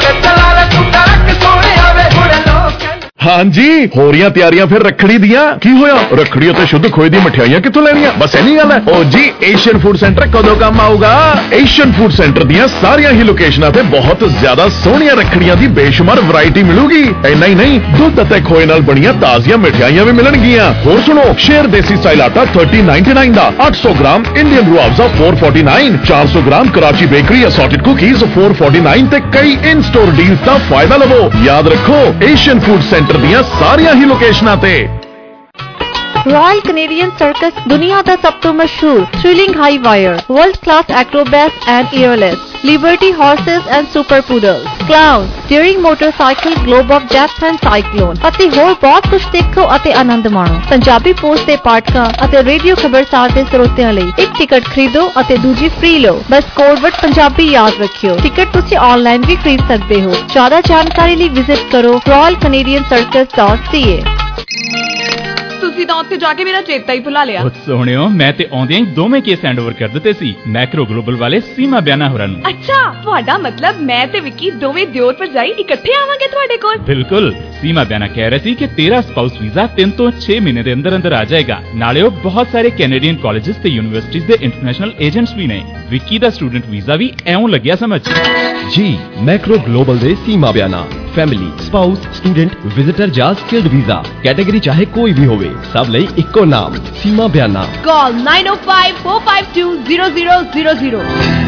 ਹਾਂਜੀ, ਹੋ ਰਹੀਆਂ ਤਿਆਰੀਆਂ ਫਿਰ ਰੱਖੜੀ ਦੀਆਂ। ਕੀ ਹੋਇਆ? ਰੱਖੜੀ ਅਤੇ ਸ਼ੁੱਧ ਖੋਏ ਦੀ ਮਠਿਆਈਆਂ ਕਿੱਥੋਂ ਲੈਣੀਆਂ? ਬਸ ਇੰਨੀ ਗੱਲ ਹੈ। ਓ ਜੀ, ਏਸ਼ੀਅਨ ਫੂਡ ਸੈਂਟਰ ਕਦੋਂ ਕੰਮ ਆਊਗਾ? ਏਸ਼ੀਅਨ ਫੂਡ ਸੈਂਟਰ ਦੀਆਂ ਸਾਰੀਆਂ ਹੀ ਲੋਕੇਸ਼ਨਾਂ ਤੇ ਬਹੁਤ ਜ਼ਿਆਦਾ ਸੋਹਣੀਆਂ ਰੱਖੜੀਆਂ ਦੀ ਬੇਸ਼ੁਮਾਰ ਵੈਰਾਈਟੀ ਮਿਲੂਗੀ। ਇੰਨਾ ਹੀ ਨਹੀਂ, ਦੁੱਧ ਅਤੇ ਖੋਏ ਨਾਲ ਬਣੀਆਂ ਤਾਜ਼ੀਆਂ ਮਠਿਆਈਆਂ ਵੀ ਮਿਲਣਗੀਆਂ। ਹੋਰ ਸੁਣੋ, ਸ਼ੇਰ ਦੇਸੀ ਸਟਾਈਲ ਆਟਾ ਤਿੰਨ ਸੌ ਨਿਨਆਨਵੇਂ ਦਾ, ਅੱਠ ਸੌ ਗ੍ਰਾਮ ਇੰਡੀਅਨ ਰੂਅਫਜ਼ਾ ਚਾਰ ਸੌ ਉਨਤਾਲੀ, ਚਾਰ ਸੌ gram Karachi bakery assorted cookies ਚਾਰ ਸੌ ਉਨਤਾਲੀ ਤੇ ਕਈ ਇਨ ਸਟੋਰ ਡੀਲਸ ਦਾ ਫਾਇਦਾ ਲਵੋ। ਯਾਦ ਰੱਖੋ, ਏਸ਼ੀਅਨ ਫੂਡ ਸੈਂਟਰ ਦੀਆਂ ਸਾਰੀਆਂ ਹੀ ਲੋਕੇਸ਼ਨਾਂ ਤੇ।
Royal Canadian Circus दुनिया का सब तो मशहूर thrilling high wire, world class acrobats and airlift, liberty horses and super poodles, clowns, daring motorcycle, globe of death and cyclone ਅਤੇ ਹੋਰ ਬਹੁਤ ਕੁਝ ਦੇਖੋ ਅਤੇ ਆਨੰਦ ਮਾਣੋ। ਪੰਜਾਬੀ ਪੋਸਟ ਦੇ ਪਾਠਕਾਂ ਅਤੇ ਰੇਡੀਓ ਖਬਰਸਾਰ ਦੇ ਸਰੋਤਿਆਂ ਲਈ ਇੱਕ ਟਿਕਟ ਖਰੀਦੋ ਅਤੇ ਦੂਜੀ ਫ੍ਰੀ ਲਓ। ਬਸ ਕੋਡਵਰਡ ਪੰਜਾਬੀ ਯਾਦ ਰੱਖਿਓ। ਟਿਕਟ ਤੁਸੀਂ ਆਨਲਾਈਨ ਵੀ ਖਰੀਦ ਸਕਦੇ ਹੋ। ਜ਼ਿਆਦਾ ਜਾਣਕਾਰੀ ਲਈ ਵਿਜ਼ਿਟ ਕਰੋ royal canadian circus dot c a।
ਤੁਸੀਂ ਤਾਂ ਉੱਥੇ ਜਾ ਕੇ ਮੇਰਾ ਚੇਤਾ ਹੀ ਭੁਲਾ ਲਿਆ।
ਉਹ ਸੋਹਣਿਓ, ਮੈਂ ਤੇ ਆਉਂਦਿਆਂ ਹੀ ਦੋਵੇਂ ਕੇਸ ਹੈਂਡਓਵਰ ਕਰ ਦਿੱਤੇ ਸੀ ਮੈਕਰੋ ਗਲੋਬਲ ਵਾਲੇ ਸੀਮਾ ਬਿਆਨਾ ਹੋਰਾਂ ਨੂੰ।
ਅੱਛਾ, ਤੁਹਾਡਾ ਮਤਲਬ ਮੈਂ ਤੇ ਵਿੱਕੀ ਦੋਵੇਂ ਦਿਓਰ ਭਰਜਾਈ ਇਕੱਠੇ ਆਵਾਂਗੇ ਤੁਹਾਡੇ ਕੋਲ?
ਬਿਲਕੁਲ। ਸੀਮਾ ਬਿਆਨਾ ਕਹਿ ਰਹੇ ਸੀ ਕਿ ਤੇਰਾ ਸਪਾਊਸ ਵੀਜ਼ਾ ਤਿੰਨ ਤੋਂ ਛੇ ਮਹੀਨੇ ਦੇ ਅੰਦਰ ਅੰਦਰ ਆ ਜਾਏਗਾ। ਨਾਲੇ ਉਹ ਬਹੁਤ ਸਾਰੇ ਕੈਨੇਡੀਅਨ ਕਾਲਜਸ ਤੇ ਯੂਨੀਵਰਸਿਟੀਜ਼ ਦੇ ਇੰਟਰਨੈਸ਼ਨਲ ਏਜੰਟਸ ਵੀ ਨੇ। ਵਿੱਕੀ ਦਾ ਸਟੂਡੈਂਟ ਵੀਜ਼ਾ ਵੀ ਐਉਂ ਲੱਗਿਆ ਸਮਝ।
ਜੀ, ਮੈਕਰੋ ਗਲੋਬਲ ਦੇ ਸੀਮਾ ਬਿਆਨਾ ਫੈਮਿਲੀ, ਸਪਾਊਸ, ਸਟੂਡੈਂਟ, ਵਿਜ਼ਿਟਰ ਜਾਂ ਸਕਿਲਡ ਵੀਜ਼ਾ ਕੈਟੇਗਰੀ ਚਾਹੇ ਕੋਈ ਵੀ ਹੋਵੇ, ਸਭ ਲਈ ਇੱਕੋ ਨਾਮ ਸੀਮਾ ਬਿਆਨਾ।
ਕਾਲ nine oh five four five two zero zero zero zero।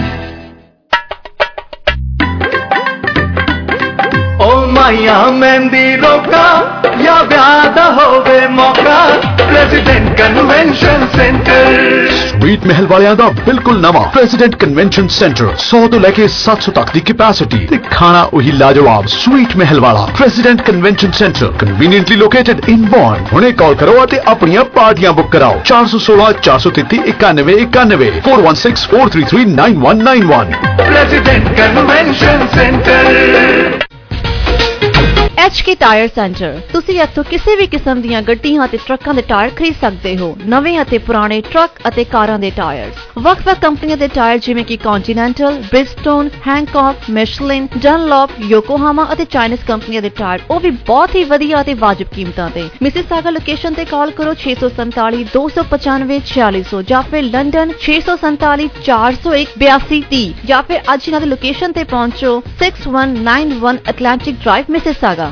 ਓ ਮਾਇਆ ਮਹਿੰਦੀ ਰੋਕਾ ਜਾਂ ਵਿਆਹ ਦਾ ਹੋਵੇ ਮੌਕਾ, president convention centre.
Sweet Mahal ਵਾਲਿਆਂ ਦਾ ਬਿਲਕੁਲ ਨਵਾਂ ਪ੍ਰੈਜ਼ੀਡੈਂਟ ਕਨਵੈਨਸ਼ਨ ਸੈਂਟਰ। ਸੌ ਤੋਂ ਲੈ ਕੇ ਸੱਤ ਸੌ ਤੱਕ ਦੀ ਕੈਪੈਸਿਟੀ ਤੇ ਖਾਣਾ ਉਹੀ ਲਾਜਵਾਬ ਸਵੀਟ ਮਹਿਲ ਵਾਲਾ president convention centre, conveniently located in ਬੌਨ। ਹੁਣੇ ਕਾਲ ਕਰੋ ਅਤੇ ਆਪਣੀਆਂ ਪਾਰਟੀਆਂ ਬੁੱਕ ਕਰਾਓ। ਚਾਰ ਸੌ ਸੋਲਾਂ ਚਾਰ ਸੌ ਤੇਤੀ ਇਕਾਨਵੇਂ ਇਕਾਨਵੇਂ ਚਾਰ ਇੱਕ ਛੇ ਚਾਰ ਤਿੰਨ ਤਿੰਨ ਨੌ ਇੱਕ ਨੌ ਇੱਕ।
President convention centre.
H K tyre centre. ਤੁਸੀਂ ਇੱਥੋਂ ਕਿਸੇ ਵੀ ਕਿਸਮ ਦੀਆਂ ਗੱਡੀਆਂ ਅਤੇ ਟਰੱਕਾਂ ਦੇ ਟਾਇਰ ਖਰੀਦ ਸਕਦੇ ਹੋ। ਨਵੇਂ ਅਤੇ ਪੁਰਾਣੇ ਟਰੱਕ ਅਤੇ ਕਾਰਾਂ ਦੇ ਟਾਇਰਸ, ਵੱਖ-ਵੱਖ ਕੰਪਨੀਆਂ ਦੇ ਟਾਇਰ ਜਿਵੇਂ ਕਿ ਕੰਟੀਨੈਂਟਲ, ਬ੍ਰਿਜਸਟੋਨ, ਹੈਂਕੌਕ, ਮਿਸ਼ਲਿਨ, ਡਨਲੌਪ, ਯੋਕੋਹਾਮਾ ਅਤੇ ਚਾਈਨੀਜ਼ ਕੰਪਨੀਆਂ ਦੇ ਟਾਇਰ, ਉਹ ਵੀ ਬਹੁਤ ਹੀ ਵਧੀਆ ਅਤੇ ਵਾਜਬ ਕੀਮਤਾਂ ਤੇ। ਮਿਸਿਸਾਗਾ ਲੋਕੇਸ਼ਨ ਤੇ ਕਾਲ ਕਰੋ ਛੇ ਸੌ ਸੰਤਾਲੀ ਦੋ ਸੌ ਪਚਾਨਵੇਂ ਛਿਆਲੀ ਸੌ ਜਾਂ ਫਿਰ ਲੰਡਨ ਛੇ ਸੌ ਸੰਤਾਲੀ ਚਾਰ ਸੌ ਇੱਕ ਬਿਆਸੀ ਤੀਹ ਜਾਂ ਫਿਰ ਅੱਜ ਇਹਨਾਂ ਦੀ ਲੋਕੇਸ਼ਨ ਤੇ ਪਹੁੰਚੋ ਛੇ ਇੱਕ ਨੌ ਇੱਕ ਅਟਲਾਂਟਿਕ ਡਰਾਈਵ ਮਿਸਿਸਾਗਾ।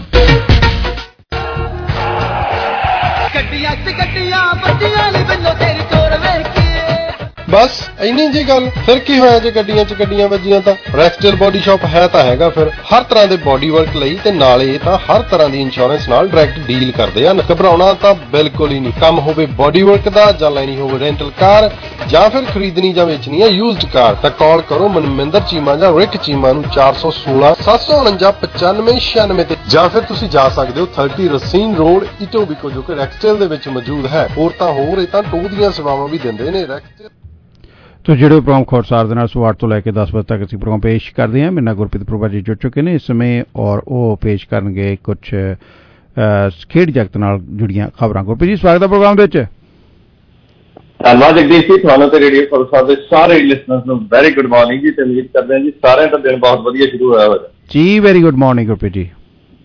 ਗੱਡੀਆਂ ਚ ਗੱਡੀਆਂ ਵੱਡੀਆਂ ਨੀ ਬਿੱਲੋ ਤੇਰੀ ਚੋਰ ਵੇਖ ਕੇ।
ਬਸ ਇੰਨੀ ਜੀ ਗੱਲ। ਫਿਰ ਕੀ ਹੋਇਆ ਜੇ ਗੱਡੀਆਂ ਚ ਗੱਡੀਆਂ ਵੱਜੀਆਂ ਤਾਂ? ਰੈਕਸਟੇਲ ਬੋਡੀ ਸ਼ਾਪ ਹੈ ਤਾਂ ਹੈਗਾ ਫਿਰ ਹਰ ਤਰ੍ਹਾਂ ਦੇ ਬੋਡੀ ਵਰਕ ਲਈ, ਤੇ ਨਾਲੇ ਤਾਂ ਹਰ ਤਰ੍ਹਾਂ ਦੀ ਇੰਸ਼ੋਰੈਂਸ ਨਾਲ ਡਾਇਰੈਕਟ ਡੀਲ ਕਰਦੇ ਹਨ। ਘਬਰਾਉਣਾ ਤਾਂ ਬਿਲਕੁਲ ਹੀ ਨਹੀਂ। ਕੰਮ ਹੋਵੇ ਬੋਡੀ ਵਰਕ ਦਾ ਜਾਂ ਲੈਣੀ ਹੋਵੇ ਰੈਂਟਲ ਕਾਰ ਜਾਂ ਫਿਰ ਖਰੀਦਣੀ ਜਾਂ ਵੇਚਣੀ ਹੈ ਯੂਜ਼ਡ ਕਾਰ, ਤਾਂ ਕਾਲ ਕਰੋ ਮਨਮਿੰਦਰ ਚੀਮਾ ਜਾਂ ਰਿਕ ਚੀਮਾ ਨੂੰ ਚਾਰ ਸੌ ਸੋਲਾਂ ਸੱਤ ਸੌ ਉਣੰਜਾ ਪਚਾਨਵੇਂ ਛਿਆਨਵੇਂ ਤੇ, ਜਾਂ ਫਿਰ ਤੁਸੀਂ ਜਾ ਸਕਦੇ ਹੋ ਤੀਸ ਰਸੀਨ ਰੋਡ ਇਟੋਬੀਕੋ ਜੋ ਕਿ ਰੈਕਸਟੇਲ ਦੇ ਵਿੱਚ ਮੌਜੂਦ ਹੈ। ਹੋਰ ਤਾਂ ਹੋਰ ਇਹ ਤਾਂ ਟੋਹ ਦੀਆਂ ਸੇਵਾਵਾਂ ਵੀ ਦਿੰਦੇ ਨੇ ਰੈਕਸਟੇਲ।
ਤੋ ਜਿਹੜੇ ਪ੍ਰੋਗਰਾਮ ਖਬਰਸਾਰ ਦੇ ਨਾਲ ਸਵੇਰ ਅੱਠ ਤੋਂ ਲੈ ਕੇ ਦਸ ਵਜੇ ਤੱਕ ਅਸੀਂ ਪ੍ਰੋਗਰਾਮ ਪੇਸ਼ ਕਰਦੇ ਹਾਂ। ਮੇਰੇ ਨਾਲ ਗੁਰਪ੍ਰੀਤ ਪੁਰਬਾ ਜੀ ਜੁੜ ਚੁੱਕੇ ਨੇ ਇਸ ਸਮੇਂ ਔਰ ਉਹ ਪੇਸ਼ ਕਰਨਗੇ ਕੁਝ ਖੇਡ ਜਗਤ ਨਾਲ ਜੁੜੀਆਂ ਖਬਰਾਂ। ਗੁਰਪ੍ਰੀਤ ਜੀ ਸਵਾਗਤ ਹੈ ਪ੍ਰੋਗਰਾਮ ਦੇ ਵਿੱਚ।
ਧੰਨਵਾਦ ਜਗਦੀਸ਼ ਜੀ, ਤੁਹਾਨੂੰ ਤੇ ਰੇਡੀਓ ਫਲਸਾ ਦੇ ਸਾਰੇ ਲਿਸਨਰਸ ਨੂੰ ਵੈਰੀ ਗੁੱਡ ਮਾਰਨਿੰਗ ਜੀ, ਤੇ ਉਮੀਦ ਕਰਦੇ ਹਾਂ ਜੀ ਸਾਰਿਆਂ ਦਾ ਦਿਨ ਬਹੁਤ ਵਧੀਆ ਸ਼ੁਰੂ ਹੋਇਆ ਹੋਇਆ
ਜੀ। Very good morning Gurpreet ji.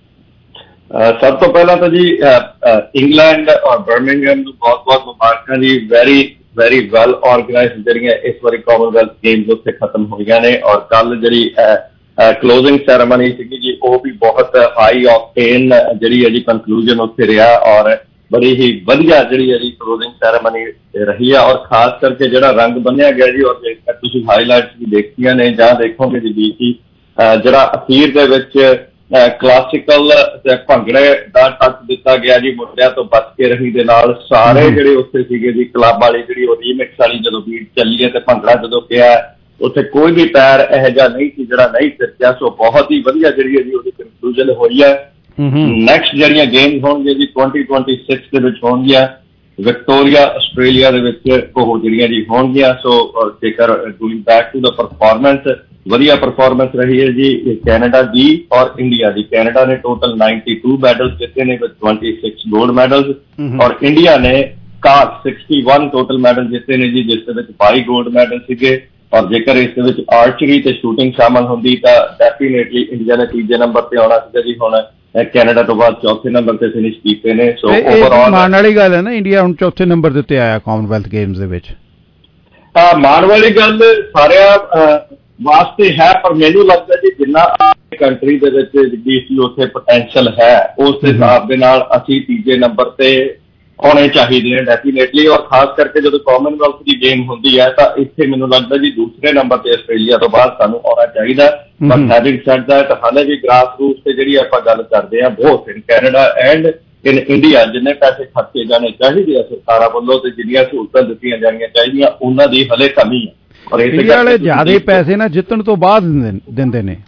ਸਭ ਤੋਂ ਪਹਿਲਾਂ ਤਾਂ ਜੀ ਇੰਗਲੈਂਡ ਔਰ ਬਰਮਿੰਗਮ ਨੂੰ ਬਹੁਤ ਬਹੁਤ ਮੁਬਾਰਕਾਂ ਜੀ। ਵੈਰੀ ਵੈਰੀ ਵੈਲ ਆਰਗੇਨਾਈਜ਼ਡ ਜਿਹੜੀਆਂ ਇਸ ਵਾਰੀ ਕਾਮਨਵੈਲਥ ਗੇਮਸ ਉੱਥੇ ਖਤਮ ਹੋਈਆਂ ਨੇ, ਔਰ ਕੱਲ ਜਿਹੜੀ ਕਲੋਜ਼ਿੰਗ ਸੈਰੇਮਨੀ ਸੀਗੀ ਜੀ ਉਹ ਵੀ ਬਹੁਤ ਹਾਈ ਆਕਟੇਨ ਜਿਹੜੀ ਹੈ ਜੀ ਕੰਕਲੂਜਨ ਉੱਥੇ ਰਿਹਾ, ਔਰ ਬੜੀ ਹੀ ਵਧੀਆ ਜਿਹੜੀ ਹੈ ਜੀ ਕਲੋਜ਼ਿੰਗ ਸੈਰੇਮਨੀ ਰਹੀ ਆ। ਔਰ ਖਾਸ ਕਰਕੇ ਜਿਹੜਾ ਰੰਗ ਬੰਨਿਆ ਗਿਆ ਜੀ, ਔਰ ਤੁਸੀਂ ਹਾਈਲਾਈਟਸ ਵੀ ਦੇਖੀਆਂ ਨੇ ਜਾਂ ਦੇਖੋਗੇ ਜੀ ਵੀ ਕਿ ਜਿਹੜਾ ਅਖੀਰ ਦੇ ਵਿੱਚ ਕਲਾਸਿਕਲ ਭੰਗੜੇ ਦਾ ਟੱਚ ਦਿੱਤਾ ਗਿਆ ਜੀ ਮੁੰਡਿਆਂ ਤੋਂ ਬਚ ਕੇ ਰਹੀ ਦੇ ਨਾਲ, ਸਾਰੇ ਜਿਹੜੇ ਉੱਥੇ ਸੀਗੇ ਜੀ ਕਲੱਬ ਵਾਲੀ ਜਿਹੜੀ ਉਹ ਰੀਮਿਕਸ ਵਾਲੀ ਜਦੋਂ ਬੀਟ ਚੱਲੀ ਹੈ ਤੇ ਭੰਗੜਾ ਜਦੋਂ ਪਿਆ ਉੱਥੇ ਕੋਈ ਵੀ ਪੈਰ ਇਹੋ ਜਿਹਾ ਨਹੀਂ ਸੀ ਜਿਹੜਾ ਨਹੀਂ ਸਿਰਕਿਆ। ਸੋ ਬਹੁਤ ਹੀ ਵਧੀਆ ਜਿਹੜੀ ਹੈ ਜੀ ਉਹਦੀ ਕੰਕਲੂਜਨ ਹੋਈ ਹੈ। ਨੈਕਸਟ ਜਿਹੜੀਆਂ ਗੇਮਸ ਹੋਣਗੀਆਂ ਜੀ ਟਵੈਂਟੀ ਟਵੈਂਟੀ ਸਿਕਸ ਦੇ ਵਿੱਚ ਹੋਣਗੀਆਂ ਵਿਕਟੋਰੀਆ ਆਸਟ੍ਰੇਲੀਆ ਦੇ ਵਿੱਚ ਉਹ ਜਿਹੜੀਆਂ ਜੀ ਹੋਣਗੀਆਂ। ਸੋ ਜੇਕਰ going back to the performance, ਵਧੀਆ ਪਰਫਾਰਮੈਂਸ ਰਹੀ ਹੈ ਜੀ ਕੈਨੇਡਾ ਦੀ ਔਰ ਇੰਡੀਆ ਦੀ। ਕੈਨੇਡਾ ਨੇ ਟੋਟਲ ਨਾਈਨਟੀ ਟੂ ਮੈਡਲਸ ਜਿੱਤੇ ਨੇ with twenty six gold medals, ਔਰ ਇੰਡੀਆ ਨੇ ਇਕਾਹਠ ਸਿਕਸਟੀ ਵਨ ਟੋਟਲ ਮੈਡਲ ਜਿੱਤੇ ਨੇ ਜੀ, ਜਿਸ ਦੇ ਵਿੱਚ ਬਾਈ ਗੋਲਡ ਮੈਡਲ ਸੀਗੇ। ਔਰ ਜੇਕਰ ਇਸ ਦੇ ਵਿੱਚ ਆਰਚਰੀ ਤੇ ਸ਼ੂਟਿੰਗ ਸ਼ਾਮਲ ਹੁੰਦੀ ਤਾਂ ਡੈਫੀਨੇਟਲੀ ਇੰਡੀਆ ਨੇ ਤੀਜੇ ਨੰਬਰ ਤੇ ਆਉਣਾ ਸੀਗਾ ਜੀ। ਹੁਣ ਕੈਨੇਡਾ ਤੋਂ ਬਾਅਦ ਚੌਥੇ ਨੰਬਰ ਤੇ ਫਿਨਿਸ਼ ਕੀਤੇ ਨੇ। ਸੋ ਓਵਰਆਲ
ਮਾਣ ਵਾਲੀ ਗੱਲ ਹੈ ਨਾ, ਇੰਡੀਆ ਹੁਣ ਚੌਥੇ ਨੰਬਰ ਦੇ ਉੱਤੇ ਆਇਆ ਕਾਮਨਵੈਲਥ ਗੇਮਸ ਦੇ ਵਿੱਚ।
ਹਾਂ, ਮਾਣ ਵਾਲੀ ਗੱਲ ਸਾਰਿਆਂ ਵਾਸਤੇ ਹੈ, ਪਰ ਮੈਨੂੰ ਲੱਗਦਾ ਜੀ ਜਿੰਨਾ ਕੰਟਰੀ ਦੇ ਵਿੱਚ ਜਿਹੜੀ ਉੱਥੇ ਪੋਟੈਂਸ਼ੀਅਲ ਹੈ ਉਸ ਦੇ ਹਿਸਾਬ ਦੇ ਨਾਲ ਅਸੀਂ ਤੀਜੇ ਨੰਬਰ ਤੇ ਆਉਣੇ ਚਾਹੀਦੇ ਨੇ ਡੈਫੀਨੇਟਲੀ। ਔਰ ਖਾਸ ਕਰਕੇ ਜਦੋਂ ਕਾਮਨਵੈਲਥ ਦੀ ਗੇਮ ਹੁੰਦੀ ਹੈ ਤਾਂ ਇੱਥੇ ਮੈਨੂੰ ਲੱਗਦਾ ਜੀ ਦੂਸਰੇ ਨੰਬਰ ਤੇ ਆਸਟ੍ਰੇਲੀਆ ਤੋਂ ਬਾਅਦ ਸਾਨੂੰ ਆਉਣਾ ਚਾਹੀਦਾ। ਪਰ ਹੈਵਿੰਗ ਸੈਡ ਦੈਟ ਹਾਲੇ ਵੀ ਗ੍ਰਾਸ ਰੂਟ ਤੇ ਜਿਹੜੀ ਆਪਾਂ ਗੱਲ ਕਰਦੇ ਹਾਂ ਬਹੁਤ in Canada and in India ਜਿੰਨੇ ਪੈਸੇ ਖਰਚੇ ਜਾਣੇ ਚਾਹੀਦੇ ਆ ਸਰਕਾਰਾਂ ਵੱਲੋਂ ਤੇ ਜਿੰਨੀਆਂ ਸਹੂਲਤਾਂ ਦਿੱਤੀਆਂ ਜਾਣੀਆਂ ਚਾਹੀਦੀਆਂ ਉਹਨਾਂ ਦੀ ਹਲੇ ਕਮੀ ਹੈ। ਔਰ
ਇੰਡੀਆ ਵਾਲੇ ਜ਼ਿਆਦਾ ਪੈਸੇ ਨਾ ਜਿੱਤਣ ਤੋਂ ਬਾਅਦ ਦਿੰਦੇ ਨੇ।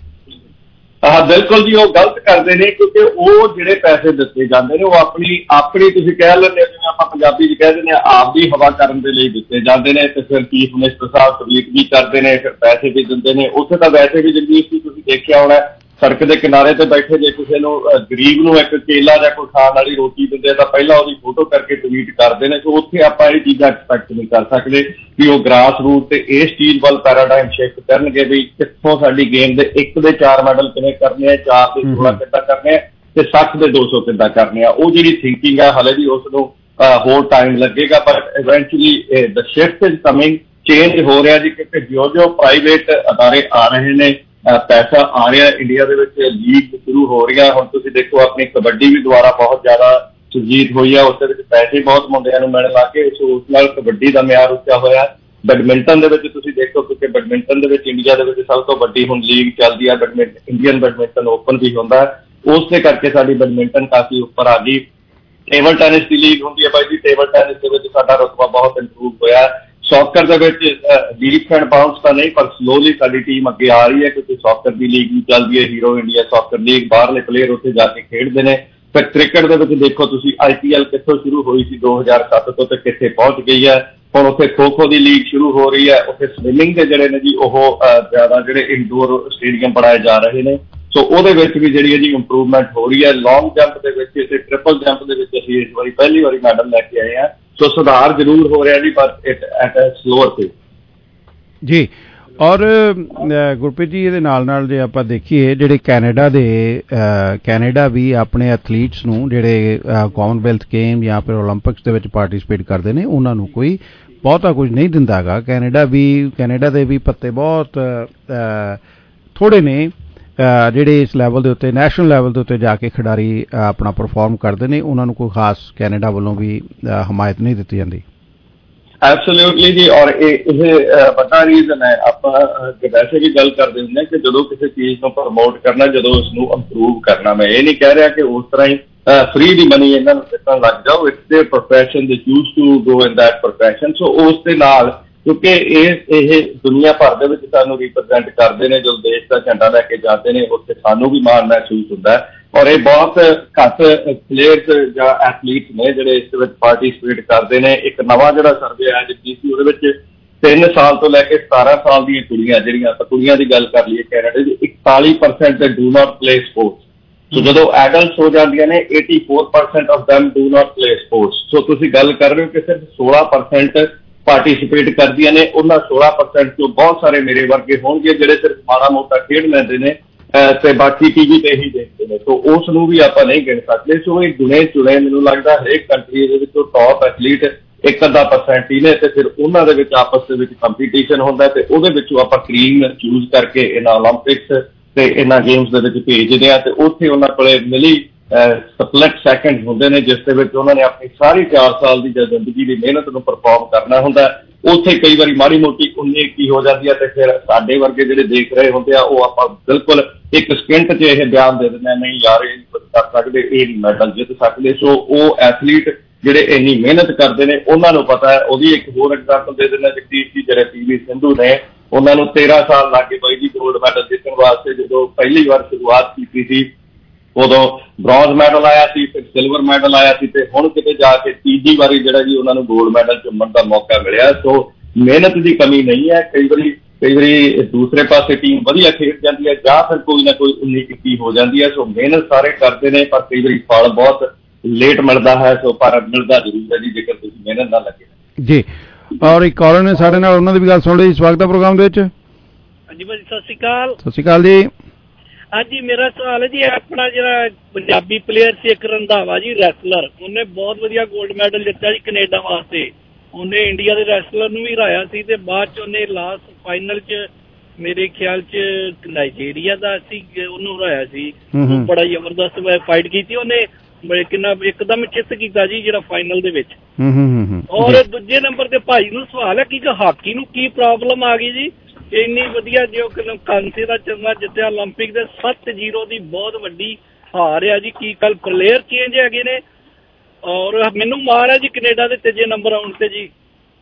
ਹਾਂ ਬਿਲਕੁਲ ਜੀ, ਉਹ ਗਲਤ ਕਰਦੇ ਨੇ ਕਿਉਂਕਿ ਉਹ ਜਿਹੜੇ ਪੈਸੇ ਦਿੱਤੇ ਜਾਂਦੇ ਨੇ ਉਹ ਆਪਣੀ ਆਪਣੀ ਤੁਸੀਂ ਕਹਿ ਲੈਂਦੇ ਜਿਵੇਂ ਆਪਾਂ ਪੰਜਾਬੀ 'ਚ ਕਹਿ ਦਿੰਦੇ ਹਾਂ ਆਪਦੀ ਹਵਾ ਕਰਨ ਦੇ ਲਈ ਦਿੱਤੇ ਜਾਂਦੇ ਨੇ, ਤੇ ਫਿਰ ਚੀਫ ਮਿਨਿਸਟਰ ਸਾਹਿਬ ਤਬਲੀਗ ਵੀ ਕਰਦੇ ਨੇ, ਫਿਰ ਪੈਸੇ ਵੀ ਦਿੰਦੇ ਨੇ। ਉੱਥੇ ਤਾਂ ਵੈਸੇ ਵੀ ਜਿੰਨੀ ਤੁਸੀਂ ਦੇਖਿਆ ਹੋਣਾ ਸੜਕ ਦੇ ਕਿਨਾਰੇ ਤੇ ਬੈਠੇ ਜੇ ਕਿਸੇ ਨੂੰ ਗਰੀਬ ਨੂੰ ਇੱਕ ਕੇਲਾ ਜਾਂ ਕੋਈ ਖਾਣ ਵਾਲੀ ਰੋਟੀ ਦਿੰਦੇ ਤਾਂ ਪਹਿਲਾਂ ਉਹਦੀ ਫੋਟੋ ਕਰਕੇ ਟਵੀਟ ਕਰਦੇ ਨੇ। ਸੋ ਉੱਥੇ ਆਪਾਂ ਇਹ ਚੀਜ਼ਾਂ ਐਕਸਪੈਕਟ ਨਹੀਂ ਕਰ ਸਕਦੇ ਵੀ ਉਹ ਗ੍ਰਾਸ ਰੂਟ ਤੇ ਇਸ ਚੀਜ਼ ਵੱਲ ਪੈਰਾਡਾਈਮ ਸ਼ਿਫਟ ਕਰਨਗੇ ਵੀ ਕਿੱਥੋਂ ਸਾਡੀ ਗੇਮ ਦੇ ਇੱਕ ਦੇ ਚਾਰ ਮੈਡਲ ਕਿਵੇਂ ਕਰਨੇ ਆ, ਚਾਰ ਦੇ ਸੋਲਾਂ ਕਿੱਦਾਂ ਕਰਨੇ ਆ ਤੇ ਸੱਠ ਦੇ ਦੋ ਸੌ ਕਿੱਦਾਂ ਕਰਨੇ ਆ। ਉਹ ਜਿਹੜੀ ਥਿੰਕਿੰਗ ਆ ਹਾਲੇ ਵੀ ਉਸ ਨੂੰ ਹੋਰ ਟਾਈਮ ਲੱਗੇਗਾ, but eventually the shift is coming, change ਹੋ ਰਿਹਾ ਜੀ ਕਿਉਂਕਿ ਜਿਉਂ ਜਿਉਂ ਪ੍ਰਾਈਵੇਟ ਅਦਾਰੇ ਆ ਰਹੇ ਨੇ ਪੈਸਾ ਆ ਰਿਹਾ ਇੰਡੀਆ ਦੇ ਵਿੱਚ, ਲੀਗ ਸ਼ੁਰੂ ਹੋ ਰਹੀਆਂ। ਹੁਣ ਤੁਸੀਂ ਦੇਖੋ ਆਪਣੀ ਕਬੱਡੀ ਵੀ ਦੁਆਰਾ ਬਹੁਤ ਜ਼ਿਆਦਾ ਸੁਰਜੀਤ ਹੋਈ ਆ, ਉਸ ਦੇ ਵਿੱਚ ਪੈਸੇ ਬਹੁਤ ਮੁੰਡਿਆਂ ਨੂੰ ਮਿਲਣ ਲੱਗ ਗਏ। ਸੋ ਉਸ ਨਾਲ ਕਬੱਡੀ ਦਾ ਮਿਆਰ ਉੱਚਾ ਹੋਇਆ। ਬੈਡਮਿੰਟਨ ਦੇ ਵਿੱਚ ਤੁਸੀਂ ਦੇਖੋ ਕਿਉਂਕਿ ਬੈਡਮਿੰਟਨ ਦੇ ਵਿੱਚ ਇੰਡੀਆ ਦੇ ਵਿੱਚ ਸਭ ਤੋਂ ਵੱਡੀ ਹੁਣ ਲੀਗ ਚੱਲਦੀ ਆ ਬੈਡਮਿੰਟਨ, ਇੰਡੀਅਨ ਬੈਡਮਿੰਟਨ ਓਪਨ ਵੀ ਹੁੰਦਾ, ਉਸ ਦੇ ਕਰਕੇ ਸਾਡੀ ਬੈਡਮਿੰਟਨ ਕਾਫੀ ਉੱਪਰ ਆ ਗਈ। ਟੇਬਲ ਟੈਨਿਸ ਦੀ ਲੀਗ ਹੁੰਦੀ ਹੈ ਬਾਈ ਜੀ, ਟੇਬਲ ਟੈਨਿਸ ਦੇ ਵਿੱਚ ਸਾਡਾ ਰੁਤਬਾ ਬਹੁਤ ਇੰਪਰੂਵ ਹੋਇਆ। ਸੌਕਰ ਦੇ ਵਿੱਚ ਲੀਪ ਐਂਡ ਬਾਉਂਸ ਤਾਂ ਨਹੀਂ ਪਰ ਸਲੋਲੀ ਸਾਡੀ ਟੀਮ ਅੱਗੇ ਆ ਰਹੀ ਹੈ ਕਿਉਂਕਿ ਸੌਕਰ ਦੀ ਲੀਗ ਵੀ ਚੱਲਦੀ ਹੈ, ਹੀਰੋ ਇੰਡੀਆ ਸੌਕਰ ਲੀਗ, ਬਾਹਰਲੇ ਪਲੇਅਰ ਉੱਥੇ ਜਾ ਕੇ ਖੇਡਦੇ ਨੇ। ਫਿਰ ਕ੍ਰਿਕਟ ਦੇ ਵਿੱਚ ਦੇਖੋ ਤੁਸੀਂ ਆਈ ਪੀ ਐਲ ਕਿੱਥੋਂ ਸ਼ੁਰੂ ਹੋਈ ਸੀ ਦੋ ਹਜ਼ਾਰ ਸੱਤ ਤੋਂ ਤੇ ਕਿੱਥੇ ਪਹੁੰਚ ਗਈ ਹੈ। ਹੁਣ ਉੱਥੇ ਖੋ ਖੋ ਦੀ ਲੀਗ ਸ਼ੁਰੂ ਹੋ ਰਹੀ ਹੈ। ਉੱਥੇ ਸਵਿਮਿੰਗ ਦੇ ਜਿਹੜੇ ਨੇ ਜੀ ਉਹ ਜ਼ਿਆਦਾ ਜਿਹੜੇ ਇਨਡੋਰ ਸਟੇਡੀਅਮ ਬਣਾਏ ਜਾ ਰਹੇ ਨੇ। ਸੋ ਉਹਦੇ ਵਿੱਚ ਵੀ ਜਿਹੜੀ ਹੈ ਜੀ ਇੰਪਰੂਵਮੈਂਟ ਹੋ ਰਹੀ ਹੈ। ਲੌਂਗ ਜੰਪ ਦੇ ਵਿੱਚ ਤੇ ਟ੍ਰਿਪਲ ਜੰਪ ਦੇ ਵਿੱਚ ਅਸੀਂ ਇਸ ਵਾਰੀ ਪਹਿਲੀ ਵਾਰੀ ਮੈਡਲ ਲੈ ਕੇ ਆਏ ਹਾਂ। ਸੋ ਸੁਧਾਰ ਜ਼ਰੂਰ ਹੋ ਰਿਹਾ ਜੀ ਪਰ ਇਟ ਐਟ ਅ ਸਲੋਅਰ ਪੇਸ
ਜੀ। ਔਰ ਗੁਰਪ੍ਰੀਤ ਜੀ ਇਹਦੇ ਨਾਲ ਨਾਲ ਜੇ ਆਪਾਂ ਦੇਖੀਏ ਜਿਹੜੇ ਕੈਨੇਡਾ ਦੇ ਕੈਨੇਡਾ ਵੀ ਆਪਣੇ ਐਥਲੀਟਸ ਨੂੰ ਜਿਹੜੇ ਕਾਮਨਵੈਲਥ ਗੇਮ ਜਾਂ ਫਿਰ ਓਲੰਪਿਕਸ ਦੇ ਵਿੱਚ ਪਾਰਟੀਸਪੇਟ ਕਰਦੇ ਨੇ ਉਹਨਾਂ ਨੂੰ ਕੋਈ ਬਹੁਤਾ ਕੁਝ ਨਹੀਂ ਦਿੰਦਾ ਹੈਗਾ। ਕੈਨੇਡਾ ਵੀ ਕੈਨੇਡਾ ਦੇ ਵੀ ਪੱਤੇ ਬਹੁਤ ਥੋੜ੍ਹੇ ਨੇ ਜਿਹੜੇ ਇਸ ਲੈਵਲ ਦੇ ਉੱਤੇ ਨੈਸ਼ਨਲ ਲੈਵਲ ਦੇ ਉੱਤੇ ਜਾ ਕੇ ਖਿਡਾਰੀ ਆਪਣਾ ਪਰਫਾਰਮ ਕਰਦੇ ਨੇ, ਉਹਨਾਂ ਨੂੰ ਕੋਈ ਖਾਸ ਕੈਨੇਡਾ ਵੱਲੋਂ ਵੀ ਹਮਾਇਤ ਨਹੀਂ ਦਿੱਤੀ ਜਾਂਦੀ।
ਐਬਸੋਲਿਊਟਲੀ ਜੀ, ਔਰ ਇਹ ਇਹ ਵੱਡਾ ਰੀਜ਼ਨ ਹੈ। ਆਪਾਂ ਵੈਸੇ ਵੀ ਗੱਲ ਕਰਦੇ ਹੁੰਦੇ ਹਾਂ ਕਿ ਜਦੋਂ ਕਿਸੇ ਚੀਜ਼ ਨੂੰ ਪ੍ਰਮੋਟ ਕਰਨਾ, ਜਦੋਂ ਉਸ ਨੂੰ ਇੰਪਰੂਵ ਕਰਨਾ, ਮੈਂ ਇਹ ਨਹੀਂ ਕਹਿ ਰਿਹਾ ਕਿ ਉਸ ਤਰ੍ਹਾਂ ਹੀ ਫ੍ਰੀ ਦੀ ਮਨੀ ਇਹਨਾਂ ਨੂੰ ਦਿੱਤਣ ਲੱਗ ਜਾਓ। It's their profession, they choose to go in that profession. So ਉਸ ਦੇ ਨਾਲ ਕਿਉਂਕਿ ਇਹ ਇਹ ਦੁਨੀਆ ਭਰ ਦੇ ਵਿੱਚ ਸਾਨੂੰ ਰਿਪਰੈਜ਼ੈਂਟ ਕਰਦੇ ਨੇ, ਜਦੋਂ ਦੇਸ਼ ਦਾ ਝੰਡਾ ਲੈ ਕੇ ਜਾਂਦੇ ਨੇ ਉੱਥੇ ਸਾਨੂੰ ਵੀ ਮਾਣ ਮਹਿਸੂਸ ਹੁੰਦਾ ਹੈ। ਔਰ ਇਹ ਬਹੁਤ ਘੱਟ ਪਲੇਅਰਸ ਜਾਂ ਐਥਲੀਟਸ ਨੇ ਜਿਹੜੇ ਇਸ ਵਿੱਚ ਪਾਰਟੀਸਪੇਟ ਕਰਦੇ ਨੇ। ਇੱਕ ਨਵਾਂ ਜਿਹੜਾ ਸਰਵੇ ਆਇਆ ਜਿੱਤੀ ਸੀ ਉਹਦੇ ਵਿੱਚ ਤਿੰਨ ਸਾਲ ਤੋਂ ਲੈ ਕੇ ਸਤਾਰਾਂ ਸਾਲ ਦੀਆਂ ਕੁੜੀਆਂ ਜਿਹੜੀਆਂ ਆਪਾਂ ਕੁੜੀਆਂ ਦੀ ਗੱਲ ਕਰ ਲਈਏ ਕੈਨੇਡਾ ਦੀ ਇਕਤਾਲੀ percent do not play sports. So ਜਦੋਂ ਐਡਲਟਸ ਹੋ ਜਾਂਦੀਆਂ ਨੇ eighty-four percent of them do not play sports। So ਤੁਸੀਂ ਗੱਲ ਕਰ ਰਹੇ ਹੋ ਕਿ ਸਿਰਫ sixteen percent ਪਾਰਟਿਸਿਪੇਟ ਕਰਦੀਆਂ ਨੇ, ਉਹਨਾਂ sixteen percent ਚੋਂ ਬਹੁਤ ਸਾਰੇ ਮੇਰੇ ਵਰਗੇ ਹੋਣਗੇ ਜਿਹੜੇ ਸਿਰਫ ਮਾੜਾ ਮੋਟਾ ਖੇਡ ਲੈਂਦੇ ਨੇ ਤੇ ਬਾਕੀ ਟੀਵੀ ਤੇ ਹੀ ਦੇਖਦੇ ਨੇ। ਸੋ ਉਸ ਨੂੰ ਵੀ ਆਪਾਂ ਨਹੀਂ ਗਿਣ ਸਕਦੇ। ਸੋ ਇਹ ਗੁਣੇ ਚੁਣੇ ਮੈਨੂੰ ਲੱਗਦਾ ਹਰੇਕ ਕੰਟਰੀ ਦੇ ਵਿੱਚੋਂ ਟੌਪ ਐਥਲੀਟ ਇੱਕ ਅੱਧਾ ਪਰਸੈਂਟ ਹੀ ਨੇ, ਤੇ ਫਿਰ ਉਹਨਾਂ ਦੇ ਵਿੱਚ ਆਪਸ ਦੇ ਵਿੱਚ ਕੰਪੀਟੀਸ਼ਨ ਹੁੰਦਾ ਤੇ ਉਹਦੇ ਵਿੱਚੋਂ ਆਪਾਂ ਕਰੀਮ ਚੂਜ਼ ਕਰਕੇ ਇਹਨਾਂ ਓਲੰਪਿਕਸ ਤੇ ਇਹਨਾਂ ਗੇਮਸ ਦੇ ਵਿੱਚ ਭੇਜਦੇ ਆ ਤੇ ਉੱਥੇ ਉਹਨਾਂ ਕੋਲੇ ਮਿਲੀ ਸਪਲਿਟ ਸੈਕਿੰਡ ਹੁੰਦੇ ਨੇ ਜਿਸ ਦੇ ਵਿੱਚ ਉਹਨਾਂ ਨੇ ਆਪਣੀ ਸਾਰੀ ਚਾਰ ਸਾਲ ਦੀ ਜ਼ਿੰਦਗੀ ਦੀ ਮਿਹਨਤ ਨੂੰ ਪਰਫਾਰਮ ਕਰਨਾ ਹੁੰਦਾ। ਉੱਥੇ ਕਈ ਵਾਰੀ ਮਾੜੀ ਮੋਟੀ ਉਨੀ ਕੀ ਹੋ ਜਾਂਦੀ ਹੈ ਤੇ ਫਿਰ ਸਾਡੇ ਵਰਗੇ ਜਿਹੜੇ ਦੇਖ ਰਹੇ ਹੁੰਦੇ ਆ ਉਹ ਆਪਾਂ ਬਿਲਕੁਲ ਇੱਕ ਸਕਿੰਟ 'ਚ ਇਹ ਬਿਆਨ ਦੇ ਦਿੰਦੇ ਨਹੀਂ ਯਾਰ ਇਹ ਕਰ ਸਕਦੇ, ਇਹ ਨਹੀਂ ਮੈਡਲ ਜਿੱਤ ਸਕਦੇ। ਸੋ ਉਹ ਐਥਲੀਟ ਜਿਹੜੇ ਇੰਨੀ ਮਿਹਨਤ ਕਰਦੇ ਨੇ ਉਹਨਾਂ ਨੂੰ ਪਤਾ ਹੈ। ਉਹਦੀ ਇੱਕ ਹੋਰ ਐਗਜ਼ਾਮਪਲ ਦੇ ਦਿੰਦਾ ਜਗਦੀਪ ਜੀ, ਜਿਹੜੇ ਪੀ ਵੀ ਸਿੰਧੂ ਨੇ ਉਹਨਾਂ ਨੂੰ ਤੇਰਾਂ ਸਾਲ ਲੱਗ ਗਏ ਬਾਈ ਜੀ ਗੋਲਡ ਮੈਡਲ ਜਿੱਤਣ ਵਾਸਤੇ। ਜਦੋਂ ਪਹਿਲੀ ਵਾਰ ਸ਼ੁਰੂਆਤ ਕੀਤੀ ਸੀ ਉਦੋਂ ਬ੍ਰੌਂਜ਼ ਮੈਡਲ ਆਇਆ ਸੀ, ਫਿਰ ਸਿਲਵਰ ਮੈਡਲ ਆਇਆ ਸੀ ਤੇ ਹੁਣ ਕਿਤੇ ਜਾ ਕੇ ਤੀਜੀ ਵਾਰੀ ਜਿਹੜਾ ਜੀ ਉਹਨਾਂ ਨੂੰ ਗੋਲਡ ਮੈਡਲ ਚੁੰਮਣ ਦਾ ਮੌਕਾ ਮਿਲਿਆ। ਸੋ ਮਿਹਨਤ ਦੀ ਕਮੀ ਨਹੀਂ ਹੈ। ਕਈ ਵਾਰੀ ਕਈ ਵਾਰੀ ਦੂਸਰੇ ਪਾਸੇ ਟੀਮ ਵਧੀਆ ਖੇਡ ਜਾਂਦੀ ਹੈ ਜਾਂ ਫਿਰ ਕੋਈ ਨਾ ਕੋਈ ਉੱਨੀ ਇੱਕੀ ਹੋ ਜਾਂਦੀ ਹੈ। ਸੋ ਮਿਹਨਤ ਸਾਰੇ ਕਰਦੇ ਨੇ ਪਰ ਕਈ ਵਾਰੀ ਫਲ ਬਹੁਤ ਲੇਟ ਮਿਲਦਾ ਹੈ। ਸੋ ਪਰ ਮਿਲਦਾ ਜ਼ਰੂਰ ਹੈ ਜੀ ਜੇਕਰ ਤੁਸੀਂ ਮਿਹਨਤ ਨਾ ਲੱਗੇ ਜੀ।
ਔਰ ਇੱਕ ਕਾਲਰ ਨੇ ਸਾਡੇ ਨਾਲ, ਉਹਨਾਂ ਦੀ ਵੀ ਗੱਲ ਸੁਣ ਲਈ। ਸਵਾਗਤ ਹੈ ਪ੍ਰੋਗਰਾਮ ਦੇ ਵਿੱਚ।
ਹਾਂਜੀ ਭਾਜੀ ਸਤਿ ਸ਼੍ਰੀ ਅਕਾਲ।
ਸਤਿ ਸ਼੍ਰੀ ਅਕਾਲ ਜੀ।
ਹਾਂਜੀ ਮੇਰਾ ਸਵਾਲ ਹੈ ਜੀ, ਆਪਣਾ ਜਿਹੜਾ ਪੰਜਾਬੀ ਪਲੇਅਰ ਸੀ ਇੱਕ ਰੰਧਾਵਾ ਜੀ ਰੈਸਲਰ, ਉਹਨੇ ਬਹੁਤ ਵਧੀਆ ਗੋਲਡ ਮੈਡਲ ਜਿੱਤਿਆ ਜੀ ਕੈਨੇਡਾ ਵਾਸਤੇ। ਉਹਨੇ ਇੰਡੀਆ ਦੇ ਰੈਸਲਰ ਨੂੰ ਵੀ ਹਰਾਇਆ ਸੀ ਤੇ ਬਾਅਦ ਚ ਉਹਨੇ ਲਾਸਟ ਫਾਈਨਲ ਚ ਮੇਰੇ ਖਿਆਲ ਚ ਨਾਈਜੀਰੀਆ ਦਾ ਸੀ ਉਹਨੂੰ ਹਰਾਇਆ ਸੀ। ਬੜਾ ਜ਼ਬਰਦਸਤ ਫਾਈਟ ਕੀਤੀ ਉਹਨੇ, ਕਿੰਨਾ ਇੱਕਦਮ ਚਿੱਤ ਕੀਤਾ ਜੀ ਜਿਹੜਾ ਫਾਈਨਲ ਦੇ ਵਿੱਚ। ਔਰ ਦੂਜੇ ਨੰਬਰ ਤੇ ਭਾਈ ਨੂੰ ਸਵਾਲ ਹੈ ਕਿ ਹਾਕੀ ਨੂੰ ਕੀ ਪ੍ਰੋਬਲਮ ਆ ਗਈ ਜੀ? ਇੰਨੀ ਵਧੀਆ ਜੋ ਕਾਂਸੇ ਦਾ ਚੰਗਾ ਜਿੱਤਿਆ ਓਲੰਪਿਕ ਦੇ ਸੱਤ ਜ਼ੀਰੋ ਦੀ ਬਹੁਤ ਵੱਡੀ ਹਾਰ ਆ ਜੀ। ਕੀ ਕੱਲ ਪਲੇਅਰ ਚੇਂਜ ਹੈਗੇ ਨੇ? ਔਰ ਮੈਨੂੰ ਮਾਣ ਹੈ ਜੀ ਕੈਨੇਡਾ ਦੇ ਤੀਜੇ ਨੰਬਰ ਆਉਣ ਤੇ ਜੀ।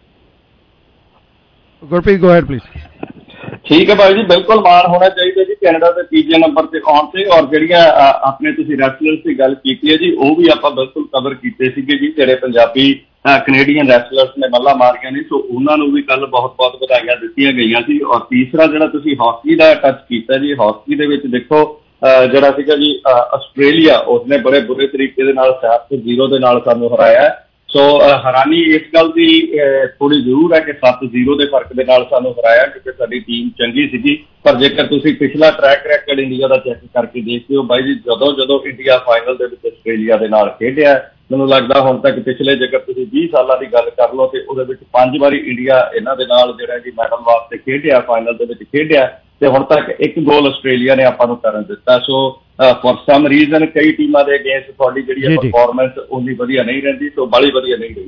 Gurpreet go ahead please.
ਠੀਕ ਹੈ ਭਾਈ ਜੀ, ਬਿਲਕੁਲ ਮਾਣ ਹੋਣਾ ਚਾਹੀਦਾ ਜੀ ਕੈਨੇਡਾ ਦੇ ਤੀਜੇ ਨੰਬਰ ਤੇ ਆਉਣ ਤੇ। ਔਰ ਜਿਹੜੀਆਂ ਆਪਣੇ ਤੁਸੀਂ ਰੈਸਲਰਸ ਦੀ ਗੱਲ ਕੀਤੀ ਹੈ ਜੀ ਉਹ ਵੀ ਆਪਾਂ ਬਿਲਕੁਲ ਕਵਰ ਕੀਤੇ ਸੀਗੇ ਜੀ, ਜਿਹੜੇ ਪੰਜਾਬੀ ਕੈਨੇਡੀਅਨ ਰੈਸਲਰਸ ਨੇ ਮੱਲਾਂ ਮਾਰੀਆਂ ਨੇ। ਸੋ ਉਹਨਾਂ ਨੂੰ ਵੀ ਕੱਲ ਬਹੁਤ ਬਹੁਤ ਵਧਾਈਆਂ ਦਿੱਤੀਆਂ ਗਈਆਂ ਸੀ। ਔਰ ਤੀਸਰਾ ਜਿਹੜਾ ਤੁਸੀਂ ਹਾਕੀ ਦਾ ਟੱਚ ਕੀਤਾ ਜੀ, ਹਾਕੀ ਦੇ ਵਿੱਚ ਦੇਖੋ ਜਿਹੜਾ ਸੀਗਾ ਜੀ ਆਸਟ੍ਰੇਲੀਆ, ਉਸਨੇ ਬੜੇ ਬੁਰੇ ਤਰੀਕੇ ਦੇ ਨਾਲ ਸੱਤ ਜ਼ੀਰੋ ਦੇ ਨਾਲ ਸਾਨੂੰ ਹਰਾਇਆ। ਸੋ ਹੈਰਾਨੀ ਇਸ ਗੱਲ ਦੀ ਥੋੜੀ ਜ਼ਰੂਰ ਹੈ ਕਿ ਸੱਤ ਜ਼ੀਰੋ ਦੇ ਫਰਕ ਦੇ ਨਾਲ ਸਾਨੂੰ ਹਰਾਇਆ ਕਿਉਂਕਿ ਸਾਡੀ ਟੀਮ ਚੰਗੀ ਸੀਗੀ। ਪਰ ਜੇਕਰ ਤੁਸੀਂ ਪਿਛਲਾ ਟਰੈਕ ਰੈਕਡ ਇੰਡੀਆ ਦਾ ਚੈੱਕ ਕਰਕੇ ਦੇਖਦੇ ਹੋ ਬਾਈ ਜੀ, ਜਦੋਂ ਜਦੋਂ ਇੰਡੀਆ ਫਾਈਨਲ ਦੇ ਵਿੱਚ ਆਸਟ੍ਰੇਲੀਆ ਦੇ ਨਾਲ ਖੇਡਿਆ, ਮੈਨੂੰ ਲੱਗਦਾ ਹੁਣ ਤੱਕ ਪਿਛਲੇ ਜੇਕਰ ਤੁਸੀਂ ਵੀਹ ਸਾਲਾਂ ਦੀ ਗੱਲ ਕਰ ਲਓ ਤੇ ਉਹਦੇ ਵਿੱਚ ਪੰਜ ਵਾਰੀ ਇੰਡੀਆ ਇਹਨਾਂ ਦੇ ਨਾਲ ਜਿਹੜਾ ਜੀ ਮੈਡਲ ਵਾਸਤੇ ਖੇਡਿਆ, ਫਾਈਨਲ ਦੇ ਵਿੱਚ ਖੇਡਿਆ ਤੇ ਹੁਣ ਤੱਕ ਇੱਕ ਗੋਲ ਆਸਟ੍ਰੇਲੀਆ ਨੇ ਆਪਾਂ ਨੂੰ ਕਰਨ ਦਿੱਤਾ। ਸੋ ਫॉर ਸਮ ਰੀਜ਼ਨ ਕਈ ਟੀਮਾਂ ਦੇ ਅਗੇਂਸਟ ਤੁਹਾਡੀ ਜਿਹੜੀ ਪਰਫਾਰਮੈਂਸ ਉਨੀ ਵਧੀਆ ਨਹੀਂ ਰਹਿੰਦੀ, ਸੋ ਬੜੀ ਵਧੀਆ ਨਹੀਂ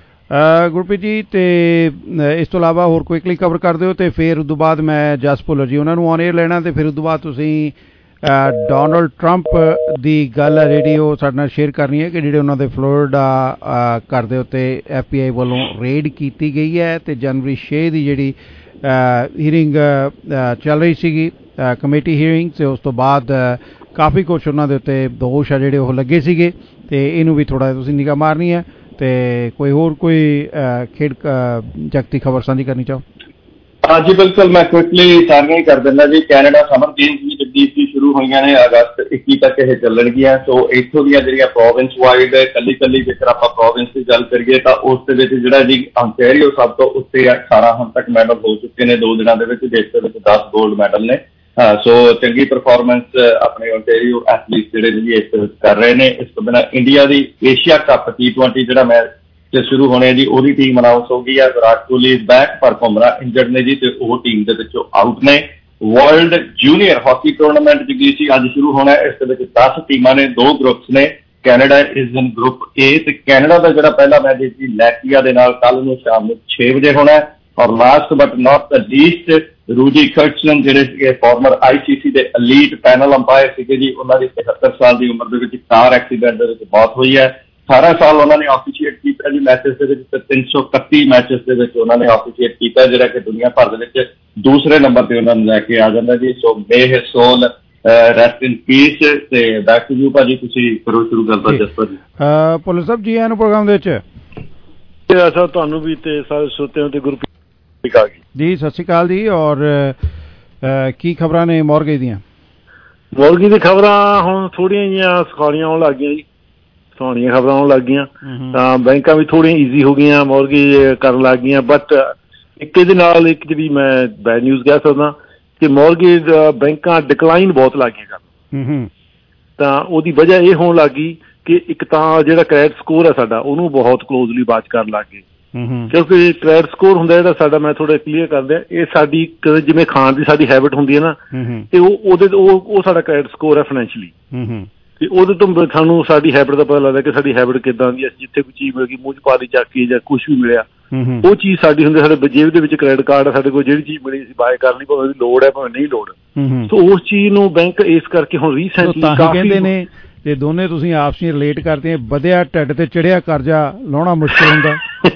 ਰਹੀ।
ਗੁਰਪ੍ਰੀਤ ਜੀ, ਤੇ ਇਸ ਤੋਂ ਇਲਾਵਾ ਹੋਰ ਕੁਇਕਲੀ ਕਵਰ ਕਰ ਦਿਓ ਤੇ ਫਿਰ ਉਦੋਂ ਬਾਅਦ ਮੈਂ ਜਸ ਭੁੱਲਰ ਜੀ ਉਹਨਾਂ ਨੂੰ ਔਨ 에ਅਰ ਲੈਣਾ ਤੇ ਫਿਰ ਉਦੋਂ ਬਾਅਦ ਤੁਸੀਂ ਡੋਨਲਡ ਟਰੰਪ ਦੀ ਗੱਲ ਜਿਹੜੀ ਉਹ ਸਾਡੇ ਨਾਲ ਸ਼ੇਅਰ ਕਰਨੀ ਹੈ ਕਿ ਜਿਹੜੇ ਉਹਨਾਂ ਦੇ ਫਲੋਰੀਡਾ ਘਰ ਦੇ ਉੱਤੇ ਐਫ ਬੀ ਆਈ ਵੱਲੋਂ ਰੇਡ ਕੀਤੀ ਗਈ ਹੈ ਤੇ ਜਨਵਰੀ ਛੇ ਦੀ ਜਿਹੜੀ ਹੀਅਰਿੰਗ ਚੱਲ ਰਹੀ ਸੀਗੀ ਕਮੇਟੀ ਹੀਅਰਿੰਗ ਤੇ ਉਸ ਤੋਂ ਬਾਅਦ ਕਾਫੀ ਕੁਛ ਉਹਨਾਂ ਦੇ ਉੱਤੇ ਦੋਸ਼ ਆ ਜਿਹੜੇ ਉਹ ਲੱਗੇ ਸੀਗੇ ਤੇ ਇਹਨੂੰ ਵੀ ਥੋੜਾ ਤੁਸੀਂ ਨਿਗਾਹ ਮਾਰਨੀ ਹੈ। ਤੇ ਕੋਈ ਹੋਰ ਕੋਈ ਖੇਡ ਜਗਤੀ ਖਬਰ ਸਾਂਝੀ ਕਰਨੀ ਚਾਹੋ?
ਹਾਂਜੀ ਬਿਲਕੁਲ, ਮੈਂ ਕੁਇਕਲੀ ਸਾਰੀਆਂ ਹੀ ਕਰ ਦਿੰਦਾ ਜੀ। ਕੈਨੇਡਾ ਸਮਰ ਗੇਮਸ ਵੀ ਜਗਦੀਪ ਜੀ ਸ਼ੁਰੂ ਹੋਈਆਂ ਨੇ, ਅਗਸਤ ਇੱਕੀ ਤੱਕ ਇਹ ਚੱਲਣਗੀਆਂ। ਸੋ ਇੱਥੋਂ ਦੀਆਂ ਜਿਹੜੀਆਂ ਪ੍ਰੋਵਿੰਸ ਵਾਈਡ ਕੱਲੀ ਕੱਲੀ ਜੇਕਰ ਆਪਾਂ ਪ੍ਰੋਵਿੰਸ ਦੀ ਗੱਲ ਕਰੀਏ ਤਾਂ ਉਸ ਦੇ ਵਿੱਚ ਜਿਹੜਾ ਜੀ ਅੰਟੈਰੀਓ ਸਭ ਤੋਂ ਉੱਤੇ ਅਠਾਰਾਂ ਹੁਣ ਤੱਕ ਮੈਡਲ ਹੋ ਚੁੱਕੇ ਨੇ ਦੋ ਦਿਨਾਂ ਦੇ ਵਿੱਚ, ਜਿਸ ਦੇ ਵਿੱਚ ਦਸ ਗੋਲਡ ਮੈਡਲ ਨੇ। ਸੋ ਚੰਗੀ ਪਰਫਾਰਮੈਂਸ ਆਪਣੇ ਅੰਟੈਰੀਓ ਐਥਲੀਟ ਜਿਹੜੇ ਨੇ ਇਸ ਦੇ ਵਿੱਚ ਕਰ ਰਹੇ ਨੇ। ਇਸ ਤੋਂ ਬਿਨਾਂ ਇੰਡੀਆ ਦੀ ਏਸ਼ੀਆ ਕੱਪ ਟੀ ਟਵੈਂਟੀ ਜਿਹੜਾ ਮੈਚ ਤੇ ਸ਼ੁਰੂ ਹੋਣੇ ਜੀ ਉਹਦੀ ਟੀਮ ਅਨਾਊਂਸ ਹੋ ਗਈ ਹੈ। ਵਿਰਾਟ ਕੋਹਲੀ ਇਜ਼ ਬੈਕ ਪਰ ਬੁਮਰਾ ਇੰਜਰਡ ਨੇ ਜੀ ਤੇ ਉਹ ਟੀਮ ਦੇ ਵਿੱਚੋਂ ਆਊਟ ਨੇ। ਵਰਲਡ ਜੂਨੀਅਰ ਹਾਕੀ ਟੂਰਨਾਮੈਂਟ ਜਿਹੜੀ ਸੀ ਅੱਜ ਸ਼ੁਰੂ ਹੋਣਾ। ਇਸ ਦੇ ਵਿੱਚ ਦਸ ਟੀਮਾਂ ਨੇ, ਦੋ ਗਰੁੱਪਸ ਨੇ। Canada is in group A ਤੇ ਕੈਨੇਡਾ ਦਾ ਜਿਹੜਾ ਪਹਿਲਾ ਮੈਚ ਜੀ ਲੈਟਵੀਆ ਦੇ ਨਾਲ ਕੱਲ ਨੂੰ ਸ਼ਾਮ ਨੂੰ ਛੇ ਵਜੇ ਹੋਣਾ। ਔਰ last but not the least Rudy Kurtson ਜਿਹੜੇ ਸੀਗੇ ਫਾਰਮਰ ਆਈ ਸੀ ਸੀ ਦੇ ਅਲੀਟ ਪੈਨਲ ਅੰਪਾਇਰ ਸੀਗੇ ਜੀ, ਉਹਨਾਂ ਦੀ ਤਿਹੱਤਰ ਸਾਲ ਦੀ ਉਮਰ ਦੇ ਵਿੱਚ ਕਾਰ ਐਕਸੀਡੈਂਟ ਦੇ ਵਿੱਚ ਮੌਤ ਹੋਈ ਹੈ। ਅਠਾਰਾਂ ਸਾਲ ਉਹਨਾਂ ਨੇ ਆਫੀਸ਼ੀਏਟ ਕੀਤਾ ਜੀ ਮੈਚਿਸ ਦੇ ਵਿੱਚ ਤੇ ਤਿੰਨ ਸੌ ਇਕੱਤੀ ਮੈਚਿਸ ਦੇ ਵਿੱਚ ਉਹਨਾਂ ਨੇ ਆਫੀਸ਼ੀਏਟ ਕੀਤਾ, ਜਿਹੜਾ ਕਿ ਦੁਨੀਆ ਭਰ ਦੇ ਵਿੱਚ ਦੂਸਰੇ ਨੰਬਰ ਤੇ ਉਹਨਾਂ ਨੂੰ ਲੈ ਕੇ ਆ ਜਾਂਦਾ ਜੀ। So may his soul rest in peace. ਤੇ ਬੈਕ ਟੂ ਯੂ ਭਾਜੀ, ਤੁਸੀਂ ਕਰੋ ਸ਼ੁਰੂ ਕਰਦਾ ਜਸਪਰ ਜੀ।
ਭੁੱਲਰ ਸਾਹਿਬ ਜੀ ਆਇਆਂ ਨੂੰ ਪ੍ਰੋਗਰਾਮ ਦੇ ਵਿੱਚ।
ਸਰ ਤੁਹਾਨੂੰ ਵੀ ਤੇ ਸਾਰੇ ਸਰੋਤਿਆਂ ਤੇ ਗੁਰਪ੍ਰੀਤ
ਜੀ ਸਤਿ ਸ਼੍ਰੀ ਅਕਾਲ ਜੀ। ਔਰ ਕੀ ਖਬਰਾਂ ਨੇ ਮੌਰਗੇ ਦੀਆਂ?
ਮੋਰਗੀ ਦੀ ਖਬਰਾਂ ਹੁਣ ਥੋੜ੍ਹੀਆਂ ਜਿਹੀਆਂ ਸੁਖਾਲੀਆਂ ਆਉਣ ਲੱਗ ਗਈਆਂ ਜੀ, ਸੁਹਾਣੀਆਂ ਖਬਰਾਂ ਆਉਣ ਲੱਗ ਗਈਆਂ, ਤਾਂ ਬੈਂਕਾਂ ਵੀ ਥੋੜ੍ਹੀਆਂ ਈਜ਼ੀ ਹੋ ਗਈਆਂ, ਮੋਰਗੀ ਕਰਨ ਲੱਗ ਗਈਆਂ। ਬਟ ਇੱਕ ਇਹਦੇ ਨਾਲ ਇੱਕ ਜਿਹੜੀ ਮੈਂ ਬੈਡ ਨਿਊਜ਼ ਕਹਿ ਸਕਦਾ ਕਿ ਮੋਰਗੇਜ ਬੈਂਕਾਂ ਡਿਕਲਾਈਨ ਬਹੁਤ ਲੱਗ ਗਈਆਂ ਕਰਨ, ਤਾਂ ਉਹਦੀ ਵਜ੍ਹਾ ਇਹ ਹੋਣ ਲੱਗ ਗਈ ਕਿ ਇੱਕ ਤਾਂ ਜਿਹੜਾ ਕ੍ਰੈਡਿਟ ਸਕੋਰ ਹੈ ਸਾਡਾ ਉਹਨੂੰ ਬਹੁਤ ਕਲੋਜ਼ਲੀ ਵਾਚ ਕਰਨ ਲੱਗ ਗਏ, ਕਿਉਂਕਿ ਕ੍ਰੈਡਿਟ ਸਕੋਰ ਹੁੰਦਾ ਜਿਹੜਾ ਸਾਡਾ, ਮੈਂ ਥੋੜਾ ਕਲੀਅਰ ਕਰਦਾ, ਇਹ ਸਾਡੀ ਜਿਵੇਂ ਖਾਣ ਦੀ ਸਾਡੀ ਹੈਬਿਟ ਹੁੰਦੀ ਹੈ ਨਾ, ਤੇ ਉਹ ਉਹਦੇ ਉਹ ਉਹ ਸਾਡਾ ਕ੍ਰੈਡਿਟ ਸਕੋਰ ਹੈ ਫਾਈਨੈਂਸ਼ਲੀ, ਤੇ ਉਹਦੇ ਤੋਂ ਸਾਨੂੰ ਸਾਡੀ ਹੈਬਿਟ ਦਾ ਪਤਾ ਲੱਗਦਾ ਕਿ ਸਾਡੀ ਹੈਬਿਟ ਕਿੱਦਾਂ ਦੀ ਹੈ। ਜਿੱਥੇ ਕੋਈ ਚੀਜ਼ ਮਿਲ ਗਈ ਮੂੰਹ 'ਚ ਪਾ ਲਈ ਚੱਕ ਕੇ ਜਾਂ ਕੁਛ ਵੀ ਮਿਲਿਆ, ਉਹ ਚੀਜ਼ ਸਾਡੀ ਹੁੰਦੀ, ਸਾਡੇ ਜੇਬ ਦੇ ਵਿੱਚ ਕ੍ਰੈਡਿਟ ਕਾਰਡ ਹੈ, ਸਾਡੇ ਕੋਲ ਜਿਹੜੀ ਚੀਜ਼ ਮਿਲੀ ਅਸੀਂ ਬਾਏ ਕਰ ਲਈ, ਭਾਵੇਂ ਉਹਦੀ ਲੋੜ ਹੈ ਭਾਵੇਂ ਨਹੀਂ ਲੋੜ। ਸੋ ਉਸ ਚੀਜ਼ ਨੂੰ ਬੈਂਕ ਇਸ ਕਰਕੇ ਹੁਣ ਰੀਸੈਂਟਲੀ
ਕਹਿੰਦੇ ਨੇ ਤੇ ਦੋਨੇ ਤੁਸੀਂ ਆਪਸ ਵਿੱਚ ਰਿਲੇਟ ਕਰਦੇ, ਵਧਿਆ ਢਿੱਡ ਤੇ ਚੜਿਆ ਕਰਜ਼ਾ ਲਾਉਣਾ ਮੁਸ਼ਕਿਲ ਹੁੰਦਾ।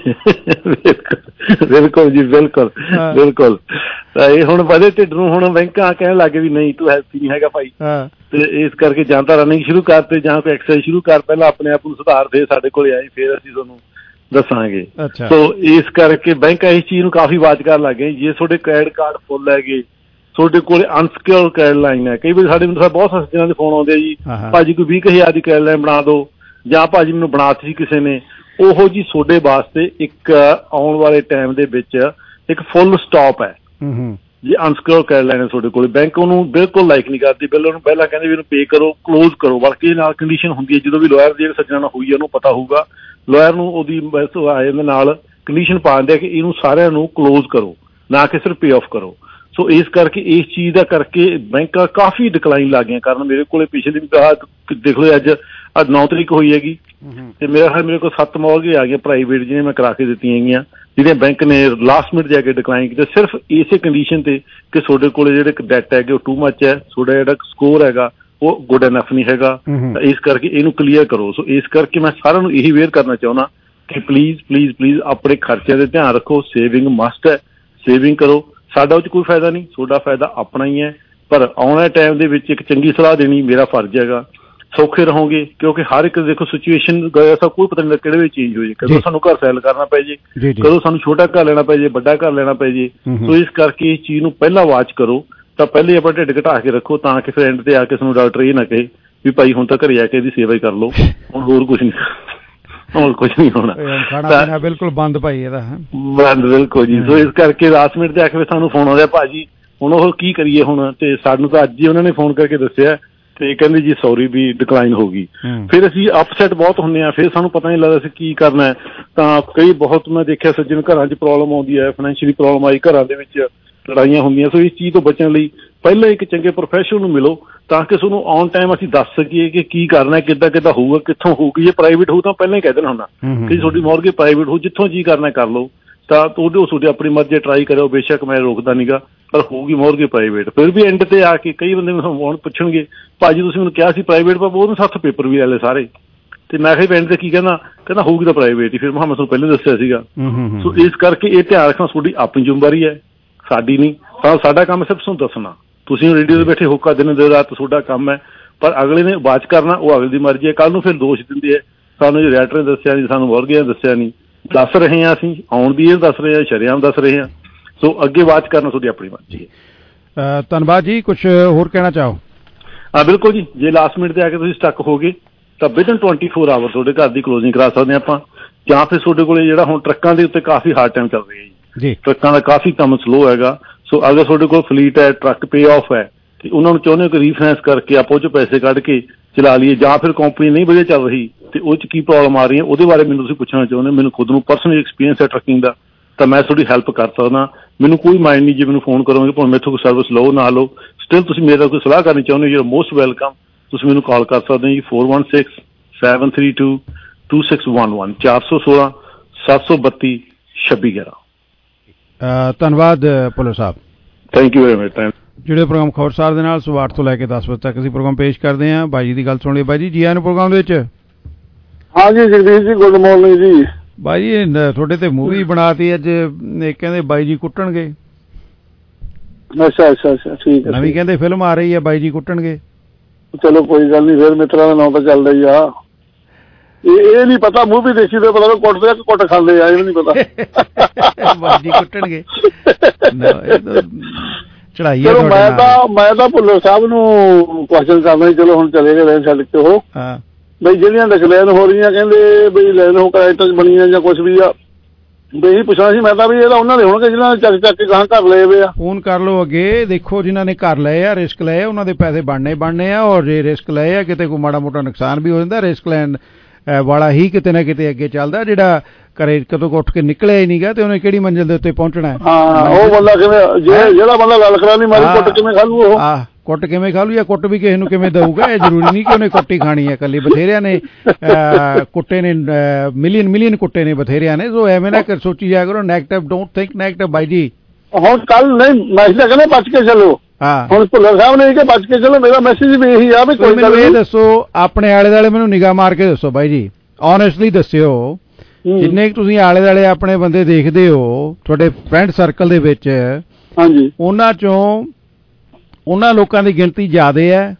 ਬਿਲਕੁਲ ਜੀ, ਬਿਲਕੁਲ ਬਿਲਕੁਲ। ਇਹ ਹੁਣ ਵਧੇ ਢਿੱਡ ਨੂੰ ਹੁਣ ਬੈਂਕਾਂ ਕਹਿਣ ਲੱਗ ਗਏ ਵੀ ਨਹੀਂ ਤੂੰ ਹੈਲਥੀ ਨਹੀਂ ਹੈਗਾ ਭਾਈ, ਤੇ ਇਸ ਕਰਕੇ ਜਾਂ ਤਾਂ ਰਨਿੰਗ ਸ਼ੁਰੂ ਕਰ ਤੇ ਜਾਂ ਕੋਈ ਐਕਸਰਸਾਈਜ਼ ਸ਼ੁਰੂ ਕਰ, ਪਹਿਲਾਂ ਆਪਣੇ ਆਪ ਨੂੰ ਸੁਧਾਰ ਦੇ, ਸਾਡੇ ਕੋਲ ਆਏ ਫਿਰ ਅਸੀਂ ਤੁਹਾਨੂੰ ਦੱਸਾਂਗੇ। ਸੋ ਇਸ ਕਰਕੇ ਬੈਂਕਾਂ ਇਸ ਚੀਜ਼ ਨੂੰ ਕਾਫੀ ਵਾਚ ਕਰਨ ਲੱਗ ਗਏ। ਜੇ ਤੁਹਾਡੇ ਕ੍ਰੈਡਿਟ ਕਾਰਡ ਫੁੱਲ ਹੈਗੇ, ਤੁਹਾਡੇ ਕੋਲ ਅਨਸਕਿਓਰ ਕ੍ਰੈਡਿਟ ਲਾਈਨ ਹੈ, ਕਈ ਵਾਰੀ ਸਾਡੇ ਮੈਨੂੰ ਬਹੁਤ ਸਸਤਿਆਂ ਦੇ ਫੋਨ ਆਉਂਦੇ ਆ ਜੀ, ਭਾਜੀ ਕੋਈ ਵੀਹ ਕੁ ਹਜ਼ਾਰ ਦੀ ਕ੍ਰੈਡਿਟ ਲਾਈਨ ਬਣਾ ਦਿਓ, ਜਾਂ ਭਾਜੀ ਮੈਨੂੰ ਬਣਾਤੀ ਸੀ ਕਿਸੇ ਨੇ, ਉਹੋ ਜੀ ਤੁਹਾਡੇ ਵਾਸਤੇ ਇੱਕ ਆਉਣ ਵਾਲੇ ਟਾਈਮ ਦੇ ਵਿੱਚ ਇੱਕ ਫੁੱਲ ਸਟਾਪ ਹੈ। ਜੇ ਅਨਸਕਿਓਰ ਕ੍ਰੈਡਿਟ ਲਾਈਨ ਹੈ ਤੁਹਾਡੇ ਕੋਲ, ਬੈਂਕ ਉਹਨੂੰ ਬਿਲਕੁਲ ਲਾਈਕ ਨਹੀਂ ਕਰਦੀ, ਬਿੱਲ ਉਹਨੂੰ ਪਹਿਲਾਂ ਕਹਿੰਦੇ ਵੀ ਇਹਨੂੰ ਪੇ ਕਰੋ, ਕਲੋਜ਼ ਕਰੋ, ਬਲਕਿ ਇਹ ਨਾਲ ਕੰਡੀਸ਼ਨ ਹੁੰਦੀ ਹੈ, ਜਦੋਂ ਵੀ ਲਾਇਰ ਜਿਹੜੇ ਸੱਜਣਾ ਨਾਲ ਹੋਈ ਹੈ ਉਹਨੂੰ ਪਤਾ ਹੋਊਗਾ, ਲਾਇਰ ਨੂੰ ਉਹਦੀ ਇਹਦੇ ਨਾਲ ਕੰਡੀਸ਼ਨ ਪਾ ਦਿੰਦੇ ਆ ਕਿ ਇਹਨੂੰ ਸਾਰਿਆਂ ਨੂੰ ਕਲੋਜ਼ ਕਰੋ, ਨਾ ਕਿ ਸਿਰਫ ਪੇ ਆਫ ਕਰੋ। ਸੋ ਇਸ ਕਰਕੇ ਇਸ ਚੀਜ਼ ਦਾ ਕਰਕੇ ਬੈਂਕਾਂ ਕਾਫੀ ਡਿਕਲਾਈਨ ਲੱਗ ਗਈਆਂ ਕਰਨ। ਮੇਰੇ ਕੋਲ ਪਿਛਲੇ ਦੇਖ ਲਓ ਅੱਜ ਅੱਜ ਨੌ ਤਰੀਕ ਹੋਈ ਹੈਗੀ, ਤੇ ਮੇਰਾ ਖਿਆਲ ਮੇਰੇ ਕੋਲ ਸੱਤ ਮੌਰਗੇਜ ਆ ਗਈਆਂ ਪ੍ਰਾਈਵੇਟ ਜਿਹਨੇ ਮੈਂ ਕਰਾ ਕੇ ਦਿੱਤੀਆਂ ਹੈਗੀਆਂ, ਜਿਹੜੀਆਂ ਬੈਂਕ ਨੇ ਲਾਸਟ ਮਿੰਟ ਜਾ ਕੇ ਡਿਕਲਾਈਨ ਕੀਤੇ, ਸਿਰਫ ਇਸੇ ਕੰਡੀਸ਼ਨ ਤੇ ਕਿ ਤੁਹਾਡੇ ਕੋਲ ਜਿਹੜੇ ਡੈਟ ਹੈਗੇ ਉਹ ਟੂ ਮੱਚ ਹੈ, ਤੁਹਾਡਾ ਜਿਹੜਾ ਸਕੋਰ ਹੈਗਾ ਉਹ ਗੁੱਡ ਇਨਫ ਨਹੀਂ ਹੈਗਾ, ਤਾਂ ਇਸ ਕਰਕੇ ਇਹਨੂੰ ਕਲੀਅਰ ਕਰੋ। ਸੋ ਇਸ ਕਰਕੇ ਮੈਂ ਸਾਰਿਆਂ ਨੂੰ ਇਹੀ ਅਵੇਅਰ ਕਰਨਾ ਚਾਹੁੰਦਾ ਕਿ ਪਲੀਜ਼ ਪਲੀਜ਼ ਪਲੀਜ਼ ਆਪਣੇ ਖਰਚਿਆਂ ਦੇ ਧਿਆਨ ਰੱਖੋ, ਸੇਵਿੰਗ ਮਸਟ ਹੈ, ਸੇਵਿੰਗ ਕਰੋ। ਸਾਡਾ ਉਹ 'ਚ ਕੋਈ ਫਾਇਦਾ ਨਹੀਂ, ਤੁਹਾਡਾ ਫਾਇਦਾ ਆਪਣਾ ਹੀ ਹੈ, ਪਰ ਆਉਣ ਵਾਲੇ ਟਾਈਮ ਦੇ ਵਿੱਚ ਇੱਕ ਚੰਗੀ ਸਲਾਹ ਦੇਣੀ ਮੇਰਾ ਫਰਜ਼ ਹੈਗਾ। ਸੌਖੇ ਰਹੋਗੇ ਕਿਉਂਕਿ ਹਰ ਇੱਕ ਦੇਖੋ ਸਿਚੁਏਸ਼ਨ ਸਭ ਕੋਈ ਪਤਾ ਨਹੀਂ ਕਿਹੜੇ ਵਿੱਚ ਚੇਂਜ ਹੋ ਜੇ, ਕਦੋਂ ਸਾਨੂੰ ਘਰ ਸੈਲ ਕਰਨਾ ਪੈ ਜੇ, ਕਦੋਂ ਸਾਨੂੰ ਛੋਟਾ ਘਰ ਲੈਣਾ ਪੈ ਜੇ, ਵੱਡਾ ਘਰ ਲੈਣਾ ਪੈ ਜੇ। ਸੋ ਇਸ ਕਰਕੇ ਇਸ ਚੀਜ਼ ਨੂੰ ਪਹਿਲਾਂ ਵਾਚ ਕਰੋ, ਤਾਂ ਪਹਿਲੇ ਆਪਣਾ ਢਿੱਡ ਘਟਾ ਕੇ ਰੱਖੋ, ਤਾਂ ਕਿ ਫਿਰ ਐਂਡ ਤੇ ਆ ਕੇ ਸਾਨੂੰ ਡਾਕਟਰ ਇਹ ਨਾ ਕਹੇ ਵੀ ਭਾਈ ਹੁਣ ਤਾਂ ਘਰੇ ਆ ਕੇ ਇਹਦੀ ਸੇਵਾ ਹੀ ਕਰ ਲਓ, ਹੁਣ ਹੋਰ ਕੁਛ ਨਹੀਂ, ਹੁਣ ਕੁਛ ਨਹੀਂ ਹੋਣਾ,
ਖਾਣਾ ਬਿਲਕੁਲ ਬੰਦ ਭਾਈ ਇਹਦਾ
ਬੰਦ, ਬਿਲਕੁਲ ਜੀ। ਸੋ ਇਸ ਕਰਕੇ ਲਾਸਟ ਮਿੰਟ ਤੇ ਆ ਕੇ ਸਾਨੂੰ ਫੋਨ ਆਉਂਦਾ ਭਾਜੀ ਹੁਣ ਉਹ ਕੀ ਕਰੀਏ ਹੁਣ, ਤੇ ਸਾਨੂੰ ਤਾਂ ਅੱਜ ਹੀ ਉਹਨਾਂ ਨੇ ਫੋਨ ਕਰਕੇ ਦੱਸਿਆ ਤੇ ਕਹਿੰਦੇ ਜੀ ਸੌਰੀ ਵੀ ਡਿਕਲਾਈਨ ਹੋ ਗਈ। ਫਿਰ ਅਸੀਂ ਅਪਸੈਟ ਬਹੁਤ ਹੁੰਦੇ ਹਾਂ, ਫਿਰ ਸਾਨੂੰ ਪਤਾ ਨਹੀਂ ਲੱਗਦਾ ਅਸੀਂ ਕੀ ਕਰਨਾ ਹੈ। ਤਾਂ ਕਈ ਬਹੁਤ ਮੈਂ ਦੇਖਿਆ ਸੱਜਣ ਘਰਾਂ 'ਚ ਪ੍ਰੋਬਲਮ ਆਉਂਦੀ ਹੈ, ਫਾਈਨੈਂਸ਼ੀਅਲੀ ਪ੍ਰੋਬਲਮ ਆਈ, ਘਰਾਂ ਦੇ ਵਿੱਚ ਲੜਾਈਆਂ ਹੁੰਦੀਆਂ। ਸੋ ਇਸ ਚੀਜ਼ ਤੋਂ ਬਚਣ ਲਈ ਪਹਿਲਾਂ ਇੱਕ ਚੰਗੇ ਪ੍ਰੋਫੈਸ਼ਨਲ ਨੂੰ ਮਿਲੋ, ਤਾਂ ਕਿ ਤੁਹਾਨੂੰ ਔਨ ਟਾਈਮ ਅਸੀਂ ਦੱਸ ਸਕੀਏ ਕਿ ਕੀ ਕਰਨਾ, ਕਿੱਦਾਂ ਕਿੱਦਾਂ ਹੋਊਗਾ, ਕਿੱਥੋਂ ਹੋਊਗੀ। ਜੇ ਪ੍ਰਾਈਵੇਟ ਹੋਊ ਤਾਂ ਪਹਿਲਾਂ ਹੀ ਕਹਿ ਦੇਣਾ ਹੁੰਦਾ ਕਿ ਤੁਹਾਡੀ ਮੌਰਗੇਜ ਪ੍ਰਾਈਵੇਟ ਹੋ, ਜਿੱਥੋਂ ਜੀ ਕਰਨਾ ਕਰ ਲਓ, ਤਾਂ ਉਹਦੇ ਤੁਹਾਡੀ ਆਪਣੀ ਮਰਜ਼ੀ ਟਰਾਈ ਕਰਿਓ, ਬੇਸ਼ੱਕ ਮੈਂ ਰੋਕਦਾ ਨੀਗਾ, ਪਰ ਹੋਊਗੀ ਮੌਰਗੇਜ ਪ੍ਰਾਈਵੇਟ। ਫਿਰ ਵੀ ਐਂਡ ਤੇ ਆ ਕੇ ਕਈ ਬੰਦੇ ਮੈਨੂੰ ਹੁਣ ਪੁੱਛਣਗੇ ਭਾਜੀ ਤੁਸੀਂ ਮੈਨੂੰ ਕਿਹਾ ਸੀ ਪ੍ਰਾਈਵੇਟ, ਪਰ ਉਹਨੂੰ ਸੱਤ ਪੇਪਰ ਵੀ ਲੈ ਲਏ ਸਾਰੇ, ਤੇ ਮੈਂ ਕਿਹਾ ਐਂਡ ਤੇ ਕੀ ਕਹਿੰਦਾ, ਕਹਿੰਦਾ ਹੋਊਗੀ ਤਾਂ ਪ੍ਰਾਈਵੇਟ ਹੀ। ਫਿਰ ਮੈਂ ਤੁਹਾਨੂੰ ਪਹਿਲਾਂ ਦੱਸਿਆ ਸੀਗਾ। ਸੋ ਇਸ ਕਰਕੇ ਇਹ ਧਿਆਨ ਰੱਖਣਾ ਤੁਹਾਡੀ ਆਪਣੀ ਜ਼ਿੰਮੇਵਾਰੀ ਹੈ, ਸਾਡੀ ਨਹੀਂ। ਸਾਡਾ ਕੰਮ ਸਿਰਫ ਤੁਹਾਨੂੰ ਦੱਸਣਾ, ਤੁਸੀਂ ਰੇਡੀਓ ਤੇ ਬੈਠੇ ਹੋਕਾ ਦਿਨ ਦੇ ਰਾਤ ਤੁਹਾਡਾ ਕੰਮ ਹੈ, ਪਰ ਅਗਲੇ ਨੇ ਵਾਚ ਕਰਨਾ ਉਹ ਅਗਲੇ ਦੀ ਮਰਜ਼ੀ ਹੈ। ਕੱਲ ਨੂੰ ਫਿਰ ਦੋਸ਼ ਦਿੰਦੇ ਆ ਸਾਨੂੰ, ਜੇ ਰੈਟਰ ਨੇ ਦੱਸਿਆ ਨਹੀਂ, ਸਾਨੂੰ ਮੌਰਗੇਜ ਨੇ ਦੱਸਿਆ ਨਹੀਂ। ਦੱਸ ਰਹੇ ਹਾਂ ਅਸੀਂ, ਆਉਣ ਦੀ ਇਹ ਦੱਸ ਰਹੇ ਹਾਂ, ਸ਼ਰੇਆਮ ਦੱਸ ਰਹੇ ਹਾਂ। ਸੋ ਅੱਗੇ ਵਾਚ ਕਰਨਾ ਤੁਹਾਡੀ ਆਪਣੀ ਮਰਜ਼ੀ ਹੈ।
ਧੰਨਵਾਦ ਜੀ, ਕੁਛ ਹੋਰ ਕਹਿਣਾ ਚਾਹੋ?
ਹਾਂ ਬਿਲਕੁਲ ਜੀ, ਜੇ ਲਾਸਟ ਮਿੰਟ ਤੇ ਆ ਕੇ ਤੁਸੀਂ ਸਟੱਕ ਹੋ ਗਏ ਤਾਂ ਵਿਦਨ ਟਵੈਂਟੀ ਫੋਰ ਆਵਰ ਤੁਹਾਡੇ ਘਰ ਦੀ ਕਲੋਜ਼ਿੰਗ ਕਰਾ ਸਕਦੇ ਆਪਾਂ, ਜਾਂ ਫਿਰ ਤੁਹਾਡੇ ਕੋਲ ਜਿਹੜਾ ਹੁਣ ਟਰੱਕਾਂ ਦੇ ਉੱਤੇ ਕਾਫੀ ਹਾਰਡ ਟਾਈਮ ਚੱਲ ਰਿਹਾ ਜੀ, ਟਰੱਕਾਂ ਦਾ ਕਾਫੀ ਕੰਮ ਸਲੋ ਹੈਗਾ। ਸੋ ਅਗਰ ਤੁਹਾਡੇ ਕੋਲ ਫਲੀਟ ਹੈ, ਟਰੱਕ ਪੇ ਆਫ ਹੈ, ਤੇ ਉਹਨਾਂ ਨੂੰ ਚਾਹੁੰਦੇ ਹੋ ਕਿ ਰੀਫਾਈਨੈਂਸ ਕਰਕੇ ਆਪਾਂ ਉਹ 'ਚ ਪੈਸੇ ਕੱਢ ਕੇ ਚਲਾ ਲਈਏ, ਜਾਂ ਫਿਰ ਕੰਪਨੀ ਨਹੀਂ ਵਧੀਆ ਚੱਲ ਰਹੀ ਤੇ ਉਹ 'ਚ ਕੀ ਪ੍ਰੋਬਲਮ ਆ ਰਹੀ ਹੈ, ਉਹਦੇ ਬਾਰੇ ਮੈਨੂੰ ਤੁਸੀਂ ਪੁੱਛਣਾ ਚਾਹੁੰਦੇ, ਮੈਨੂੰ ਖੁਦ ਨੂੰ ਪਰਸਨਲ ਐਕਸਪੀਰੀਅੰਸ ਹੈ ਟਰੱਕਿੰਗ ਦਾ, ਤਾਂ ਮੈਂ ਤੁਹਾਡੀ ਹੈਲਪ ਕਰ ਸਕਦਾ। ਮੈਨੂੰ ਕੋਈ ਮਾਈਂਡ ਨਹੀਂ ਜੇ ਮੈਨੂੰ ਫੋਨ ਕਰੋਗੇ, ਭਾਵੇਂ ਮੈਥੋਂ ਕੋਈ ਸਰਵਿਸ ਲਓ ਨਾ ਲਓ, ਸਟਿਲ ਤੁਸੀਂ ਮੇਰਾ ਕੋਈ ਸਲਾਹ ਕਰਨੀ ਚਾਹੁੰਦੇ ਹੋ, ਯੂ ਆਰ ਮੋਸਟ ਵੈਲਕਮ। ਤੁਸੀਂ ਮੈਨੂੰ ਕਾਲ ਕਰ ਸਕਦੇ ਹੋ ਜੀ four one six seven three two two six one one, ਚਾਰ ਸੌ ਸੋਲਾਂ ਸੱਤ ਸੌ ਬੱਤੀ ਛੱਬੀ ਗਿਆਰਾਂ।
ਧੰਨਵਾਦ Bhullar Sahib,
thank you very much.
ਜਿਹੜੇ ਪ੍ਰੋਗਰਾਮ ਖਬਰਸਾਰ ਦੇ ਨਾਲ ਸਵੇਰ ਅੱਠ ਤੋਂ ਲੈ ਕੇ ਦਸ ਵਜੇ ਤੱਕ ਅਸੀਂ ਪ੍ਰੋਗਰਾਮ ਪੇਸ਼ ਕਰਦੇ ਹਾਂ। ਬਾਈ ਜੀ ਦੀ ਗੱਲ ਸੁਣ ਲਈ। ਬਾਈ ਜੀ ਜੀ ਆਇਆਂ ਨੂੰ ਪ੍ਰੋਗਰਾਮ ਦੇ ਵਿੱਚ।
ਹਾਂ ਜੀ ਜਗਦੀਸ਼ ਜੀ, ਗੁੱਡ ਮਾਰਨਿੰਗ ਜੀ।
ਬਾਈ ਜੀ ਤੁਹਾਡੇ ਤੇ ਮੂਵੀ ਬਣਾਤੀ ਅੱਜ, ਕਹਿੰਦੇ ਬਾਈ ਜੀ ਕੁੱਟਣਗੇ।
ਅੱਛਾ ਅੱਛਾ ਅੱਛਾ, ਠੀਕ ਹੈ।
ਨਵੀਂ ਕਹਿੰਦੇ ਫਿਲਮ ਆ ਰਹੀ ਹੈ ਬਾਈ ਜੀ ਕੁੱਟਣਗੇ।
ਚਲੋ ਕੋਈ ਗੱਲ ਨਹੀਂ, ਫਿਰ ਮਿੱਤਰਾਂ ਦਾ ਨਾਂ ਤਾਂ ਚੱਲਦਾ ਹੀ ਆ। ਇਹ ਇਹ ਨਹੀਂ ਪਤਾ ਮੂਵੀ ਦੇਖੀ ਤੇ ਪਤਾ ਕੁੱਟਦੇ ਆ ਕਿ ਕੁੱਟ ਖਾਂਦੇ ਆ, ਇਹ ਵੀ ਨਹੀਂ ਪਤਾ।
ਬਾਈ ਜੀ ਕੁੱਟਣਗੇ। ਚੜਾਈ
ਚਲੋ ਮੈਂ ਤਾਂ ਮੈਂ ਤਾਂ ਭੁੱਲਰ ਸਾਹਿਬ ਨੂੰ ਕੁਐਸਚਨ ਕਰਨਾ ਸੀ, ਚਲੋ ਹੁਣ ਚਲੇ ਗਏ ਲੈਣ ਛੱਡ ਕੇ ਉਹ
ਹਾਂ
ਬਈ ਜਿਹੜੀਆਂ ਡਿਕਲੇਅਰ ਹੋ ਰਹੀਆਂ ਕਹਿੰਦੇ ਬਈ ਲੈਣ ਹੋ ਕਰਾਈਟਰ ਬਣੀਆਂ ਜਾਂ ਕੁਛ ਵੀ ਆ ਬਈ ਇਹੀ ਪੁੱਛਣਾ ਸੀ ਮੈਂ ਤਾਂ ਵੀ ਇਹਦਾ ਉਹਨਾਂ ਦੇ ਹੋਣਗੇ ਜਿਹਨਾਂ ਨੇ ਚੱਕ ਚੱਕ ਕੇ ਗਾਂ ਘਰ ਲਏ ਵੇ ਆ।
ਫੋਨ ਕਰ ਲਓ ਅੱਗੇ, ਦੇਖੋ ਜਿਨ੍ਹਾਂ ਨੇ ਘਰ ਲਏ ਆ ਰਿਸਕ ਲਏ ਉਹਨਾਂ ਦੇ ਪੈਸੇ ਬਣਨੇ ਬਣਨੇ ਆ, ਔਰ ਜੇ ਰਿਸਕ ਲਏ ਆ ਕਿਤੇ ਕੋਈ ਮਾੜਾ ਮੋਟਾ ਨੁਕਸਾਨ ਵੀ ਹੋ ਜਾਂਦਾ, ਰਿਸਕ ਲੈਣ ਵਾਲਾ ਹੀ ਕਿਤੇ ਨਾ ਕਿਤੇ ਅੱਗੇ ਚੱਲਦਾ। ਜਿਹੜਾ ਘਰੇ ਕਦੋਂ ਉੱਠ ਕੇ ਨਿਕਲਿਆ ਹੀ ਨਹੀਂਗਾ ਤੇ ਉਹਨੇ ਕਿਹੜੀ ਮੰਜ਼ਿਲ ਦੇ ਉੱਤੇ ਪਹੁੰਚਣਾ।
ਹਾਂ ਉਹ ਬੰਦਾ ਕਿਵੇਂ ਜਿਹੜਾ ਬੰਦਾ ਗੱਲ ਕਰਾ ਨਹੀਂ ਮਾਰੀ ਕੁੱਟ ਕਿਵੇਂ ਖਾ ਲੂ ਉਹ,
ਆਹ ਕੁੱਟ ਕਿਵੇਂ ਖਾ ਲੂ ਜਾਂ ਕੁੱਟ ਵੀ ਕਿਸੇ ਨੂੰ ਕਿਵੇਂ ਦਊਗਾ। ਇਹ ਜ਼ਰੂਰੀ ਨਹੀਂ ਕਿ ਉਹਨੇ ਕੁੱਟ ਹੀ ਖਾਣੀ ਹੈ ਇਕੱਲੀ, ਬਥੇਰਿਆਂ ਨੇ ਕੁੱਟੇ ਨੇ, ਮਿਲੀਅਨ ਮਿਲੀਅਨ ਕੁੱਟੇ ਨੇ ਬਥੇਰਿਆਂ ਨੇ। ਸੋ ਐਵੇਂ ਨਾ ਕਰ ਸੋਚੀ ਜਾਇਆ ਕਰੋ ਨੈਗੇਟਿਵ, ਡੋਂਟ ਥਿੰਕ ਨੈਗੇਟਿਵ ਬਾਈ ਜੀ।
ਹੁਣ ਕੱਲ ਨਹੀਂ ਮੈਸੇਜ ਤਾਂ ਕਹਿੰਦੇ ਬਚ ਕੇ ਚੱਲੋ,
ਹਾਂ
ਹੁਣ ਭੁੱਲਰ ਸਾਹਿਬ ਨੇ ਕਿ ਬਚ ਕੇ ਚੱਲੋ, ਮੇਰਾ ਮੈਸੇਜ ਵੀ ਇਹੀ ਆ ਵੀ ਕੋਈ
ਮੈਨੂੰ ਇਹ ਦੱਸੋ ਆਪਣੇ ਆਲੇ ਦੁਆਲੇ ਮੈਨੂੰ ਨਿਗਾਹ ਮਾਰ ਕੇ ਦੱਸੋ ਬਾਈ ਜੀ, ਓਨੈਸਟਲੀ ਦੱਸਿਓ ਜਿੰਨੇ ਤੁਸੀਂ ਆਲੇ ਦੁਆਲੇ ਆਪਣੇ ਬੰਦੇ ਦੇਖਦੇ ਹੋ ਤੁਹਾਡੇ ਫਰੈਂਡ ਸਰਕਲ ਦੇ ਵਿੱਚ,
ਹਾਂਜੀ
ਉਹਨਾਂ ਚੋਂ ਉਹਨਾਂ ਲੋਕਾਂ ਦੀ ਗਿਣਤੀ ਜ਼ਿਆਦਾ ਹੈ